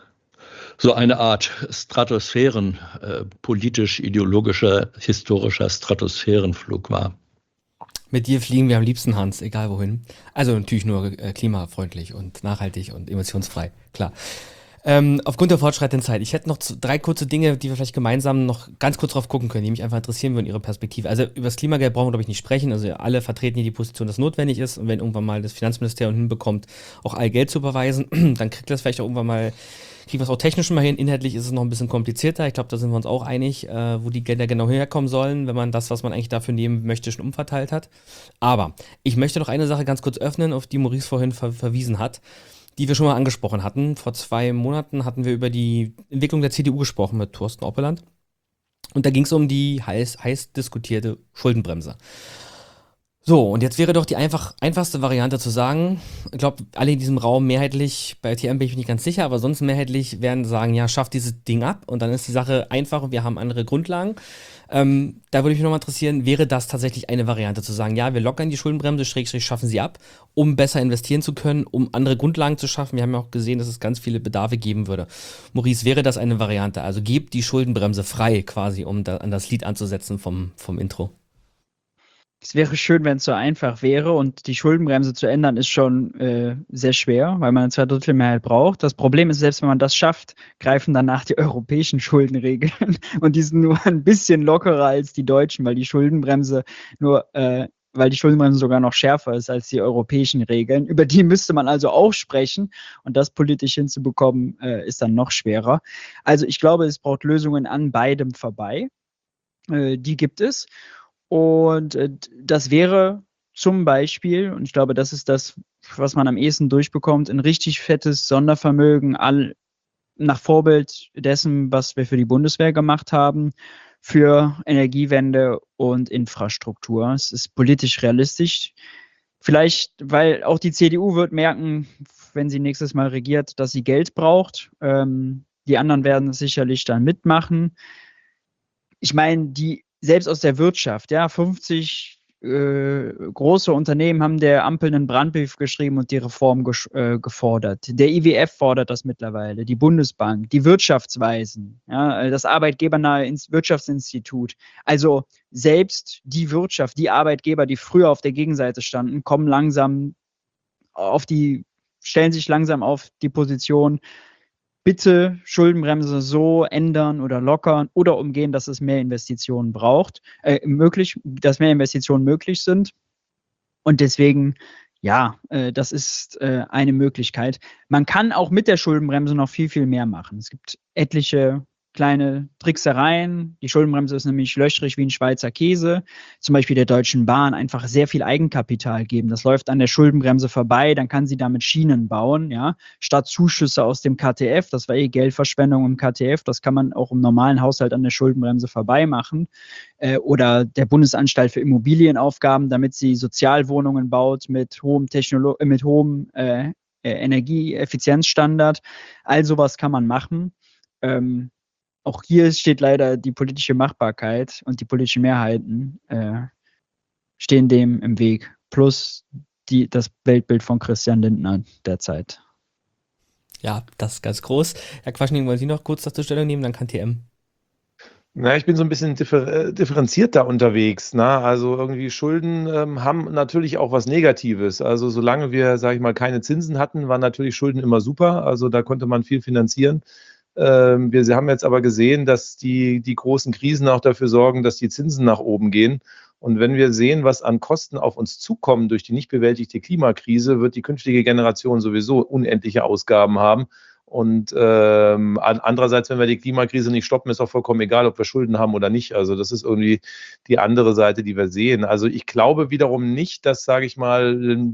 so eine Art Stratosphären, äh, politisch-ideologischer, historischer Stratosphärenflug war. Mit dir fliegen wir am liebsten, Hans, egal wohin. Also natürlich nur äh, klimafreundlich und nachhaltig und emissionsfrei, klar. Ähm, aufgrund der fortschreitenden Zeit. Ich hätte noch zu, drei kurze Dinge, die wir vielleicht gemeinsam noch ganz kurz drauf gucken können, die mich einfach interessieren würden, Ihre Perspektive. Also über das Klimageld brauchen wir, glaube ich, nicht sprechen. Also alle vertreten hier die Position, dass notwendig ist. Und wenn irgendwann mal das Finanzministerium hinbekommt, auch all Geld zu überweisen, dann kriegt das vielleicht auch irgendwann mal, kriegen wir es auch technisch mal hin. Inhaltlich ist es noch ein bisschen komplizierter. Ich glaube, da sind wir uns auch einig, äh, wo die Gelder genau herkommen sollen, wenn man das, was man eigentlich dafür nehmen möchte, schon umverteilt hat. Aber ich möchte noch eine Sache ganz kurz öffnen, auf die Maurice vorhin ver- verwiesen hat, die wir schon mal angesprochen hatten. Vor zwei Monaten hatten wir über die Entwicklung der C D U gesprochen mit Thorsten Oppeland. Und da ging es um die heiß, heiß diskutierte Schuldenbremse. So, und jetzt wäre doch die einfach, einfachste Variante zu sagen, ich glaube, alle in diesem Raum mehrheitlich, bei T M bin ich nicht ganz sicher, aber sonst mehrheitlich werden sagen, ja, schafft dieses Ding ab und dann ist die Sache einfach und wir haben andere Grundlagen. Ähm, da würde mich nochmal interessieren, wäre das tatsächlich eine Variante zu sagen, ja, wir lockern die Schuldenbremse, Schrägstrich schaffen sie ab, um besser investieren zu können, um andere Grundlagen zu schaffen. Wir haben ja auch gesehen, dass es ganz viele Bedarfe geben würde. Maurice, wäre das eine Variante? Also gebt die Schuldenbremse frei quasi, um da an das Lied anzusetzen vom, vom Intro. Es wäre schön, wenn es so einfach wäre und die Schuldenbremse zu ändern ist schon äh, sehr schwer, weil man eine Zweidrittelmehrheit braucht. Das Problem ist, selbst wenn man das schafft, greifen danach die europäischen Schuldenregeln und die sind nur ein bisschen lockerer als die deutschen, weil die Schuldenbremse nur, äh, weil die Schuldenbremse sogar noch schärfer ist als die europäischen Regeln. Über die müsste man also auch sprechen und das politisch hinzubekommen, äh, ist dann noch schwerer. Also ich glaube, es braucht Lösungen an beidem vorbei. Äh, die gibt es. Und äh, das wäre zum Beispiel, und ich glaube, das ist das, was man am ehesten durchbekommt, ein richtig fettes Sondervermögen all, nach Vorbild dessen, was wir für die Bundeswehr gemacht haben, für Energiewende und Infrastruktur. Es ist politisch realistisch. Vielleicht, weil auch die C D U wird merken, wenn sie nächstes Mal regiert, dass sie Geld braucht. Ähm, die anderen werden es sicherlich dann mitmachen. Ich meine, die selbst aus der Wirtschaft, ja, fünfzig äh, große Unternehmen haben der Ampel einen Brandbrief geschrieben und die Reform ges- äh, gefordert. Der I W F fordert das mittlerweile, die Bundesbank, die Wirtschaftsweisen, ja, das arbeitgebernahe Ins- Wirtschaftsinstitut. Also selbst die Wirtschaft, die Arbeitgeber, die früher auf der Gegenseite standen, kommen langsam auf die, stellen sich langsam auf die Position, bitte Schuldenbremse so ändern oder lockern oder umgehen, dass es mehr Investitionen braucht, äh, möglich, dass mehr Investitionen möglich sind. Und deswegen, ja, äh, das ist äh, eine Möglichkeit. Man kann auch mit der Schuldenbremse noch viel, viel mehr machen. Es gibt etliche kleine Tricksereien. Die Schuldenbremse ist nämlich löchrig wie ein Schweizer Käse. Zum Beispiel der Deutschen Bahn einfach sehr viel Eigenkapital geben. Das läuft an der Schuldenbremse vorbei, dann kann sie damit Schienen bauen, ja, statt Zuschüsse aus dem K T F. Das war eh Geldverschwendung im K T F. Das kann man auch im normalen Haushalt an der Schuldenbremse vorbei machen. Äh, oder der Bundesanstalt für Immobilienaufgaben, damit sie Sozialwohnungen baut mit hohem, Technolo- äh, mit hohem äh, äh, Energieeffizienzstandard. All sowas kann man machen. Ähm, Auch hier steht leider die politische Machbarkeit und die politischen Mehrheiten äh, stehen dem im Weg. Plus die, das Weltbild von Christian Lindner derzeit. Ja, das ist ganz groß. Herr Quaschning, wollen Sie noch kurz dazu Stellung nehmen? Dann kann T M. Na, ich bin so ein bisschen differ äh, differenziert da unterwegs. Ne? Also irgendwie Schulden ähm, haben natürlich auch was Negatives. Also solange wir, sage ich mal, keine Zinsen hatten, waren natürlich Schulden immer super. Also da konnte man viel finanzieren. Ähm, wir haben jetzt aber gesehen, dass die, die großen Krisen auch dafür sorgen, dass die Zinsen nach oben gehen. Und wenn wir sehen, was an Kosten auf uns zukommen durch die nicht bewältigte Klimakrise, wird die künftige Generation sowieso unendliche Ausgaben haben. Und ähm, andererseits, wenn wir die Klimakrise nicht stoppen, ist auch vollkommen egal, ob wir Schulden haben oder nicht. Also das ist irgendwie die andere Seite, die wir sehen. Also ich glaube wiederum nicht, dass, sage ich mal,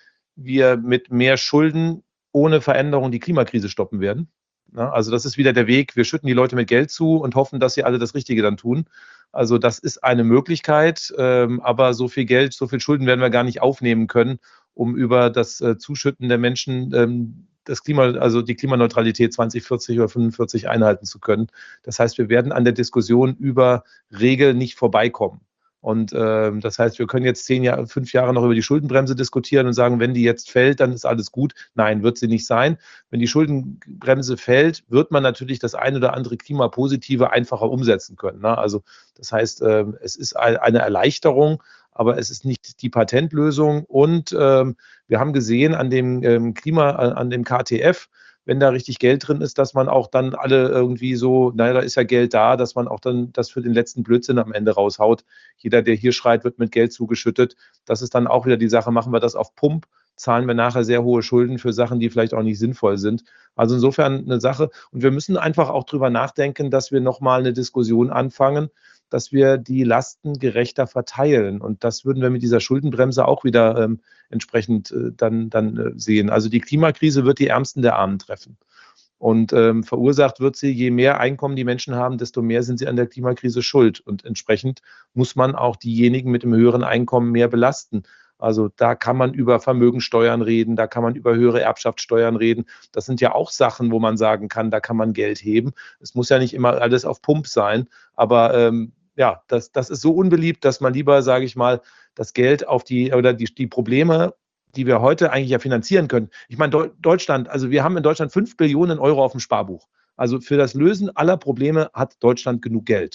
wir mit mehr Schulden ohne Veränderung die Klimakrise stoppen werden. Also das ist wieder der Weg, wir schütten die Leute mit Geld zu und hoffen, dass sie alle das Richtige dann tun. Also das ist eine Möglichkeit, aber so viel Geld, so viel Schulden werden wir gar nicht aufnehmen können, um über das Zuschütten der Menschen das Klima, also die Klimaneutralität zwanzig vierzig oder fünfundvierzig einhalten zu können. Das heißt, wir werden an der Diskussion über Regeln nicht vorbeikommen. Und ähm, das heißt, wir können jetzt zehn Jahre, fünf Jahre noch über die Schuldenbremse diskutieren und sagen, wenn die jetzt fällt, dann ist alles gut. Nein, wird sie nicht sein. Wenn die Schuldenbremse fällt, wird man natürlich das ein oder andere Klimapositive einfacher umsetzen können. Ne? Also das heißt, ähm, es ist eine Erleichterung, aber es ist nicht die Patentlösung. Und ähm, wir haben gesehen an dem ähm, Klima, an dem K T F, wenn da richtig Geld drin ist, dass man auch dann alle irgendwie so, naja, da ist ja Geld da, dass man auch dann das für den letzten Blödsinn am Ende raushaut. Jeder, der hier schreit, wird mit Geld zugeschüttet. Das ist dann auch wieder die Sache, machen wir das auf Pump, zahlen wir nachher sehr hohe Schulden für Sachen, die vielleicht auch nicht sinnvoll sind. Also insofern eine Sache. Und wir müssen einfach auch drüber nachdenken, dass wir nochmal eine Diskussion anfangen, dass wir die Lasten gerechter verteilen. Und das würden wir mit dieser Schuldenbremse auch wieder ähm, entsprechend äh, dann, dann äh, sehen. Also die Klimakrise wird die Ärmsten der Armen treffen. Und ähm, verursacht wird sie, je mehr Einkommen die Menschen haben, desto mehr sind sie an der Klimakrise schuld. Und entsprechend muss man auch diejenigen mit dem höheren Einkommen mehr belasten. Also da kann man über Vermögensteuern reden, da kann man über höhere Erbschaftssteuern reden. Das sind ja auch Sachen, wo man sagen kann, da kann man Geld heben. Es muss ja nicht immer alles auf Pump sein, aber ähm, ja, das, das ist so unbeliebt, dass man lieber, sage ich mal, das Geld auf die oder die, die Probleme, die wir heute eigentlich ja finanzieren können. Ich meine, Deutschland, also wir haben in Deutschland fünf Billionen Euro auf dem Sparbuch. Also für das Lösen aller Probleme hat Deutschland genug Geld.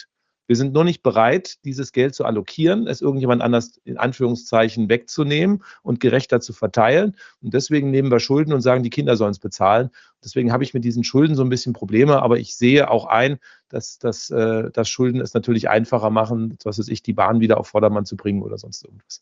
Wir sind nur nicht bereit, dieses Geld zu allokieren, es irgendjemand anders in Anführungszeichen wegzunehmen und gerechter zu verteilen. Und deswegen nehmen wir Schulden und sagen, die Kinder sollen es bezahlen. Deswegen habe ich mit diesen Schulden so ein bisschen Probleme, aber ich sehe auch ein, dass, dass, äh, dass Schulden es natürlich einfacher machen, was weiß ich, die Bahn wieder auf Vordermann zu bringen oder sonst irgendwas.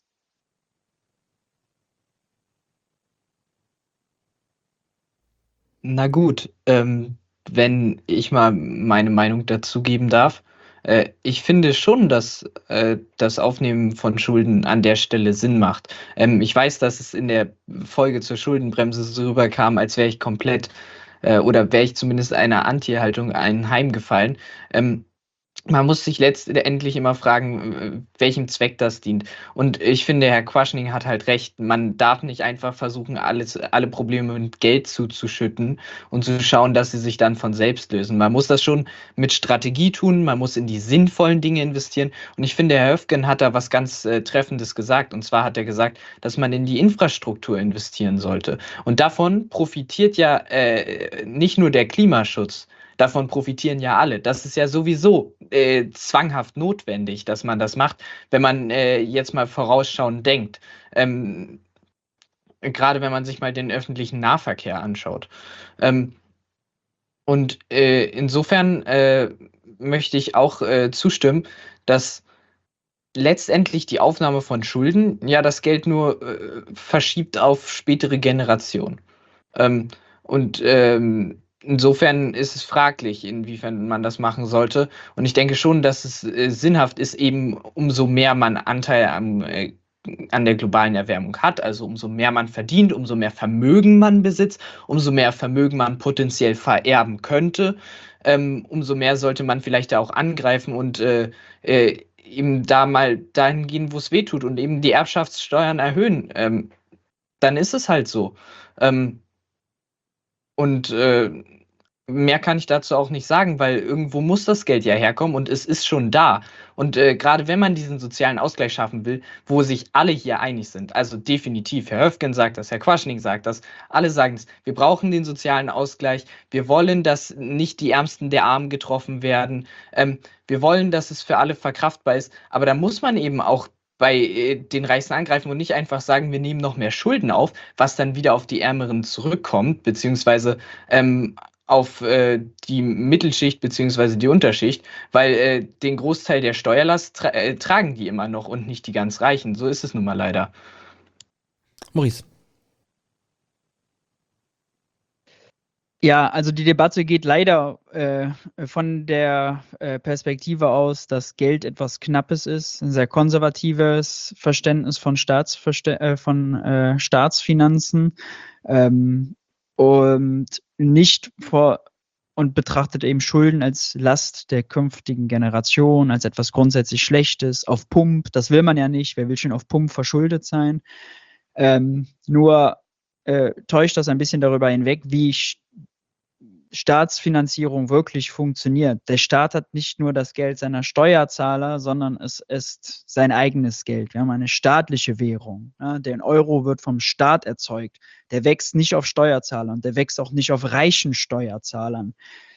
Na gut, ähm, wenn ich mal meine Meinung dazu geben darf. Äh, ich finde schon, dass äh, das Aufnehmen von Schulden an der Stelle Sinn macht. Ähm, ich weiß, dass es in der Folge zur Schuldenbremse so rüberkam, als wäre ich komplett äh, oder wäre ich zumindest einer Anti-Haltung anheimgefallen. Ähm, Man muss sich letztendlich immer fragen, welchem Zweck das dient. Und ich finde, Herr Quaschning hat halt recht. Man darf nicht einfach versuchen, alles, alle Probleme mit Geld zuzuschütten und zu schauen, dass sie sich dann von selbst lösen. Man muss das schon mit Strategie tun. Man muss in die sinnvollen Dinge investieren. Und ich finde, Herr Höfgen hat da was ganz äh, Treffendes gesagt. Und zwar hat er gesagt, dass man in die Infrastruktur investieren sollte. Und davon profitiert ja äh, nicht nur der Klimaschutz. Davon profitieren ja alle. Das ist ja sowieso äh, zwanghaft notwendig, dass man das macht, wenn man äh, jetzt mal vorausschauend denkt. Ähm, gerade wenn man sich mal den öffentlichen Nahverkehr anschaut. Ähm, und äh, insofern äh, möchte ich auch äh, zustimmen, dass letztendlich die Aufnahme von Schulden ja das Geld nur äh, verschiebt auf spätere Generationen. Ähm, und ähm, Insofern ist es fraglich, inwiefern man das machen sollte. Und ich denke schon, dass es äh, sinnhaft ist, eben umso mehr man Anteil am, äh, an der globalen Erwärmung hat, also umso mehr man verdient, umso mehr Vermögen man besitzt, umso mehr Vermögen man potenziell vererben könnte, ähm, umso mehr sollte man vielleicht da auch angreifen und äh, äh, eben da mal dahin gehen, wo es weh tut und eben die Erbschaftssteuern erhöhen. Ähm, dann ist es halt so. Ähm, und äh, mehr kann ich dazu auch nicht sagen, weil irgendwo muss das Geld ja herkommen und es ist schon da. Und äh, gerade wenn man diesen sozialen Ausgleich schaffen will, wo sich alle hier einig sind, also definitiv, Herr Höfgen sagt das, Herr Quaschning sagt das, alle sagen es, wir brauchen den sozialen Ausgleich, wir wollen, dass nicht die Ärmsten der Armen getroffen werden, ähm, wir wollen, dass es für alle verkraftbar ist, aber da muss man eben auch bei äh, den Reichsten angreifen und nicht einfach sagen, wir nehmen noch mehr Schulden auf, was dann wieder auf die Ärmeren zurückkommt, beziehungsweise ähm, auf äh, die Mittelschicht beziehungsweise die Unterschicht, weil äh, den Großteil der Steuerlast tra äh, tragen die immer noch und nicht die ganz Reichen. So ist es nun mal leider. Maurice. Ja, also die Debatte geht leider äh, von der äh, Perspektive aus, dass Geld etwas Knappes ist, ein sehr konservatives Verständnis von, Staatsverste äh, von äh, Staatsfinanzen. Ähm, und nicht vor und betrachtet eben Schulden als Last der künftigen Generation, als etwas grundsätzlich Schlechtes, auf Pump. Das will man ja nicht. Wer will schon auf Pump verschuldet sein? Ähm, nur äh, täuscht das ein bisschen darüber hinweg, wie Staatsfinanzierung wirklich funktioniert. Der Staat hat nicht nur das Geld seiner Steuerzahler, sondern es ist sein eigenes Geld. Wir haben eine staatliche Währung. Ja, der Euro wird vom Staat erzeugt. Der wächst nicht auf Steuerzahlern, der wächst auch nicht auf reichen Steuerzahlern.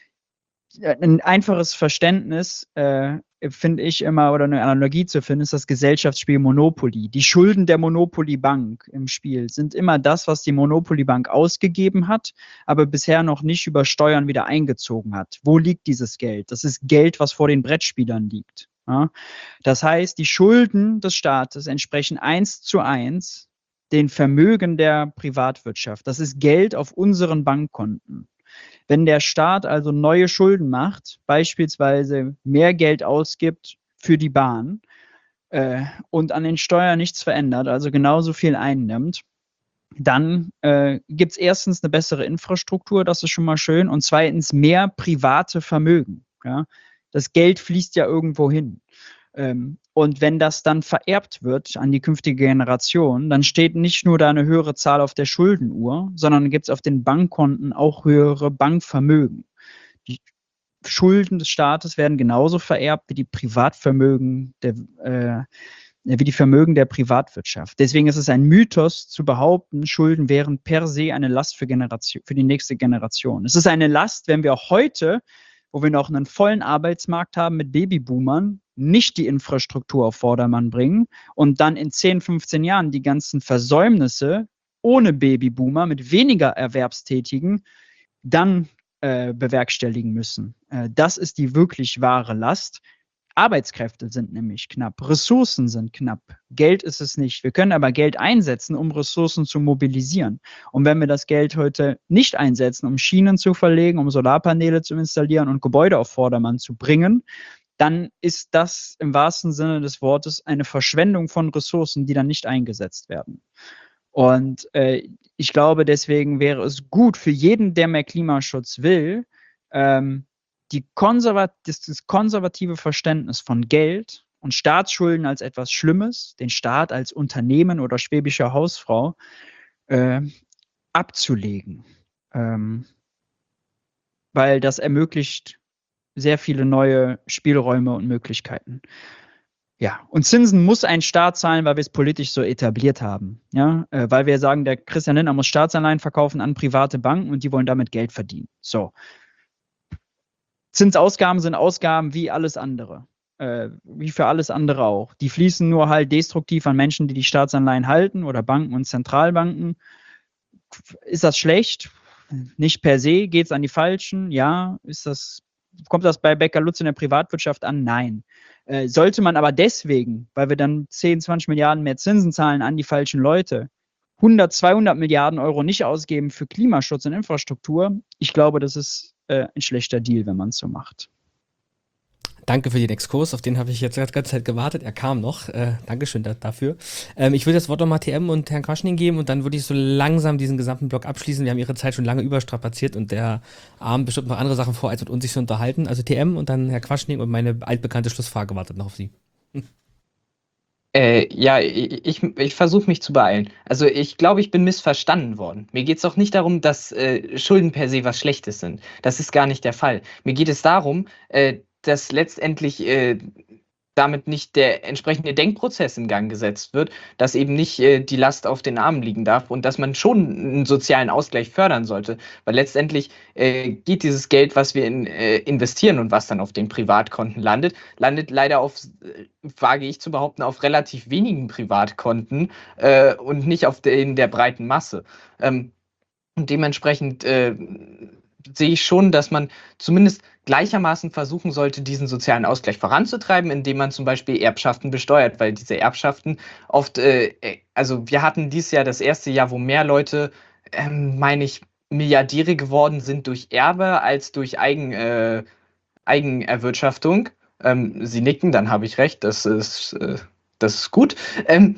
Ein einfaches Verständnis, äh, finde ich immer, oder eine Analogie zu finden, ist das Gesellschaftsspiel Monopoly. Die Schulden der Monopoly-Bank im Spiel sind immer das, was die Monopoly-Bank ausgegeben hat, aber bisher noch nicht über Steuern wieder eingezogen hat. Wo liegt dieses Geld? Das ist Geld, was vor den Brettspielern liegt. Ja? Das heißt, die Schulden des Staates entsprechen eins zu eins den Vermögen der Privatwirtschaft. Das ist Geld auf unseren Bankkonten. Wenn der Staat also neue Schulden macht, beispielsweise mehr Geld ausgibt für die Bahn äh, und an den Steuern nichts verändert, also genauso viel einnimmt, dann äh, gibt es erstens eine bessere Infrastruktur, das ist schon mal schön, und zweitens mehr private Vermögen. Ja? Das Geld fließt ja irgendwo hin. Ähm, und wenn das dann vererbt wird an die künftige Generation, dann steht nicht nur da eine höhere Zahl auf der Schuldenuhr, sondern gibt es auf den Bankkonten auch höhere Bankvermögen. Die Schulden des Staates werden genauso vererbt wie die Privatvermögen der, äh, wie die Vermögen der Privatwirtschaft. Deswegen ist es ein Mythos zu behaupten, Schulden wären per se eine Last für, Generation, für die nächste Generation. Es ist eine Last, wenn wir auch heute wo wir noch einen vollen Arbeitsmarkt haben mit Babyboomern, nicht die Infrastruktur auf Vordermann bringen und dann in zehn, fünfzehn Jahren die ganzen Versäumnisse ohne Babyboomer mit weniger Erwerbstätigen dann äh, bewerkstelligen müssen. Äh, das ist die wirklich wahre Last. Arbeitskräfte sind nämlich knapp, Ressourcen sind knapp, Geld ist es nicht. Wir können aber Geld einsetzen, um Ressourcen zu mobilisieren. Und wenn wir das Geld heute nicht einsetzen, um Schienen zu verlegen, um Solarpaneele zu installieren und Gebäude auf Vordermann zu bringen, dann ist das im wahrsten Sinne des Wortes eine Verschwendung von Ressourcen, die dann nicht eingesetzt werden. Und äh, ich glaube, deswegen wäre es gut für jeden, der mehr Klimaschutz will, ähm, die konservat das, das konservative Verständnis von Geld und Staatsschulden als etwas Schlimmes, den Staat als Unternehmen oder schwäbische Hausfrau äh, abzulegen. Ähm, weil das ermöglicht sehr viele neue Spielräume und Möglichkeiten. Ja, und Zinsen muss ein Staat zahlen, weil wir es politisch so etabliert haben. Ja, äh, weil wir sagen, der Christian Lindner muss Staatsanleihen verkaufen an private Banken und die wollen damit Geld verdienen. So. Zinsausgaben sind Ausgaben wie alles andere. Äh, wie für alles andere auch. Die fließen nur halt destruktiv an Menschen, die die Staatsanleihen halten oder Banken und Zentralbanken. Ist das schlecht? Nicht per se. Geht es an die Falschen? Ja. Ist das, kommt das bei Becker-Lutz in der Privatwirtschaft an? Nein. Äh, sollte man aber deswegen, weil wir dann zehn, zwanzig Milliarden mehr Zinsen zahlen an die falschen Leute, hundert, zweihundert Milliarden Euro nicht ausgeben für Klimaschutz und Infrastruktur? Ich glaube, das ist äh, ein schlechter Deal, wenn man es so macht. Danke für den Exkurs, auf den habe ich jetzt die ganze Zeit gewartet. Er kam noch. Äh, Dankeschön da, dafür. Ähm, ich würde das Wort nochmal T M und Herrn Quaschning geben und dann würde ich so langsam diesen gesamten Block abschließen. Wir haben Ihre Zeit schon lange überstrapaziert und der Abend bestimmt noch andere Sachen vor, als mit uns sich zu unterhalten. Also T M und dann Herr Quaschning und meine altbekannte Schlussfrage wartet noch auf Sie. Hm. Äh, ja, ich, ich, ich versuche mich zu beeilen. Also ich glaube, ich bin missverstanden worden. Mir geht es auch nicht darum, dass äh, Schulden per se was Schlechtes sind. Das ist gar nicht der Fall. Mir geht es darum, äh, dass letztendlich äh, damit nicht der entsprechende Denkprozess in Gang gesetzt wird, dass eben nicht äh, die Last auf den Armen liegen darf und dass man schon einen sozialen Ausgleich fördern sollte. Weil letztendlich äh, geht dieses Geld, was wir in, äh, investieren und was dann auf den Privatkonten landet, landet leider auf, äh, wage ich zu behaupten, auf relativ wenigen Privatkonten äh, und nicht auf den der breiten Masse. Ähm, und dementsprechend äh, sehe ich schon, dass man zumindest gleichermaßen versuchen sollte, diesen sozialen Ausgleich voranzutreiben, indem man zum Beispiel Erbschaften besteuert, weil diese Erbschaften oft, äh, also wir hatten dieses Jahr das erste Jahr, wo mehr Leute, ähm, meine ich, Milliardäre geworden sind durch Erbe als durch Eigen, äh, Eigenerwirtschaftung. Ähm, Sie nicken, dann habe ich recht, das ist, äh, das ist gut. Ähm,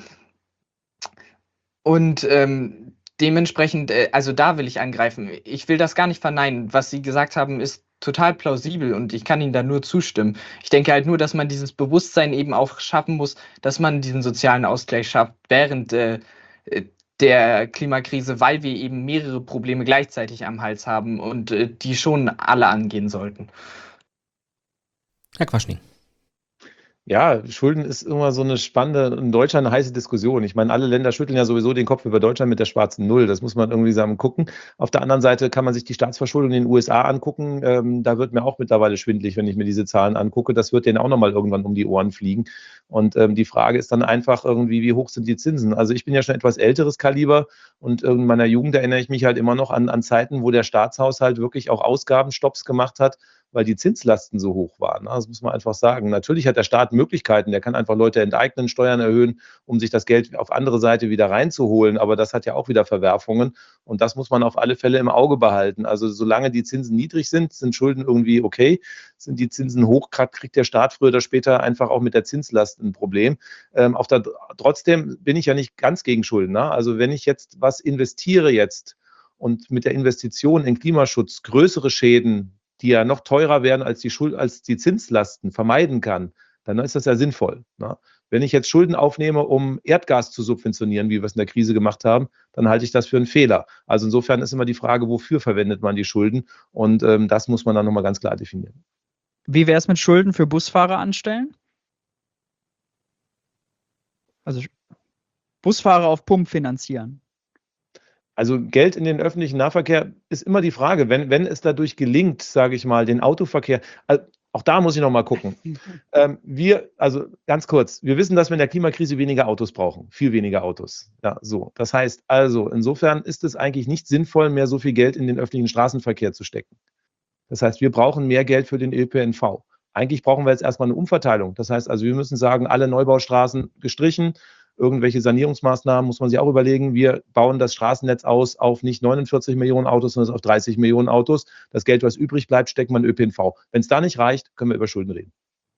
und ähm, Dementsprechend, also da will ich angreifen. Ich will das gar nicht verneinen. Was Sie gesagt haben, ist total plausibel und ich kann Ihnen da nur zustimmen. Ich denke halt nur, dass man dieses Bewusstsein eben auch schaffen muss, dass man diesen sozialen Ausgleich schafft während äh, der Klimakrise, weil wir eben mehrere Probleme gleichzeitig am Hals haben und äh, die schon alle angehen sollten. Herr Quaschning. Ja, Schulden ist immer so eine spannende, in Deutschland eine heiße Diskussion. Ich meine, alle Länder schütteln ja sowieso den Kopf über Deutschland mit der schwarzen Null. Das muss man irgendwie zusammen gucken. Auf der anderen Seite kann man sich die Staatsverschuldung in den U S A angucken. Ähm, da wird mir auch mittlerweile schwindelig, wenn ich mir diese Zahlen angucke. Das wird denen auch nochmal irgendwann um die Ohren fliegen. Und ähm, die Frage ist dann einfach irgendwie, wie hoch sind die Zinsen? Also ich bin ja schon etwas älteres Kaliber und in meiner Jugend erinnere ich mich halt immer noch an, an Zeiten, wo der Staatshaushalt wirklich auch Ausgabenstopps gemacht hat, weil die Zinslasten so hoch waren. Das muss man einfach sagen. Natürlich hat der Staat Möglichkeiten, der kann einfach Leute enteignen, Steuern erhöhen, um sich das Geld auf andere Seite wieder reinzuholen, aber das hat ja auch wieder Verwerfungen und das muss man auf alle Fälle im Auge behalten. Also solange die Zinsen niedrig sind, sind Schulden irgendwie okay. Sind die Zinsen hoch, kriegt der Staat früher oder später einfach auch mit der Zinslast ein Problem. Ähm, auf der, trotzdem bin ich ja nicht ganz gegen Schulden. Ne? Also wenn ich jetzt was investiere jetzt und mit der Investition in Klimaschutz größere Schäden, die ja noch teurer werden als die Schuld, als die Zinslasten vermeiden kann, dann ist das ja sinnvoll. Ne? Wenn ich jetzt Schulden aufnehme, um Erdgas zu subventionieren, wie wir es in der Krise gemacht haben, dann halte ich das für einen Fehler. Also insofern ist immer die Frage, wofür verwendet man die Schulden? Und ähm, das muss man dann nochmal ganz klar definieren. Wie wäre es mit Schulden für Busfahrer anstellen? Also Busfahrer auf Pump finanzieren. Also Geld in den öffentlichen Nahverkehr ist immer die Frage, wenn, wenn es dadurch gelingt, sage ich mal, den Autoverkehr, also auch da muss ich noch mal gucken. ähm, wir, also ganz kurz, wir wissen, dass wir in der Klimakrise weniger Autos brauchen, viel weniger Autos. Ja, so. Das heißt also, insofern ist es eigentlich nicht sinnvoll, mehr so viel Geld in den öffentlichen Straßenverkehr zu stecken. Das heißt, wir brauchen mehr Geld für den Ö P N V. Eigentlich brauchen wir jetzt erstmal eine Umverteilung. Das heißt also, wir müssen sagen, alle Neubaustraßen gestrichen, irgendwelche Sanierungsmaßnahmen muss man sich auch überlegen. Wir bauen das Straßennetz aus auf nicht neunundvierzig Millionen Autos, sondern auf dreißig Millionen Autos. Das Geld, was übrig bleibt, steckt man in Ö P N V. Wenn es da nicht reicht, können wir über Schulden reden.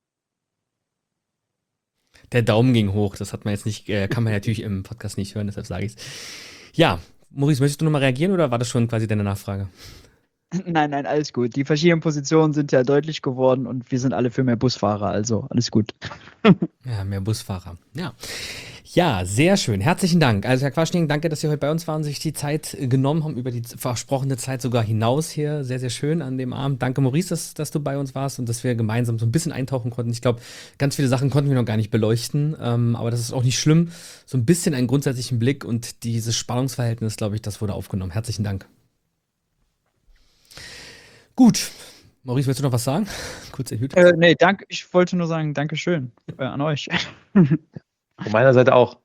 Der Daumen ging hoch, das hat man jetzt nicht, äh, kann man natürlich im Podcast nicht hören, deshalb sage ich es. Ja, Maurice, möchtest du nochmal reagieren oder war das schon quasi deine Nachfrage? Nein, nein, alles gut. Die verschiedenen Positionen sind ja deutlich geworden und wir sind alle für mehr Busfahrer, also alles gut. Ja, mehr Busfahrer. Ja. Ja, sehr schön. Herzlichen Dank. Also Herr Quaschning, danke, dass Sie heute bei uns waren, sich die Zeit genommen haben, über die versprochene Zeit sogar hinaus hier. Sehr, sehr schön an dem Abend. Danke, Maurice, dass, dass du bei uns warst und dass wir gemeinsam so ein bisschen eintauchen konnten. Ich glaube, ganz viele Sachen konnten wir noch gar nicht beleuchten, ähm, aber das ist auch nicht schlimm. So ein bisschen einen grundsätzlichen Blick und dieses Spannungsverhältnis, glaube ich, das wurde aufgenommen. Herzlichen Dank. Gut. Maurice, willst du noch was sagen? Kurz erhöht. Äh, nee, danke. Ich wollte nur sagen, Dankeschön äh, an euch. Von meiner Seite auch.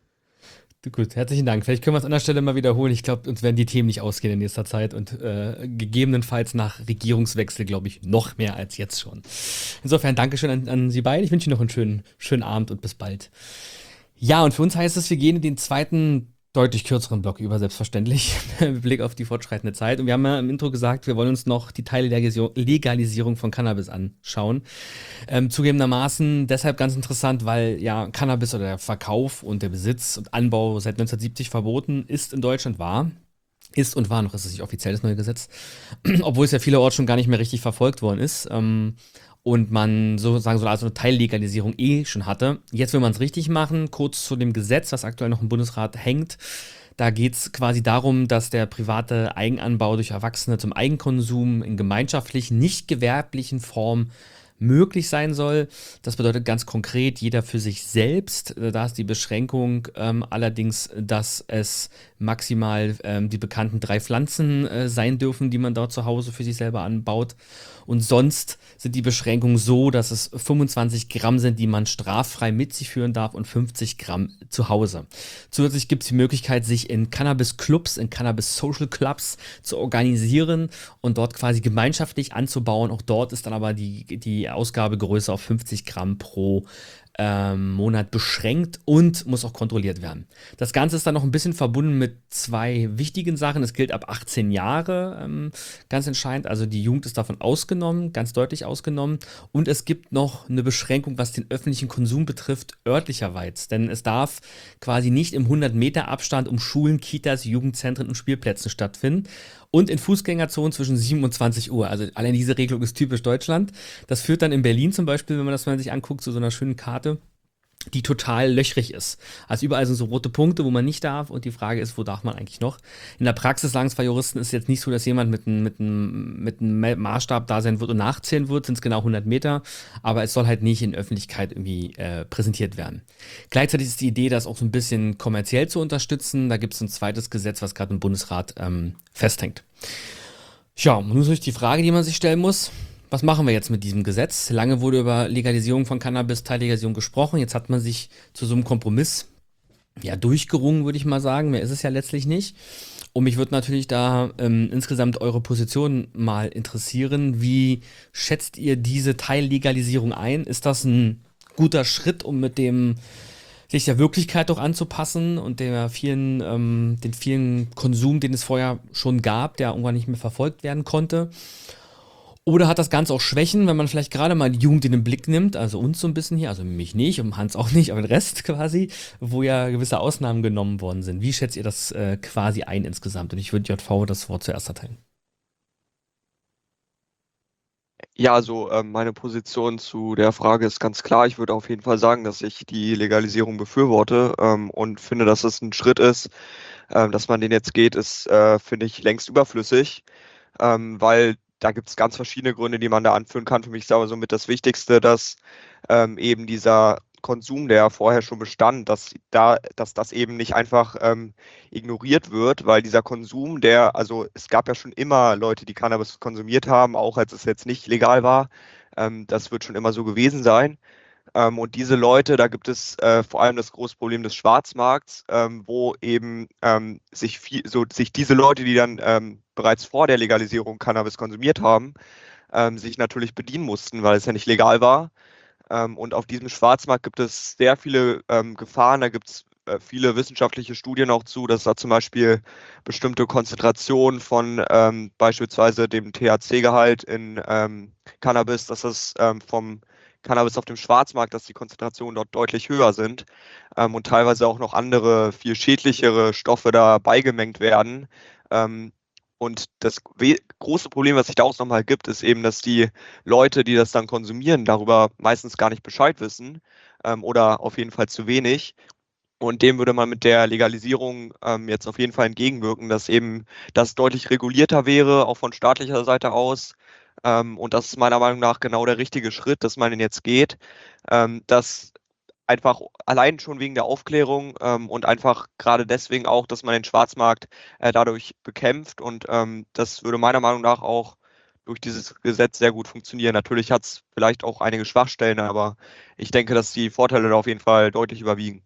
Gut, herzlichen Dank. Vielleicht können wir es an der Stelle mal wiederholen. Ich glaube, uns werden die Themen nicht ausgehen in nächster Zeit und äh, gegebenenfalls nach Regierungswechsel, glaube ich, noch mehr als jetzt schon. Insofern Dankeschön an, an Sie beide. Ich wünsche Ihnen noch einen schönen, schönen Abend und bis bald. Ja, und für uns heißt es, wir gehen in den zweiten deutlich kürzeren Block über, selbstverständlich, mit Blick auf die fortschreitende Zeit. Und wir haben ja im Intro gesagt, wir wollen uns noch die Teillegalisierung von Cannabis anschauen. Ähm, zugegebenermaßen deshalb ganz interessant, weil ja Cannabis oder der Verkauf und der Besitz und Anbau seit neunzehnhundertsiebzig verboten ist in Deutschland, war. Ist und war noch, ist es nicht offiziell das neue Gesetz, obwohl es ja vielerorts schon gar nicht mehr richtig verfolgt worden ist. Ähm, und man sozusagen so eine Teillegalisierung eh schon hatte. Jetzt will man es richtig machen. Kurz zu dem Gesetz, was aktuell noch im Bundesrat hängt. Da geht es quasi darum, dass der private Eigenanbau durch Erwachsene zum Eigenkonsum in gemeinschaftlichen, nicht gewerblichen Formen möglich sein soll. Das bedeutet ganz konkret, jeder für sich selbst. Da ist die Beschränkung ähm, allerdings, dass es maximal ähm, die bekannten drei Pflanzen äh, sein dürfen, die man dort zu Hause für sich selber anbaut. Und sonst sind die Beschränkungen so, dass es fünfundzwanzig Gramm sind, die man straffrei mit sich führen darf und fünfzig Gramm zu Hause. Zusätzlich gibt es die Möglichkeit, sich in Cannabis-Clubs, in Cannabis-Social-Clubs zu organisieren und dort quasi gemeinschaftlich anzubauen. Auch dort ist dann aber die, die Ausgabegröße auf fünfzig Gramm pro ähm, Monat beschränkt und muss auch kontrolliert werden. Das Ganze ist dann noch ein bisschen verbunden mit zwei wichtigen Sachen. Es gilt ab achtzehn Jahre, ähm, ganz entscheidend. Also die Jugend ist davon ausgenommen, ganz deutlich ausgenommen. Und es gibt noch eine Beschränkung, was den öffentlichen Konsum betrifft, örtlicherweise. Denn es darf quasi nicht im hundert Meter Abstand um Schulen, Kitas, Jugendzentren und Spielplätzen stattfinden. Und in Fußgängerzonen zwischen sieben und zwanzig Uhr. Also allein diese Regelung ist typisch Deutschland. Das führt dann in Berlin zum Beispiel, wenn man das mal sich anguckt, zu so einer schönen Karte, die total löchrig ist. Also überall sind so rote Punkte, wo man nicht darf und die Frage ist, wo darf man eigentlich noch? In der Praxis sagen zwei Juristen, ist es jetzt nicht so, dass jemand mit einem mit einem mit einem Maßstab da sein wird und nachzählen wird, sind es genau hundert Meter, aber es soll halt nicht in Öffentlichkeit irgendwie äh, präsentiert werden. Gleichzeitig ist die Idee, das auch so ein bisschen kommerziell zu unterstützen. Da gibt es ein zweites Gesetz, was gerade im Bundesrat ähm, festhängt. Ja, und nun ist natürlich die Frage, die man sich stellen muss: Was machen wir jetzt mit diesem Gesetz? Lange wurde über Legalisierung von Cannabis, Teillegalisierung gesprochen. Jetzt hat man sich zu so einem Kompromiss ja durchgerungen, würde ich mal sagen. Mehr ist es ja letztlich nicht. Und mich würde natürlich da ähm, insgesamt eure Position mal interessieren. Wie schätzt ihr diese Teillegalisierung ein? Ist das ein guter Schritt, um mit dem sich der Wirklichkeit auch anzupassen und der vielen, ähm, den vielen Konsum, den es vorher schon gab, der irgendwann nicht mehr verfolgt werden konnte? Oder hat das Ganze auch Schwächen, wenn man vielleicht gerade mal die Jugend in den Blick nimmt, also uns so ein bisschen hier, also mich nicht und Hans auch nicht, aber den Rest quasi, wo ja gewisse Ausnahmen genommen worden sind. Wie schätzt ihr das äh, quasi ein insgesamt? Und ich würde J V das Wort zuerst erteilen. Ja, also ähm, meine Position zu der Frage ist ganz klar. Ich würde auf jeden Fall sagen, dass ich die Legalisierung befürworte ähm, und finde, dass es ein Schritt ist. Ähm, dass man den jetzt geht, ist, äh, finde ich, längst überflüssig, ähm, weil da gibt es ganz verschiedene Gründe, die man da anführen kann. Für mich ist aber somit das Wichtigste, dass ähm, eben dieser Konsum, der vorher schon bestand, dass da, dass das eben nicht einfach ähm, ignoriert wird, weil dieser Konsum, der, also es gab ja schon immer Leute, die Cannabis konsumiert haben, auch als es jetzt nicht legal war. Ähm, das wird schon immer so gewesen sein. Ähm, und diese Leute, da gibt es äh, vor allem das große Problem des Schwarzmarkts, ähm, wo eben ähm, sich, viel, so, sich diese Leute, die dann ähm, bereits vor der Legalisierung Cannabis konsumiert haben, ähm, sich natürlich bedienen mussten, weil es ja nicht legal war. Ähm, und auf diesem Schwarzmarkt gibt es sehr viele ähm, Gefahren. Da gibt es äh, viele wissenschaftliche Studien auch zu, dass da zum Beispiel bestimmte Konzentrationen von ähm, beispielsweise dem T H C-Gehalt in ähm, Cannabis, dass das ähm, vom Cannabis auf dem Schwarzmarkt, dass die Konzentrationen dort deutlich höher sind ähm, und teilweise auch noch andere, viel schädlichere Stoffe da beigemengt werden. Ähm, und das große Problem, was sich daraus nochmal gibt, ist eben, dass die Leute, die das dann konsumieren, darüber meistens gar nicht Bescheid wissen ähm, oder auf jeden Fall zu wenig. Und dem würde man mit der Legalisierung ähm, jetzt auf jeden Fall entgegenwirken, dass eben das deutlich regulierter wäre, auch von staatlicher Seite aus. Ähm, und das ist meiner Meinung nach genau der richtige Schritt, dass man den jetzt geht, ähm, dass einfach allein schon wegen der Aufklärung ähm, und einfach gerade deswegen auch, dass man den Schwarzmarkt äh, dadurch bekämpft. Und ähm, das würde meiner Meinung nach auch durch dieses Gesetz sehr gut funktionieren. Natürlich hat es vielleicht auch einige Schwachstellen, aber ich denke, dass die Vorteile da auf jeden Fall deutlich überwiegen.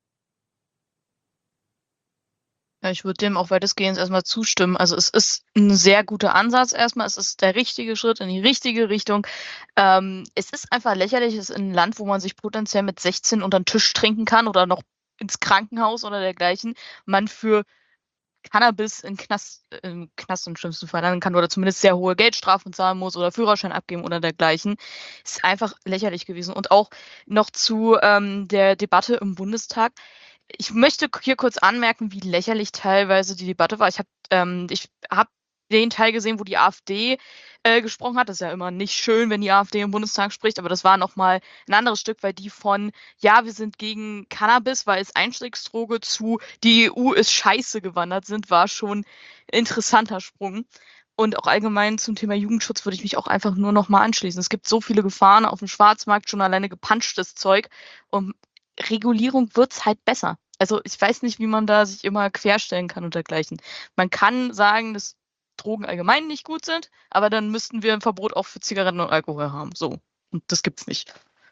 Ja, ich würde dem auch weitestgehend erstmal zustimmen. Also es ist ein sehr guter Ansatz erstmal. Es ist der richtige Schritt in die richtige Richtung. Ähm, es ist einfach lächerlich, es ist ein Land, wo man sich potenziell mit sechzehn unter den Tisch trinken kann oder noch ins Krankenhaus oder dergleichen, man für Cannabis in Knast, im Knast im schlimmsten Fall landen kann oder zumindest sehr hohe Geldstrafen zahlen muss oder Führerschein abgeben oder dergleichen. Ist einfach lächerlich gewesen. Und auch noch zu ähm, der Debatte im Bundestag. Ich möchte hier kurz anmerken, wie lächerlich teilweise die Debatte war. Ich habe ähm, ich hab den Teil gesehen, wo die AfD äh, gesprochen hat. Das ist ja immer nicht schön, wenn die AfD im Bundestag spricht, aber das war nochmal ein anderes Stück, weil die von, ja, wir sind gegen Cannabis, weil es Einstiegsdroge zu, die E U ist scheiße gewandert sind, war schon ein interessanter Sprung. Und auch allgemein zum Thema Jugendschutz würde ich mich auch einfach nur nochmal anschließen. Es gibt so viele Gefahren auf dem Schwarzmarkt, schon alleine gepanschtes Zeug. Und Regulierung wird es halt besser. Also ich weiß nicht, wie man da sich immer querstellen kann und dergleichen. Man kann sagen, dass Drogen allgemein nicht gut sind, aber dann müssten wir ein Verbot auch für Zigaretten und Alkohol haben. So. Und das gibt's nicht.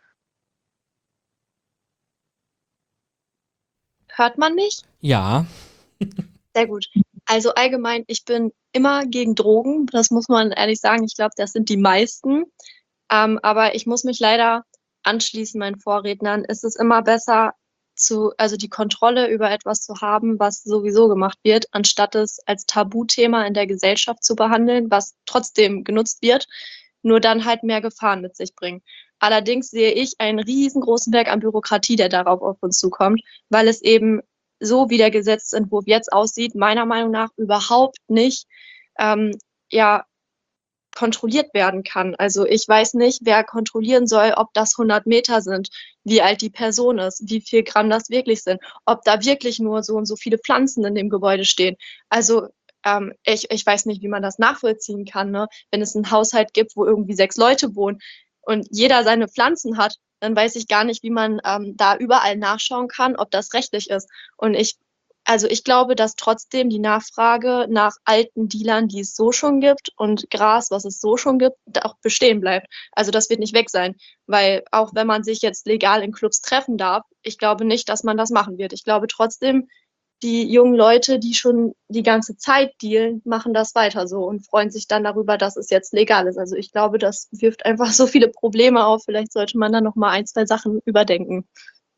Hört man mich? Ja. Sehr gut. Also allgemein, ich bin immer gegen Drogen. Das muss man ehrlich sagen. Ich glaube, das sind die meisten. Ähm, aber ich muss mich leider anschließen meinen Vorrednern. Es ist immer besser, zu, also die Kontrolle über etwas zu haben, was sowieso gemacht wird, anstatt es als Tabuthema in der Gesellschaft zu behandeln, was trotzdem genutzt wird, nur dann halt mehr Gefahren mit sich bringt. Allerdings sehe ich einen riesengroßen Berg an Bürokratie, der darauf auf uns zukommt, weil es eben so, wie der Gesetzentwurf jetzt aussieht, meiner Meinung nach überhaupt nicht ähm, ja, kontrolliert werden kann. Also ich weiß nicht, wer kontrollieren soll, ob das hundert Meter sind, wie alt die Person ist, wie viel Gramm das wirklich sind, ob da wirklich nur so und so viele Pflanzen in dem Gebäude stehen. Also ähm, ich, ich weiß nicht, wie man das nachvollziehen kann, ne? Wenn es einen Haushalt gibt, wo irgendwie sechs Leute wohnen und jeder seine Pflanzen hat, dann weiß ich gar nicht, wie man ähm, da überall nachschauen kann, ob das rechtlich ist. Und ich Also ich glaube, dass trotzdem die Nachfrage nach alten Dealern, die es so schon gibt, und Gras, was es so schon gibt, auch bestehen bleibt. Also das wird nicht weg sein, weil auch wenn man sich jetzt legal in Clubs treffen darf, ich glaube nicht, dass man das machen wird. Ich glaube trotzdem, die jungen Leute, die schon die ganze Zeit dealen, machen das weiter so und freuen sich dann darüber, dass es jetzt legal ist. Also ich glaube, das wirft einfach so viele Probleme auf. Vielleicht sollte man da noch mal ein, zwei Sachen überdenken.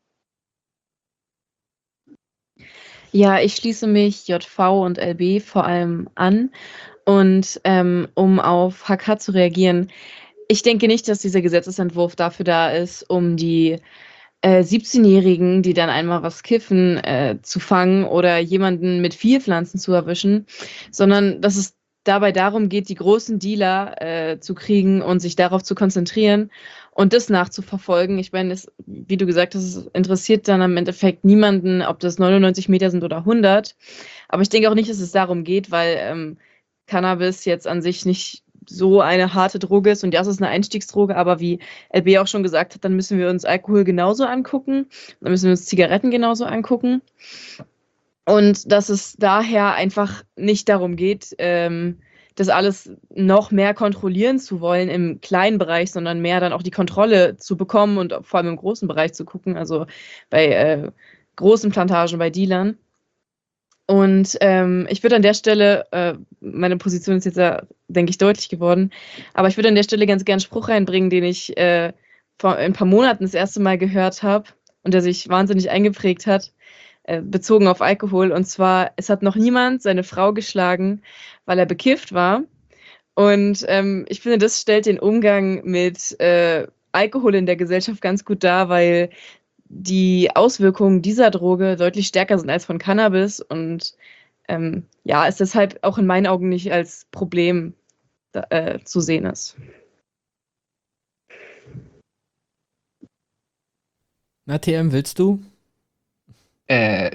Ja, ich schließe mich J V und L B vor allem an. Und ähm, um auf H K zu reagieren, ich denke nicht, dass dieser Gesetzesentwurf dafür da ist, um die äh, siebzehnjährigen, die dann einmal was kiffen, äh, zu fangen oder jemanden mit vier Pflanzen zu erwischen, sondern dass es dabei darum geht, die großen Dealer äh, zu kriegen und sich darauf zu konzentrieren und das nachzuverfolgen. Ich meine, es, wie du gesagt hast, es interessiert dann im Endeffekt niemanden, ob das neunundneunzig Meter sind oder hundert. Aber ich denke auch nicht, dass es darum geht, weil ähm, Cannabis jetzt an sich nicht so eine harte Droge ist und ja, es ist eine Einstiegsdroge, aber wie L B auch schon gesagt hat, dann müssen wir uns Alkohol genauso angucken, dann müssen wir uns Zigaretten genauso angucken und dass es daher einfach nicht darum geht, ähm, das alles noch mehr kontrollieren zu wollen im kleinen Bereich, sondern mehr dann auch die Kontrolle zu bekommen und vor allem im großen Bereich zu gucken, also bei äh, großen Plantagen, bei Dealern. Und ähm, ich würde an der Stelle, äh, meine Position ist jetzt ja, denke ich, deutlich geworden, aber ich würde an der Stelle ganz gerne einen Spruch reinbringen, den ich äh, vor ein paar Monaten das erste Mal gehört habe und der sich wahnsinnig eingeprägt hat, äh, bezogen auf Alkohol. Und zwar, es hat noch niemand seine Frau geschlagen, weil er bekifft war. Und ähm, ich finde, das stellt den Umgang mit äh, Alkohol in der Gesellschaft ganz gut dar, weil die Auswirkungen dieser Droge deutlich stärker sind als von Cannabis und ähm, ja, es deshalb auch in meinen Augen nicht als Problem da, äh, zu sehen ist. Na, T M, willst du? Äh,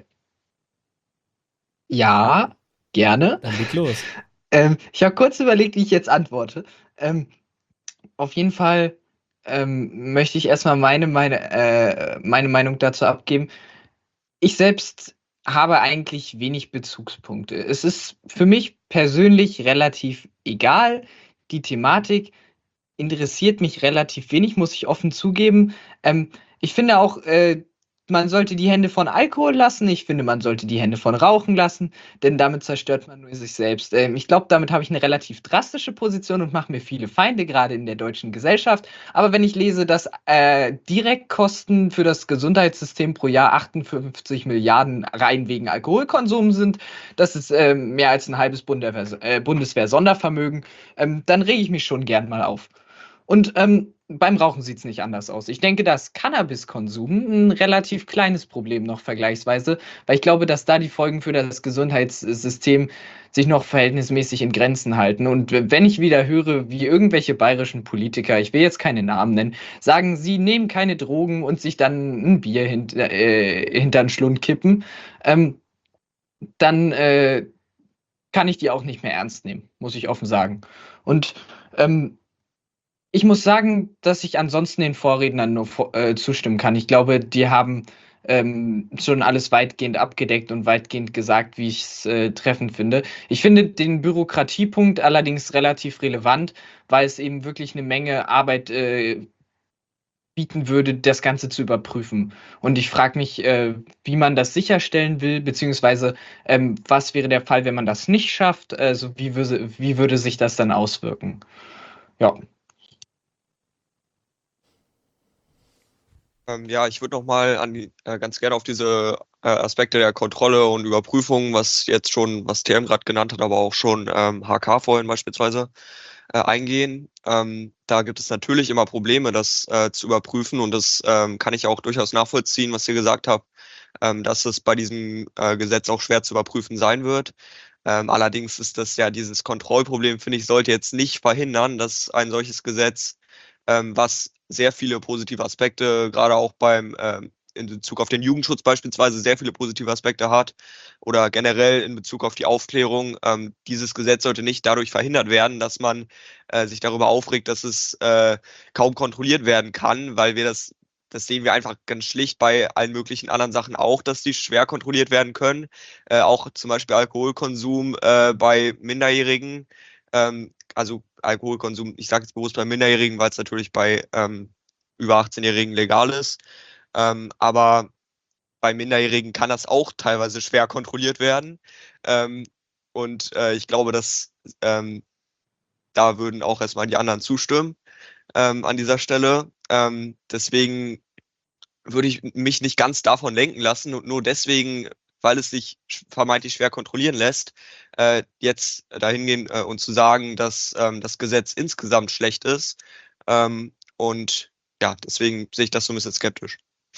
ja, gerne. Dann leg los. ähm, ich habe kurz überlegt, wie ich jetzt antworte. Ähm, auf jeden Fall ähm, möchte ich erstmal meine, meine, äh, meine Meinung dazu abgeben. Ich selbst habe eigentlich wenig Bezugspunkte. Es ist für mich persönlich relativ egal. Die Thematik interessiert mich relativ wenig, muss ich offen zugeben. Ähm, ich finde auch, äh, man sollte die Hände von Alkohol lassen. Ich finde, man sollte die Hände von Rauchen lassen, denn damit zerstört man nur sich selbst. Ähm, ich glaube, damit habe ich eine relativ drastische Position und mache mir viele Feinde, gerade in der deutschen Gesellschaft. Aber wenn ich lese, dass äh, Direktkosten für das Gesundheitssystem pro Jahr achtundfünfzig Milliarden rein wegen Alkoholkonsum sind, das ist äh, mehr als ein halbes Bundeswehr, äh, Bundeswehr-Sondervermögen, ähm, dann rege ich mich schon gern mal auf. Und ähm, beim Rauchen sieht es nicht anders aus. Ich denke, dass Cannabiskonsum ein relativ kleines Problem noch vergleichsweise, weil ich glaube, dass da die Folgen für das Gesundheitssystem sich noch verhältnismäßig in Grenzen halten. Und wenn ich wieder höre, wie irgendwelche bayerischen Politiker, ich will jetzt keine Namen nennen, sagen, sie nehmen keine Drogen und sich dann ein Bier hint, äh, hinter den Schlund kippen, ähm, dann äh, kann ich die auch nicht mehr ernst nehmen, muss ich offen sagen. Und ähm, ich muss sagen, dass ich ansonsten den Vorrednern nur äh, zustimmen kann. Ich glaube, die haben ähm, schon alles weitgehend abgedeckt und weitgehend gesagt, wie ich es äh, treffend finde. Ich finde den Bürokratiepunkt allerdings relativ relevant, weil es eben wirklich eine Menge Arbeit äh, bieten würde, das Ganze zu überprüfen. Und ich frage mich, äh, wie man das sicherstellen will, beziehungsweise ähm, was wäre der Fall, wenn man das nicht schafft? Also wie würde, wie würde sich das dann auswirken? Ja. Ähm, ja, ich würde noch mal an die, äh, ganz gerne auf diese äh, Aspekte der Kontrolle und Überprüfung, was jetzt schon, was T M gerade genannt hat, aber auch schon ähm, H K vorhin beispielsweise, äh, eingehen. Ähm, da gibt es natürlich immer Probleme, das äh, zu überprüfen und das ähm, kann ich auch durchaus nachvollziehen, was ihr gesagt habt, ähm, dass es bei diesem äh, Gesetz auch schwer zu überprüfen sein wird. Ähm, allerdings ist das ja dieses Kontrollproblem, finde ich, sollte jetzt nicht verhindern, dass ein solches Gesetz, ähm, was sehr viele positive Aspekte, gerade auch beim ähm, in Bezug auf den Jugendschutz beispielsweise sehr viele positive Aspekte hat oder generell in Bezug auf die Aufklärung. Ähm, dieses Gesetz sollte nicht dadurch verhindert werden, dass man äh, sich darüber aufregt, dass es äh, kaum kontrolliert werden kann, weil wir das, das sehen wir einfach ganz schlicht bei allen möglichen anderen Sachen auch, dass die schwer kontrolliert werden können. Äh, auch zum Beispiel Alkoholkonsum äh, bei Minderjährigen. Ähm, also Alkoholkonsum, ich sage jetzt bewusst bei Minderjährigen, weil es natürlich bei ähm, über achtzehnjährigen legal ist. Ähm, aber bei Minderjährigen kann das auch teilweise schwer kontrolliert werden. Ähm, und äh, ich glaube, dass ähm, da würden auch erstmal die anderen zustimmen ähm, an dieser Stelle. Ähm, deswegen würde ich mich nicht ganz davon lenken lassen und nur deswegen, weil es sich vermeintlich schwer kontrollieren lässt, äh, jetzt dahin gehen äh, und zu sagen, dass ähm, das Gesetz insgesamt schlecht ist. Ähm, und ja, deswegen sehe ich das so ein bisschen skeptisch.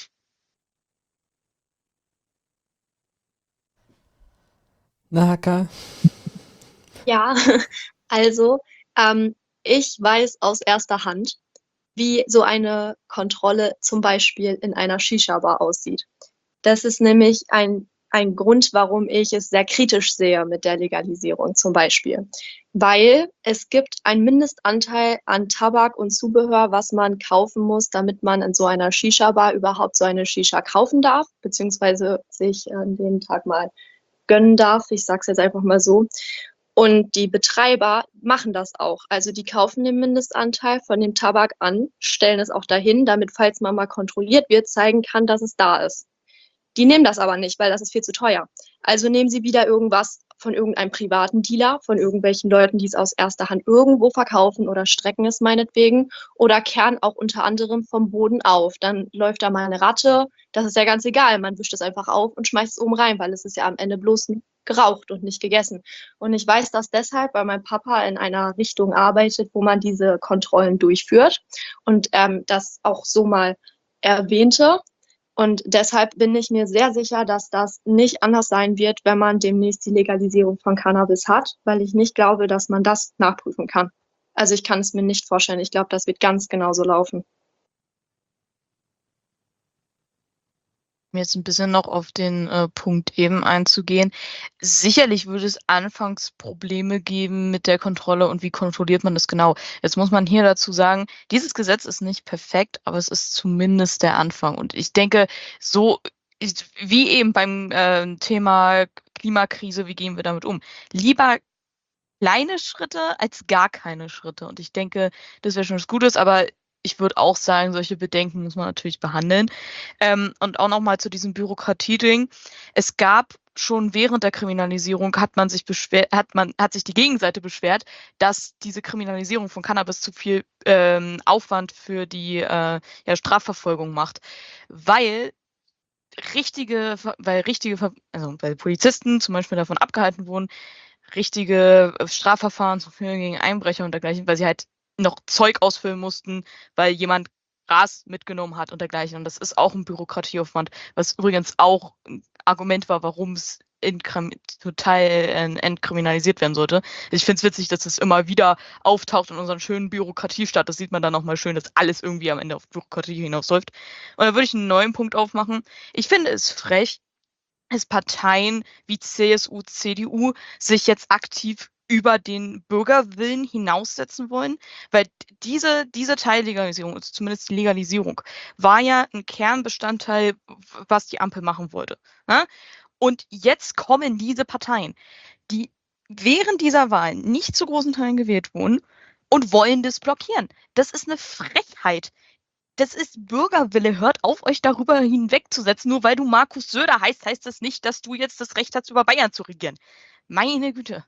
Na, Haka? Ja, also ähm, ich weiß aus erster Hand, wie so eine Kontrolle zum Beispiel in einer Shisha-Bar aussieht. Das ist nämlich ein, ein Grund, warum ich es sehr kritisch sehe mit der Legalisierung zum Beispiel. weil es gibt einen Mindestanteil an Tabak und Zubehör, was man kaufen muss, damit man in so einer Shisha-Bar überhaupt so eine Shisha kaufen darf, beziehungsweise sich an dem Tag mal gönnen darf. Ich sage es jetzt einfach mal so. Und die Betreiber machen das auch. Also die kaufen den Mindestanteil von dem Tabak an, stellen es auch dahin, damit, falls man mal kontrolliert wird, zeigen kann, dass es da ist. Die nehmen das aber nicht, weil das ist viel zu teuer. Also nehmen sie wieder irgendwas von irgendeinem privaten Dealer, von irgendwelchen Leuten, die es aus erster Hand irgendwo verkaufen oder strecken es meinetwegen oder kehren auch unter anderem vom Boden auf. Dann läuft da mal eine Ratte, das ist ja ganz egal. Man wischt es einfach auf und schmeißt es oben rein, weil es ist ja am Ende bloß geraucht und nicht gegessen. Und ich weiß das deshalb, weil mein Papa in einer Richtung arbeitet, wo man diese Kontrollen durchführt und ähm, das auch so mal erwähnte. Und deshalb bin ich mir sehr sicher, dass das nicht anders sein wird, wenn man demnächst die Legalisierung von Cannabis hat, weil ich nicht glaube, dass man das nachprüfen kann. Also ich kann es mir nicht vorstellen. Ich glaube, das wird ganz genauso laufen. Um jetzt ein bisschen noch auf den äh, Punkt eben einzugehen. Sicherlich würde es anfangs Probleme geben mit der Kontrolle und wie kontrolliert man das genau. Jetzt muss man hier dazu sagen, dieses Gesetz ist nicht perfekt, aber es ist zumindest der Anfang. Und ich denke, so ist, wie eben beim äh, Thema Klimakrise, wie gehen wir damit um? Lieber kleine Schritte als gar keine Schritte. Und ich denke, das wäre schon was Gutes, aber ich würde auch sagen, solche Bedenken muss man natürlich behandeln. Ähm, und auch nochmal zu diesem Bürokratieding. Es gab schon während der Kriminalisierung hat man sich beschwert, hat man, hat sich die Gegenseite beschwert, dass diese Kriminalisierung von Cannabis zu viel ähm, Aufwand für die äh, ja, Strafverfolgung macht. Weil richtige, weil richtige, also weil Polizisten zum Beispiel davon abgehalten wurden, richtige Strafverfahren zu führen gegen Einbrecher und dergleichen, weil sie halt noch Zeug ausfüllen mussten, weil jemand Gras mitgenommen hat und dergleichen. Und das ist auch ein Bürokratieaufwand, was übrigens auch ein Argument war, warum es total äh, entkriminalisiert werden sollte. Ich finde es witzig, dass es immer wieder auftaucht in unseren schönen Bürokratiestaat. Das sieht man dann auch mal schön, dass alles irgendwie am Ende auf Bürokratie hinausläuft. Und da würde ich einen neuen Punkt aufmachen. Ich finde es frech, dass Parteien wie C S U, C D U sich jetzt aktiv über den Bürgerwillen hinaussetzen wollen, weil diese, diese Teillegalisierung, also zumindest die Legalisierung, war ja ein Kernbestandteil, was die Ampel machen wollte. Ne? Und jetzt kommen diese Parteien, die während dieser Wahl nicht zu großen Teilen gewählt wurden und wollen das blockieren. Das ist eine Frechheit. Das ist Bürgerwille. Hört auf, euch darüber hinwegzusetzen. Nur weil du Markus Söder heißt, heißt das nicht, dass du jetzt das Recht hast, über Bayern zu regieren. Meine Güte.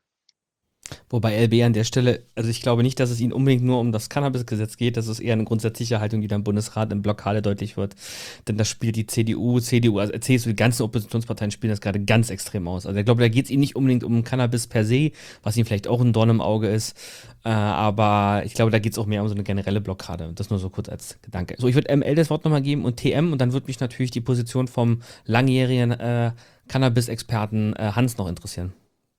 Wobei L B an der Stelle, also ich glaube nicht, dass es ihnen unbedingt nur um das Cannabis-Gesetz geht, das ist eher eine grundsätzliche Haltung, die dann im Bundesrat in Blockade deutlich wird. Denn das spielt die C D U, C D U, also C S U, die ganzen Oppositionsparteien spielen das gerade ganz extrem aus. Also ich glaube, da geht es ihnen nicht unbedingt um Cannabis per se, was ihnen vielleicht auch ein Dorn im Auge ist, äh, aber ich glaube, da geht es auch mehr um so eine generelle Blockade. Das nur so kurz als Gedanke. So, ich würde M L das Wort nochmal geben und T M und dann würde mich natürlich die Position vom langjährigen äh, Cannabis-Experten äh, Hans noch interessieren.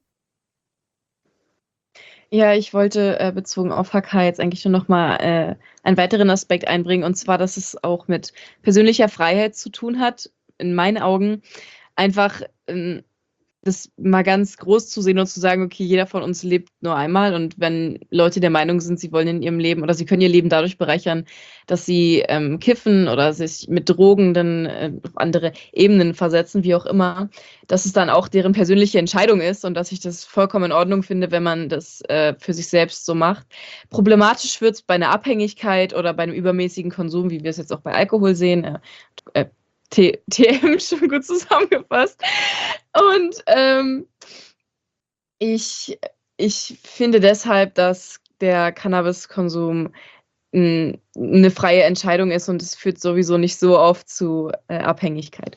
Ja, ich wollte äh, bezogen auf H K jetzt eigentlich nur noch mal äh, einen weiteren Aspekt einbringen, und zwar, dass es auch mit persönlicher Freiheit zu tun hat, in meinen Augen. Einfach ähm, das mal ganz groß zu sehen und zu sagen, okay, jeder von uns lebt nur einmal, und wenn Leute der Meinung sind, sie wollen in ihrem Leben oder sie können ihr Leben dadurch bereichern, dass sie ähm, kiffen oder sich mit Drogen dann äh, auf andere Ebenen versetzen, wie auch immer, dass es dann auch deren persönliche Entscheidung ist und dass ich das vollkommen in Ordnung finde, wenn man das äh, für sich selbst so macht. Problematisch wird es bei einer Abhängigkeit oder bei einem übermäßigen Konsum, wie wir es jetzt auch bei Alkohol sehen, äh, äh, T M schon gut zusammengefasst. Und ähm, ich, ich finde deshalb, dass der Cannabiskonsum n- eine freie Entscheidung ist und es führt sowieso nicht so oft zu äh, Abhängigkeit.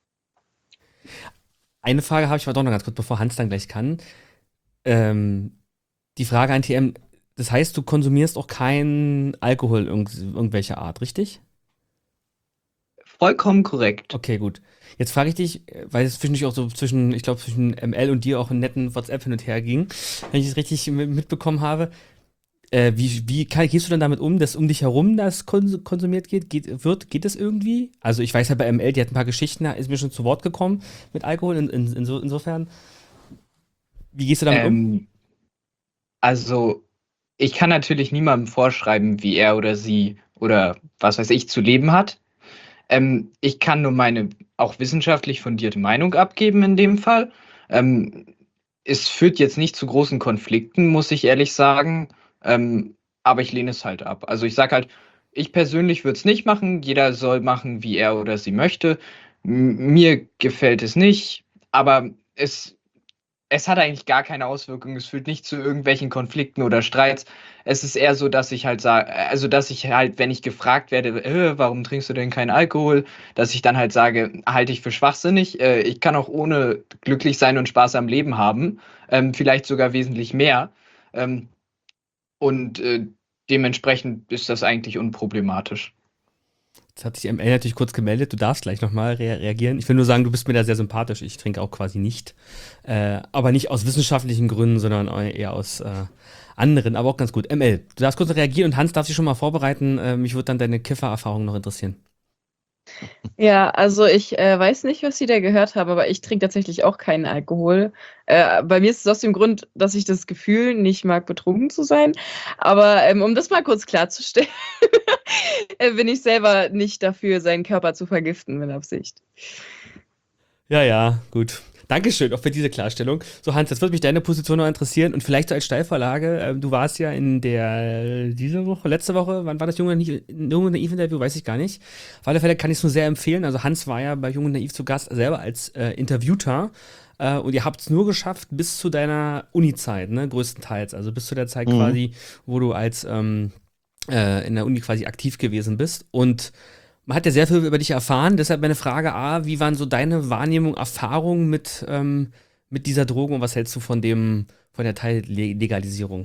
Eine Frage habe ich aber doch noch ganz kurz, bevor Hans dann gleich kann. Ähm, die Frage an T M, das heißt, du konsumierst auch keinen Alkohol irg- irgendwelcher Art, richtig? Vollkommen korrekt. Okay, gut. Jetzt frage ich dich, weil es zwischendurch auch so zwischen, ich glaube, zwischen M L und dir auch einen netten WhatsApp hin und her ging, wenn ich es richtig mitbekommen habe. Äh, wie wie kann, gehst du denn damit um, dass um dich herum das kons- konsumiert geht, geht, wird? Geht das irgendwie? Also ich weiß ja bei M L, die hat ein paar Geschichten, da ist mir schon zu Wort gekommen mit Alkohol, in, in, in so, insofern. Wie gehst du damit ähm, um? Also, ich kann natürlich niemandem vorschreiben, wie er oder sie oder was weiß ich zu leben hat. Ähm, ich kann nur meine auch wissenschaftlich fundierte Meinung abgeben in dem Fall. Ähm, es führt jetzt nicht zu großen Konflikten, muss ich ehrlich sagen, ähm, aber ich lehne es halt ab. Also, ich sage halt, ich persönlich würde es nicht machen. Jeder soll machen, wie er oder sie möchte. M mir gefällt es nicht, aber es es hat eigentlich gar keine Auswirkungen. Es führt nicht zu irgendwelchen Konflikten oder Streits. Es ist eher so, dass ich halt sage, also, dass ich halt, wenn ich gefragt werde: „Äh, warum trinkst du denn keinen Alkohol?", dass ich dann halt sage: „Halte ich für schwachsinnig. Äh, ich kann auch ohne glücklich sein und Spaß am Leben haben, ähm, vielleicht sogar wesentlich mehr." Ähm, und, äh, dementsprechend ist das eigentlich unproblematisch. Jetzt hat sich M L natürlich kurz gemeldet. Du darfst gleich nochmal rea reagieren. Ich will nur sagen, du bist mir da sehr sympathisch. Ich trinke auch quasi nicht. Äh, aber nicht aus wissenschaftlichen Gründen, sondern eher aus äh, anderen. Aber auch ganz gut. M L, du darfst kurz reagieren und Hans darf sich schon mal vorbereiten. Äh, mich würde dann deine Kiffererfahrung noch interessieren. Ja, also ich äh, weiß nicht, was Sie da gehört haben, aber ich trinke tatsächlich auch keinen Alkohol. Äh, bei mir ist es aus dem Grund, dass ich das Gefühl nicht mag, betrunken zu sein. Aber ähm, um das mal kurz klarzustellen, äh, bin ich selber nicht dafür, seinen Körper zu vergiften mit Absicht. Ja, ja, gut. Dankeschön auch für diese Klarstellung. So, Hans, jetzt würde mich deine Position noch interessieren und vielleicht so als Steilvorlage. Ähm, du warst ja in der, diese Woche, letzte Woche, wann war das Junge Naiv, Junge Naiv Interview, weiß ich gar nicht. Auf alle Fälle kann ich es nur sehr empfehlen. Also Hans war ja bei Junge Naiv zu Gast, selber als äh, Interviewter. Äh, und ihr habt es nur geschafft bis zu deiner Uni-Zeit, ne, größtenteils. Also bis zu der Zeit Mhm. quasi, wo du als ähm, äh, in der Uni quasi aktiv gewesen bist. Und man hat ja sehr viel über dich erfahren, deshalb meine Frage A, wie waren so deine Wahrnehmung, Erfahrungen mit, ähm, mit dieser Droge und was hältst du von dem, von der Teillegalisierung?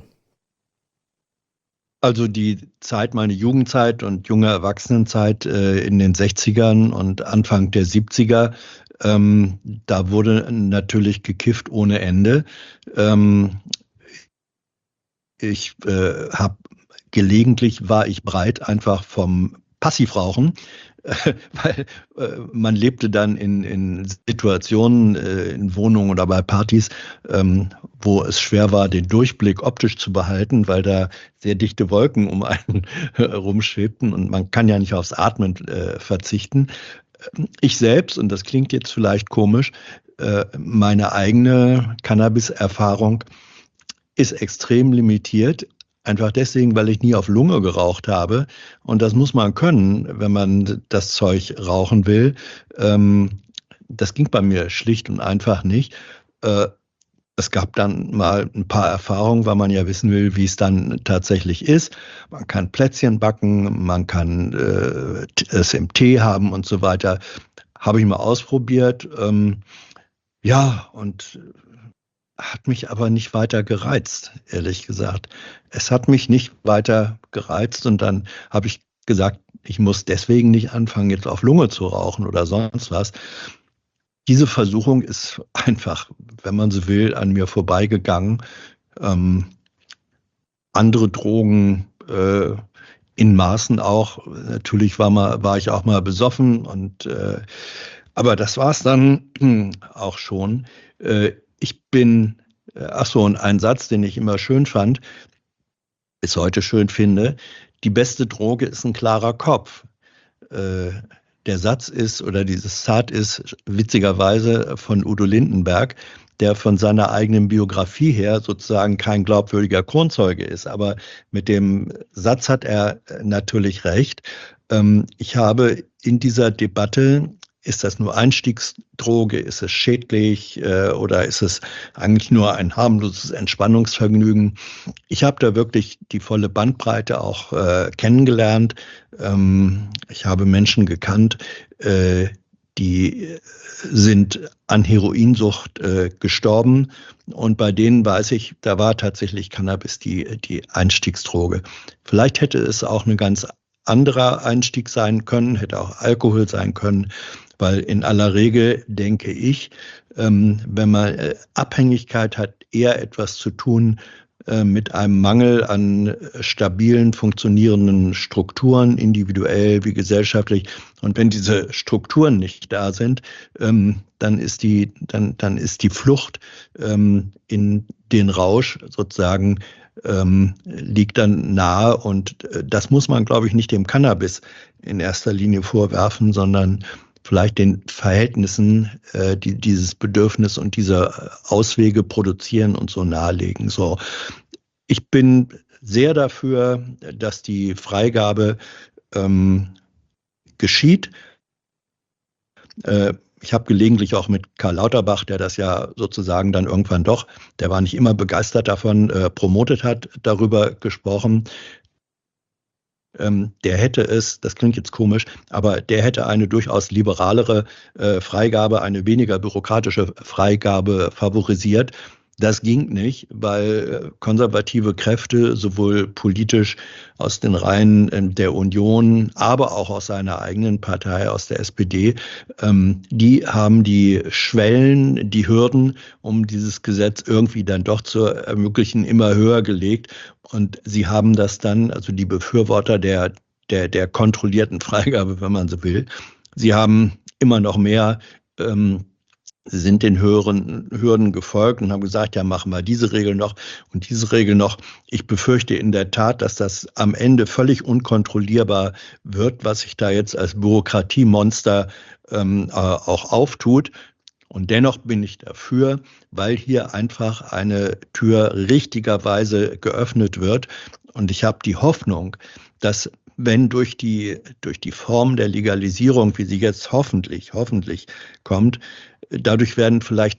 Also die Zeit, meine Jugendzeit und junge Erwachsenenzeit äh, in den sechzigern und Anfang der siebziger, ähm, da wurde natürlich gekifft ohne Ende. Ähm, ich äh, habe gelegentlich war ich breit einfach vom Passivrauchen, äh, weil äh, man lebte dann in, in Situationen, äh, in Wohnungen oder bei Partys, ähm, wo es schwer war, den Durchblick optisch zu behalten, weil da sehr dichte Wolken um einen rumschwebten und man kann ja nicht aufs Atmen äh, verzichten. Ich selbst, und das klingt jetzt vielleicht komisch, äh, meine eigene Cannabis-Erfahrung ist extrem limitiert. Einfach deswegen, weil ich nie auf Lunge geraucht habe. Und das muss man können, wenn man das Zeug rauchen will. Ähm, das ging bei mir schlicht und einfach nicht. Äh, es gab dann mal ein paar Erfahrungen, weil man ja wissen will, wie es dann tatsächlich ist. Man kann Plätzchen backen, man kann äh, es im Tee haben und so weiter. Habe ich mal ausprobiert. Ähm, ja, und hat mich aber nicht weiter gereizt, ehrlich gesagt. Es hat mich nicht weiter gereizt und dann habe ich gesagt, ich muss deswegen nicht anfangen, jetzt auf Lunge zu rauchen oder sonst was. Diese Versuchung ist einfach, wenn man so will, an mir vorbeigegangen. Ähm, andere Drogen äh, in Maßen auch. Natürlich war, mal, war ich auch mal besoffen, und äh, aber das war es dann auch schon. Äh, Ich bin, ach so, und ein Satz, den ich immer schön fand, bis heute schön finde: Die beste Droge ist ein klarer Kopf. Äh, der Satz ist, oder dieses Zitat ist witzigerweise von Udo Lindenberg, der von seiner eigenen Biografie her sozusagen kein glaubwürdiger Kronzeuge ist. Aber mit dem Satz hat er natürlich recht. Ähm, ich habe in dieser Debatte, ist das nur Einstiegsdroge, ist es schädlich äh, oder ist es eigentlich nur ein harmloses Entspannungsvergnügen? Ich habe da wirklich die volle Bandbreite auch äh, kennengelernt. Ähm, ich habe Menschen gekannt, äh, die sind an Heroinsucht äh, gestorben, und bei denen weiß ich, da war tatsächlich Cannabis die, die Einstiegsdroge. Vielleicht hätte es auch ein ganz anderer Einstieg sein können, hätte auch Alkohol sein können. Weil in aller Regel denke ich, ähm, wenn man äh, Abhängigkeit hat, eher etwas zu tun äh, mit einem Mangel an äh, stabilen, funktionierenden Strukturen, individuell wie gesellschaftlich. Und wenn diese Strukturen nicht da sind, ähm, dann ist die, dann, dann ist die Flucht ähm, in den Rausch sozusagen ähm, liegt dann nahe. Und äh, das muss man, glaube ich, nicht dem Cannabis in erster Linie vorwerfen, sondern vielleicht den Verhältnissen, äh, die dieses Bedürfnis und diese Auswege produzieren und so nahelegen. So, ich bin sehr dafür, dass die Freigabe ähm, geschieht. Äh, ich habe gelegentlich auch mit Karl Lauterbach, der das ja sozusagen dann irgendwann doch, der war nicht immer begeistert davon, äh, promotet hat, darüber gesprochen. Ähm, der hätte es, das klingt jetzt komisch, aber der hätte eine durchaus liberalere äh, Freigabe, eine weniger bürokratische Freigabe favorisiert. Das ging nicht, weil konservative Kräfte sowohl politisch aus den Reihen der Union, aber auch aus seiner eigenen Partei, aus der S P D, ähm, die haben die Schwellen, die Hürden, um dieses Gesetz irgendwie dann doch zu ermöglichen, immer höher gelegt. Und sie haben das dann, also die Befürworter der, der, der kontrollierten Freigabe, wenn man so will, sie haben immer noch mehr ähm, Sie sind den höheren Hürden gefolgt und haben gesagt, ja, machen wir diese Regel noch und diese Regel noch. Ich befürchte in der Tat, dass das am Ende völlig unkontrollierbar wird, was sich da jetzt als Bürokratiemonster ähm, äh, auch auftut. Und dennoch bin ich dafür, weil hier einfach eine Tür richtigerweise geöffnet wird. Und ich habe die Hoffnung, dass wenn durch die, durch die Form der Legalisierung, wie sie jetzt hoffentlich, hoffentlich kommt, dadurch werden vielleicht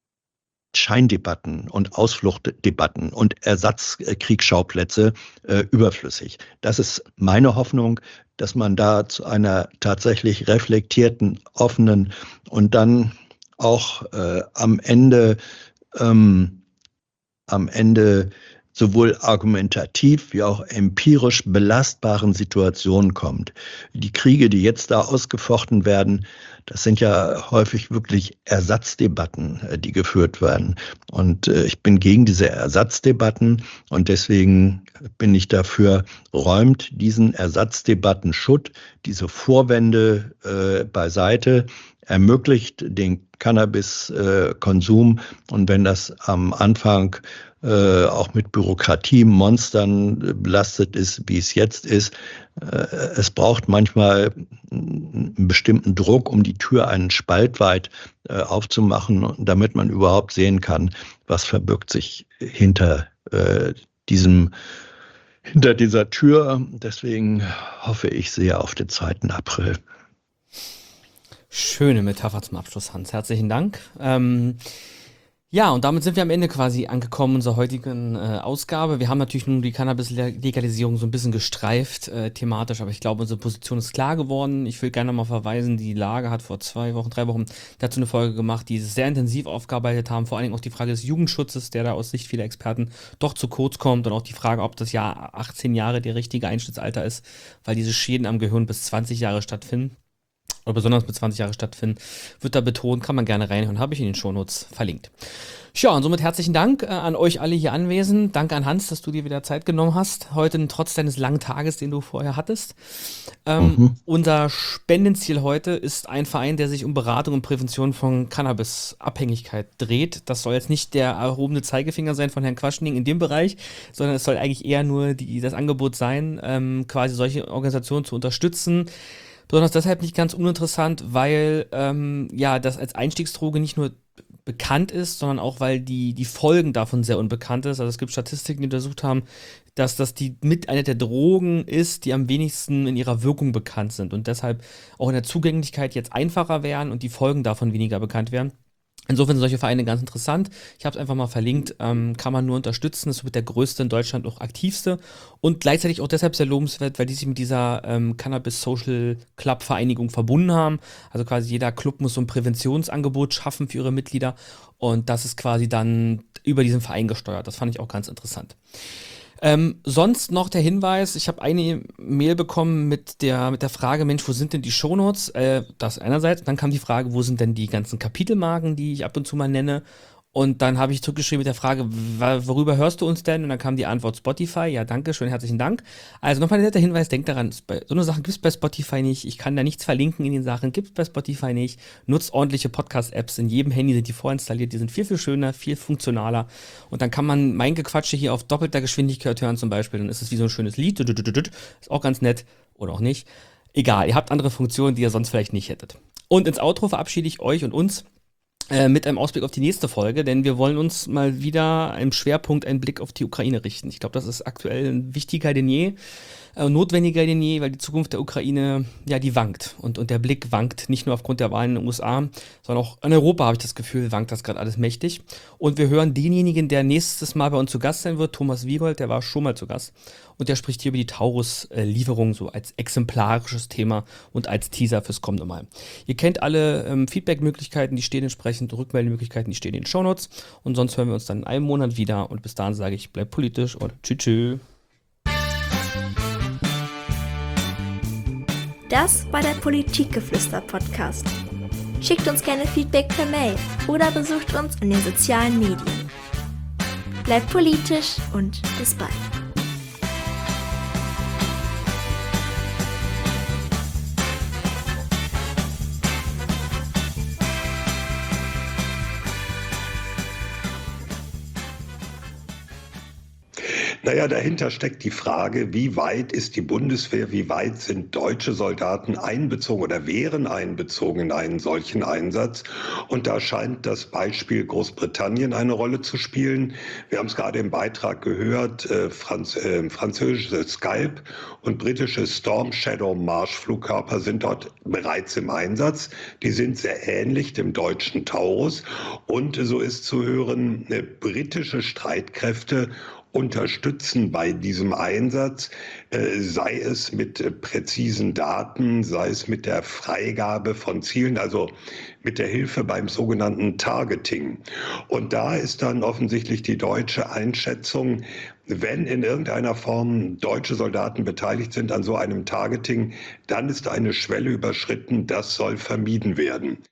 Scheindebatten und Ausfluchtdebatten und Ersatzkriegsschauplätze äh, überflüssig. Das ist meine Hoffnung, dass man da zu einer tatsächlich reflektierten, offenen und dann auch äh, am Ende, ähm, am Ende sowohl argumentativ wie auch empirisch belastbaren Situationen kommt. Die Kriege, die jetzt da ausgefochten werden, das sind ja häufig wirklich Ersatzdebatten, die geführt werden. Und ich bin gegen diese Ersatzdebatten und deswegen bin ich dafür, räumt diesen Ersatzdebatten Schutt, diese Vorwände äh, beiseite, ermöglicht den Cannabiskonsum und wenn das am Anfang äh, auch mit Bürokratiemonstern belastet ist, wie es jetzt ist, äh, es braucht manchmal einen bestimmten Druck, um die Tür einen Spalt weit äh, aufzumachen, damit man überhaupt sehen kann, was verbirgt sich hinter äh, diesem hinter dieser Tür. Deswegen hoffe ich sehr auf den zweiten April. Schöne Metapher zum Abschluss, Hans. Herzlichen Dank. Ähm, ja, und damit sind wir am Ende quasi angekommen unserer heutigen äh, Ausgabe. Wir haben natürlich nun die Cannabis-Legalisierung so ein bisschen gestreift, äh, thematisch, aber ich glaube, unsere Position ist klar geworden. Ich will gerne mal verweisen, die Lage hat vor zwei Wochen, drei Wochen dazu eine Folge gemacht, die sehr intensiv aufgearbeitet haben, vor allen Dingen auch die Frage des Jugendschutzes, der da aus Sicht vieler Experten doch zu kurz kommt und auch die Frage, ob das Jahr achtzehn Jahre der richtige Einstiegsalter ist, weil diese Schäden am Gehirn bis zwanzig Jahre stattfinden. Oder besonders mit zwanzig Jahre stattfinden, wird da betont, kann man gerne reinhören, habe ich in den Shownotes verlinkt. Ja, und somit herzlichen Dank äh, an euch alle hier anwesend. Danke an Hans, dass du dir wieder Zeit genommen hast, heute trotz deines langen Tages, den du vorher hattest. Ähm, mhm. Unser Spendenziel heute ist ein Verein, der sich um Beratung und Prävention von Cannabis-Abhängigkeit dreht. Das soll jetzt nicht der erhobene Zeigefinger sein von Herrn Quaschning in dem Bereich, sondern es soll eigentlich eher nur die, das Angebot sein, ähm, quasi solche Organisationen zu unterstützen. Besonders deshalb nicht ganz uninteressant, weil ähm, ja das als Einstiegsdroge nicht nur bekannt ist, sondern auch, weil die, die Folgen davon sehr unbekannt ist. Also es gibt Statistiken, die untersucht haben, dass das die mit einer der Drogen ist, die am wenigsten in ihrer Wirkung bekannt sind und deshalb auch in der Zugänglichkeit jetzt einfacher wären und die Folgen davon weniger bekannt wären. Insofern sind solche Vereine ganz interessant. Ich habe es einfach mal verlinkt, ähm, kann man nur unterstützen. Es wird der größte in Deutschland, auch aktivste und gleichzeitig auch deshalb sehr lobenswert, weil die sich mit dieser ähm, Cannabis Social Club Vereinigung verbunden haben. Also quasi jeder Club muss so ein Präventionsangebot schaffen für ihre Mitglieder und das ist quasi dann über diesen Verein gesteuert. Das fand ich auch ganz interessant. Ähm, sonst noch der Hinweis, ich habe eine Mail bekommen mit der, mit der Frage, Mensch, wo sind denn die Shownotes? Äh, das einerseits, dann kam die Frage, wo sind denn die ganzen Kapitelmarken, die ich ab und zu mal nenne? Und dann habe ich zurückgeschrieben mit der Frage, wa- worüber hörst du uns denn? Und dann kam die Antwort Spotify. Ja, danke, schön, herzlichen Dank. Also nochmal ein netter Hinweis, denkt daran, es bei- so eine Sache gibt es bei Spotify nicht. Ich kann da nichts verlinken in den Sachen, gibt es bei Spotify nicht. Nutzt ordentliche Podcast-Apps. In jedem Handy sind die vorinstalliert. Die sind viel, viel schöner, viel funktionaler. Und dann kann man mein Gequatsche hier auf doppelter Geschwindigkeit hören zum Beispiel. Dann ist es wie so ein schönes Lied. Ist auch ganz nett. Oder auch nicht. Egal, ihr habt andere Funktionen, die ihr sonst vielleicht nicht hättet. Und ins Outro verabschiede ich euch und uns äh, mit einem Ausblick auf die nächste Folge, denn wir wollen uns mal wieder im Schwerpunkt einen Blick auf die Ukraine richten. Ich glaube, das ist aktuell wichtiger denn je, äh, notwendiger denn je, weil die Zukunft der Ukraine, ja, die wankt. Und, und der Blick wankt nicht nur aufgrund der Wahlen in den U S A, sondern auch in Europa, habe ich das Gefühl, wankt das gerade alles mächtig. Und wir hören denjenigen, der nächstes Mal bei uns zu Gast sein wird, Thomas Wiegold, der war schon mal zu Gast. Und der spricht hier über die Taurus-Lieferung so als exemplarisches Thema und als Teaser fürs kommende Mal. Ihr kennt alle ähm, Feedback-Möglichkeiten, die stehen entsprechend, Rückmeldemöglichkeiten, die stehen in den Shownotes. Und sonst hören wir uns dann in einem Monat wieder. Und bis dahin sage ich, bleibt politisch und tschüss. tschüss. Das war der Politikgeflüster-Podcast. Schickt uns gerne Feedback per Mail oder besucht uns in den sozialen Medien. Bleibt politisch und bis bald. Naja, dahinter steckt die Frage, wie weit ist die Bundeswehr, wie weit sind deutsche Soldaten einbezogen oder wären einbezogen in einen solchen Einsatz? Und da scheint das Beispiel Großbritannien eine Rolle zu spielen. Wir haben es gerade im Beitrag gehört, äh, Franz, äh, französische Scalp und britische Storm Shadow Marschflugkörper sind dort bereits im Einsatz. Die sind sehr ähnlich dem deutschen Taurus. Und so ist zu hören, äh, britische Streitkräfte unterstützen bei diesem Einsatz, äh, sei es mit äh, präzisen Daten, sei es mit der Freigabe von Zielen, also mit der Hilfe beim sogenannten Targeting. Und da ist dann offensichtlich die deutsche Einschätzung, wenn in irgendeiner Form deutsche Soldaten beteiligt sind an so einem Targeting, dann ist eine Schwelle überschritten, das soll vermieden werden.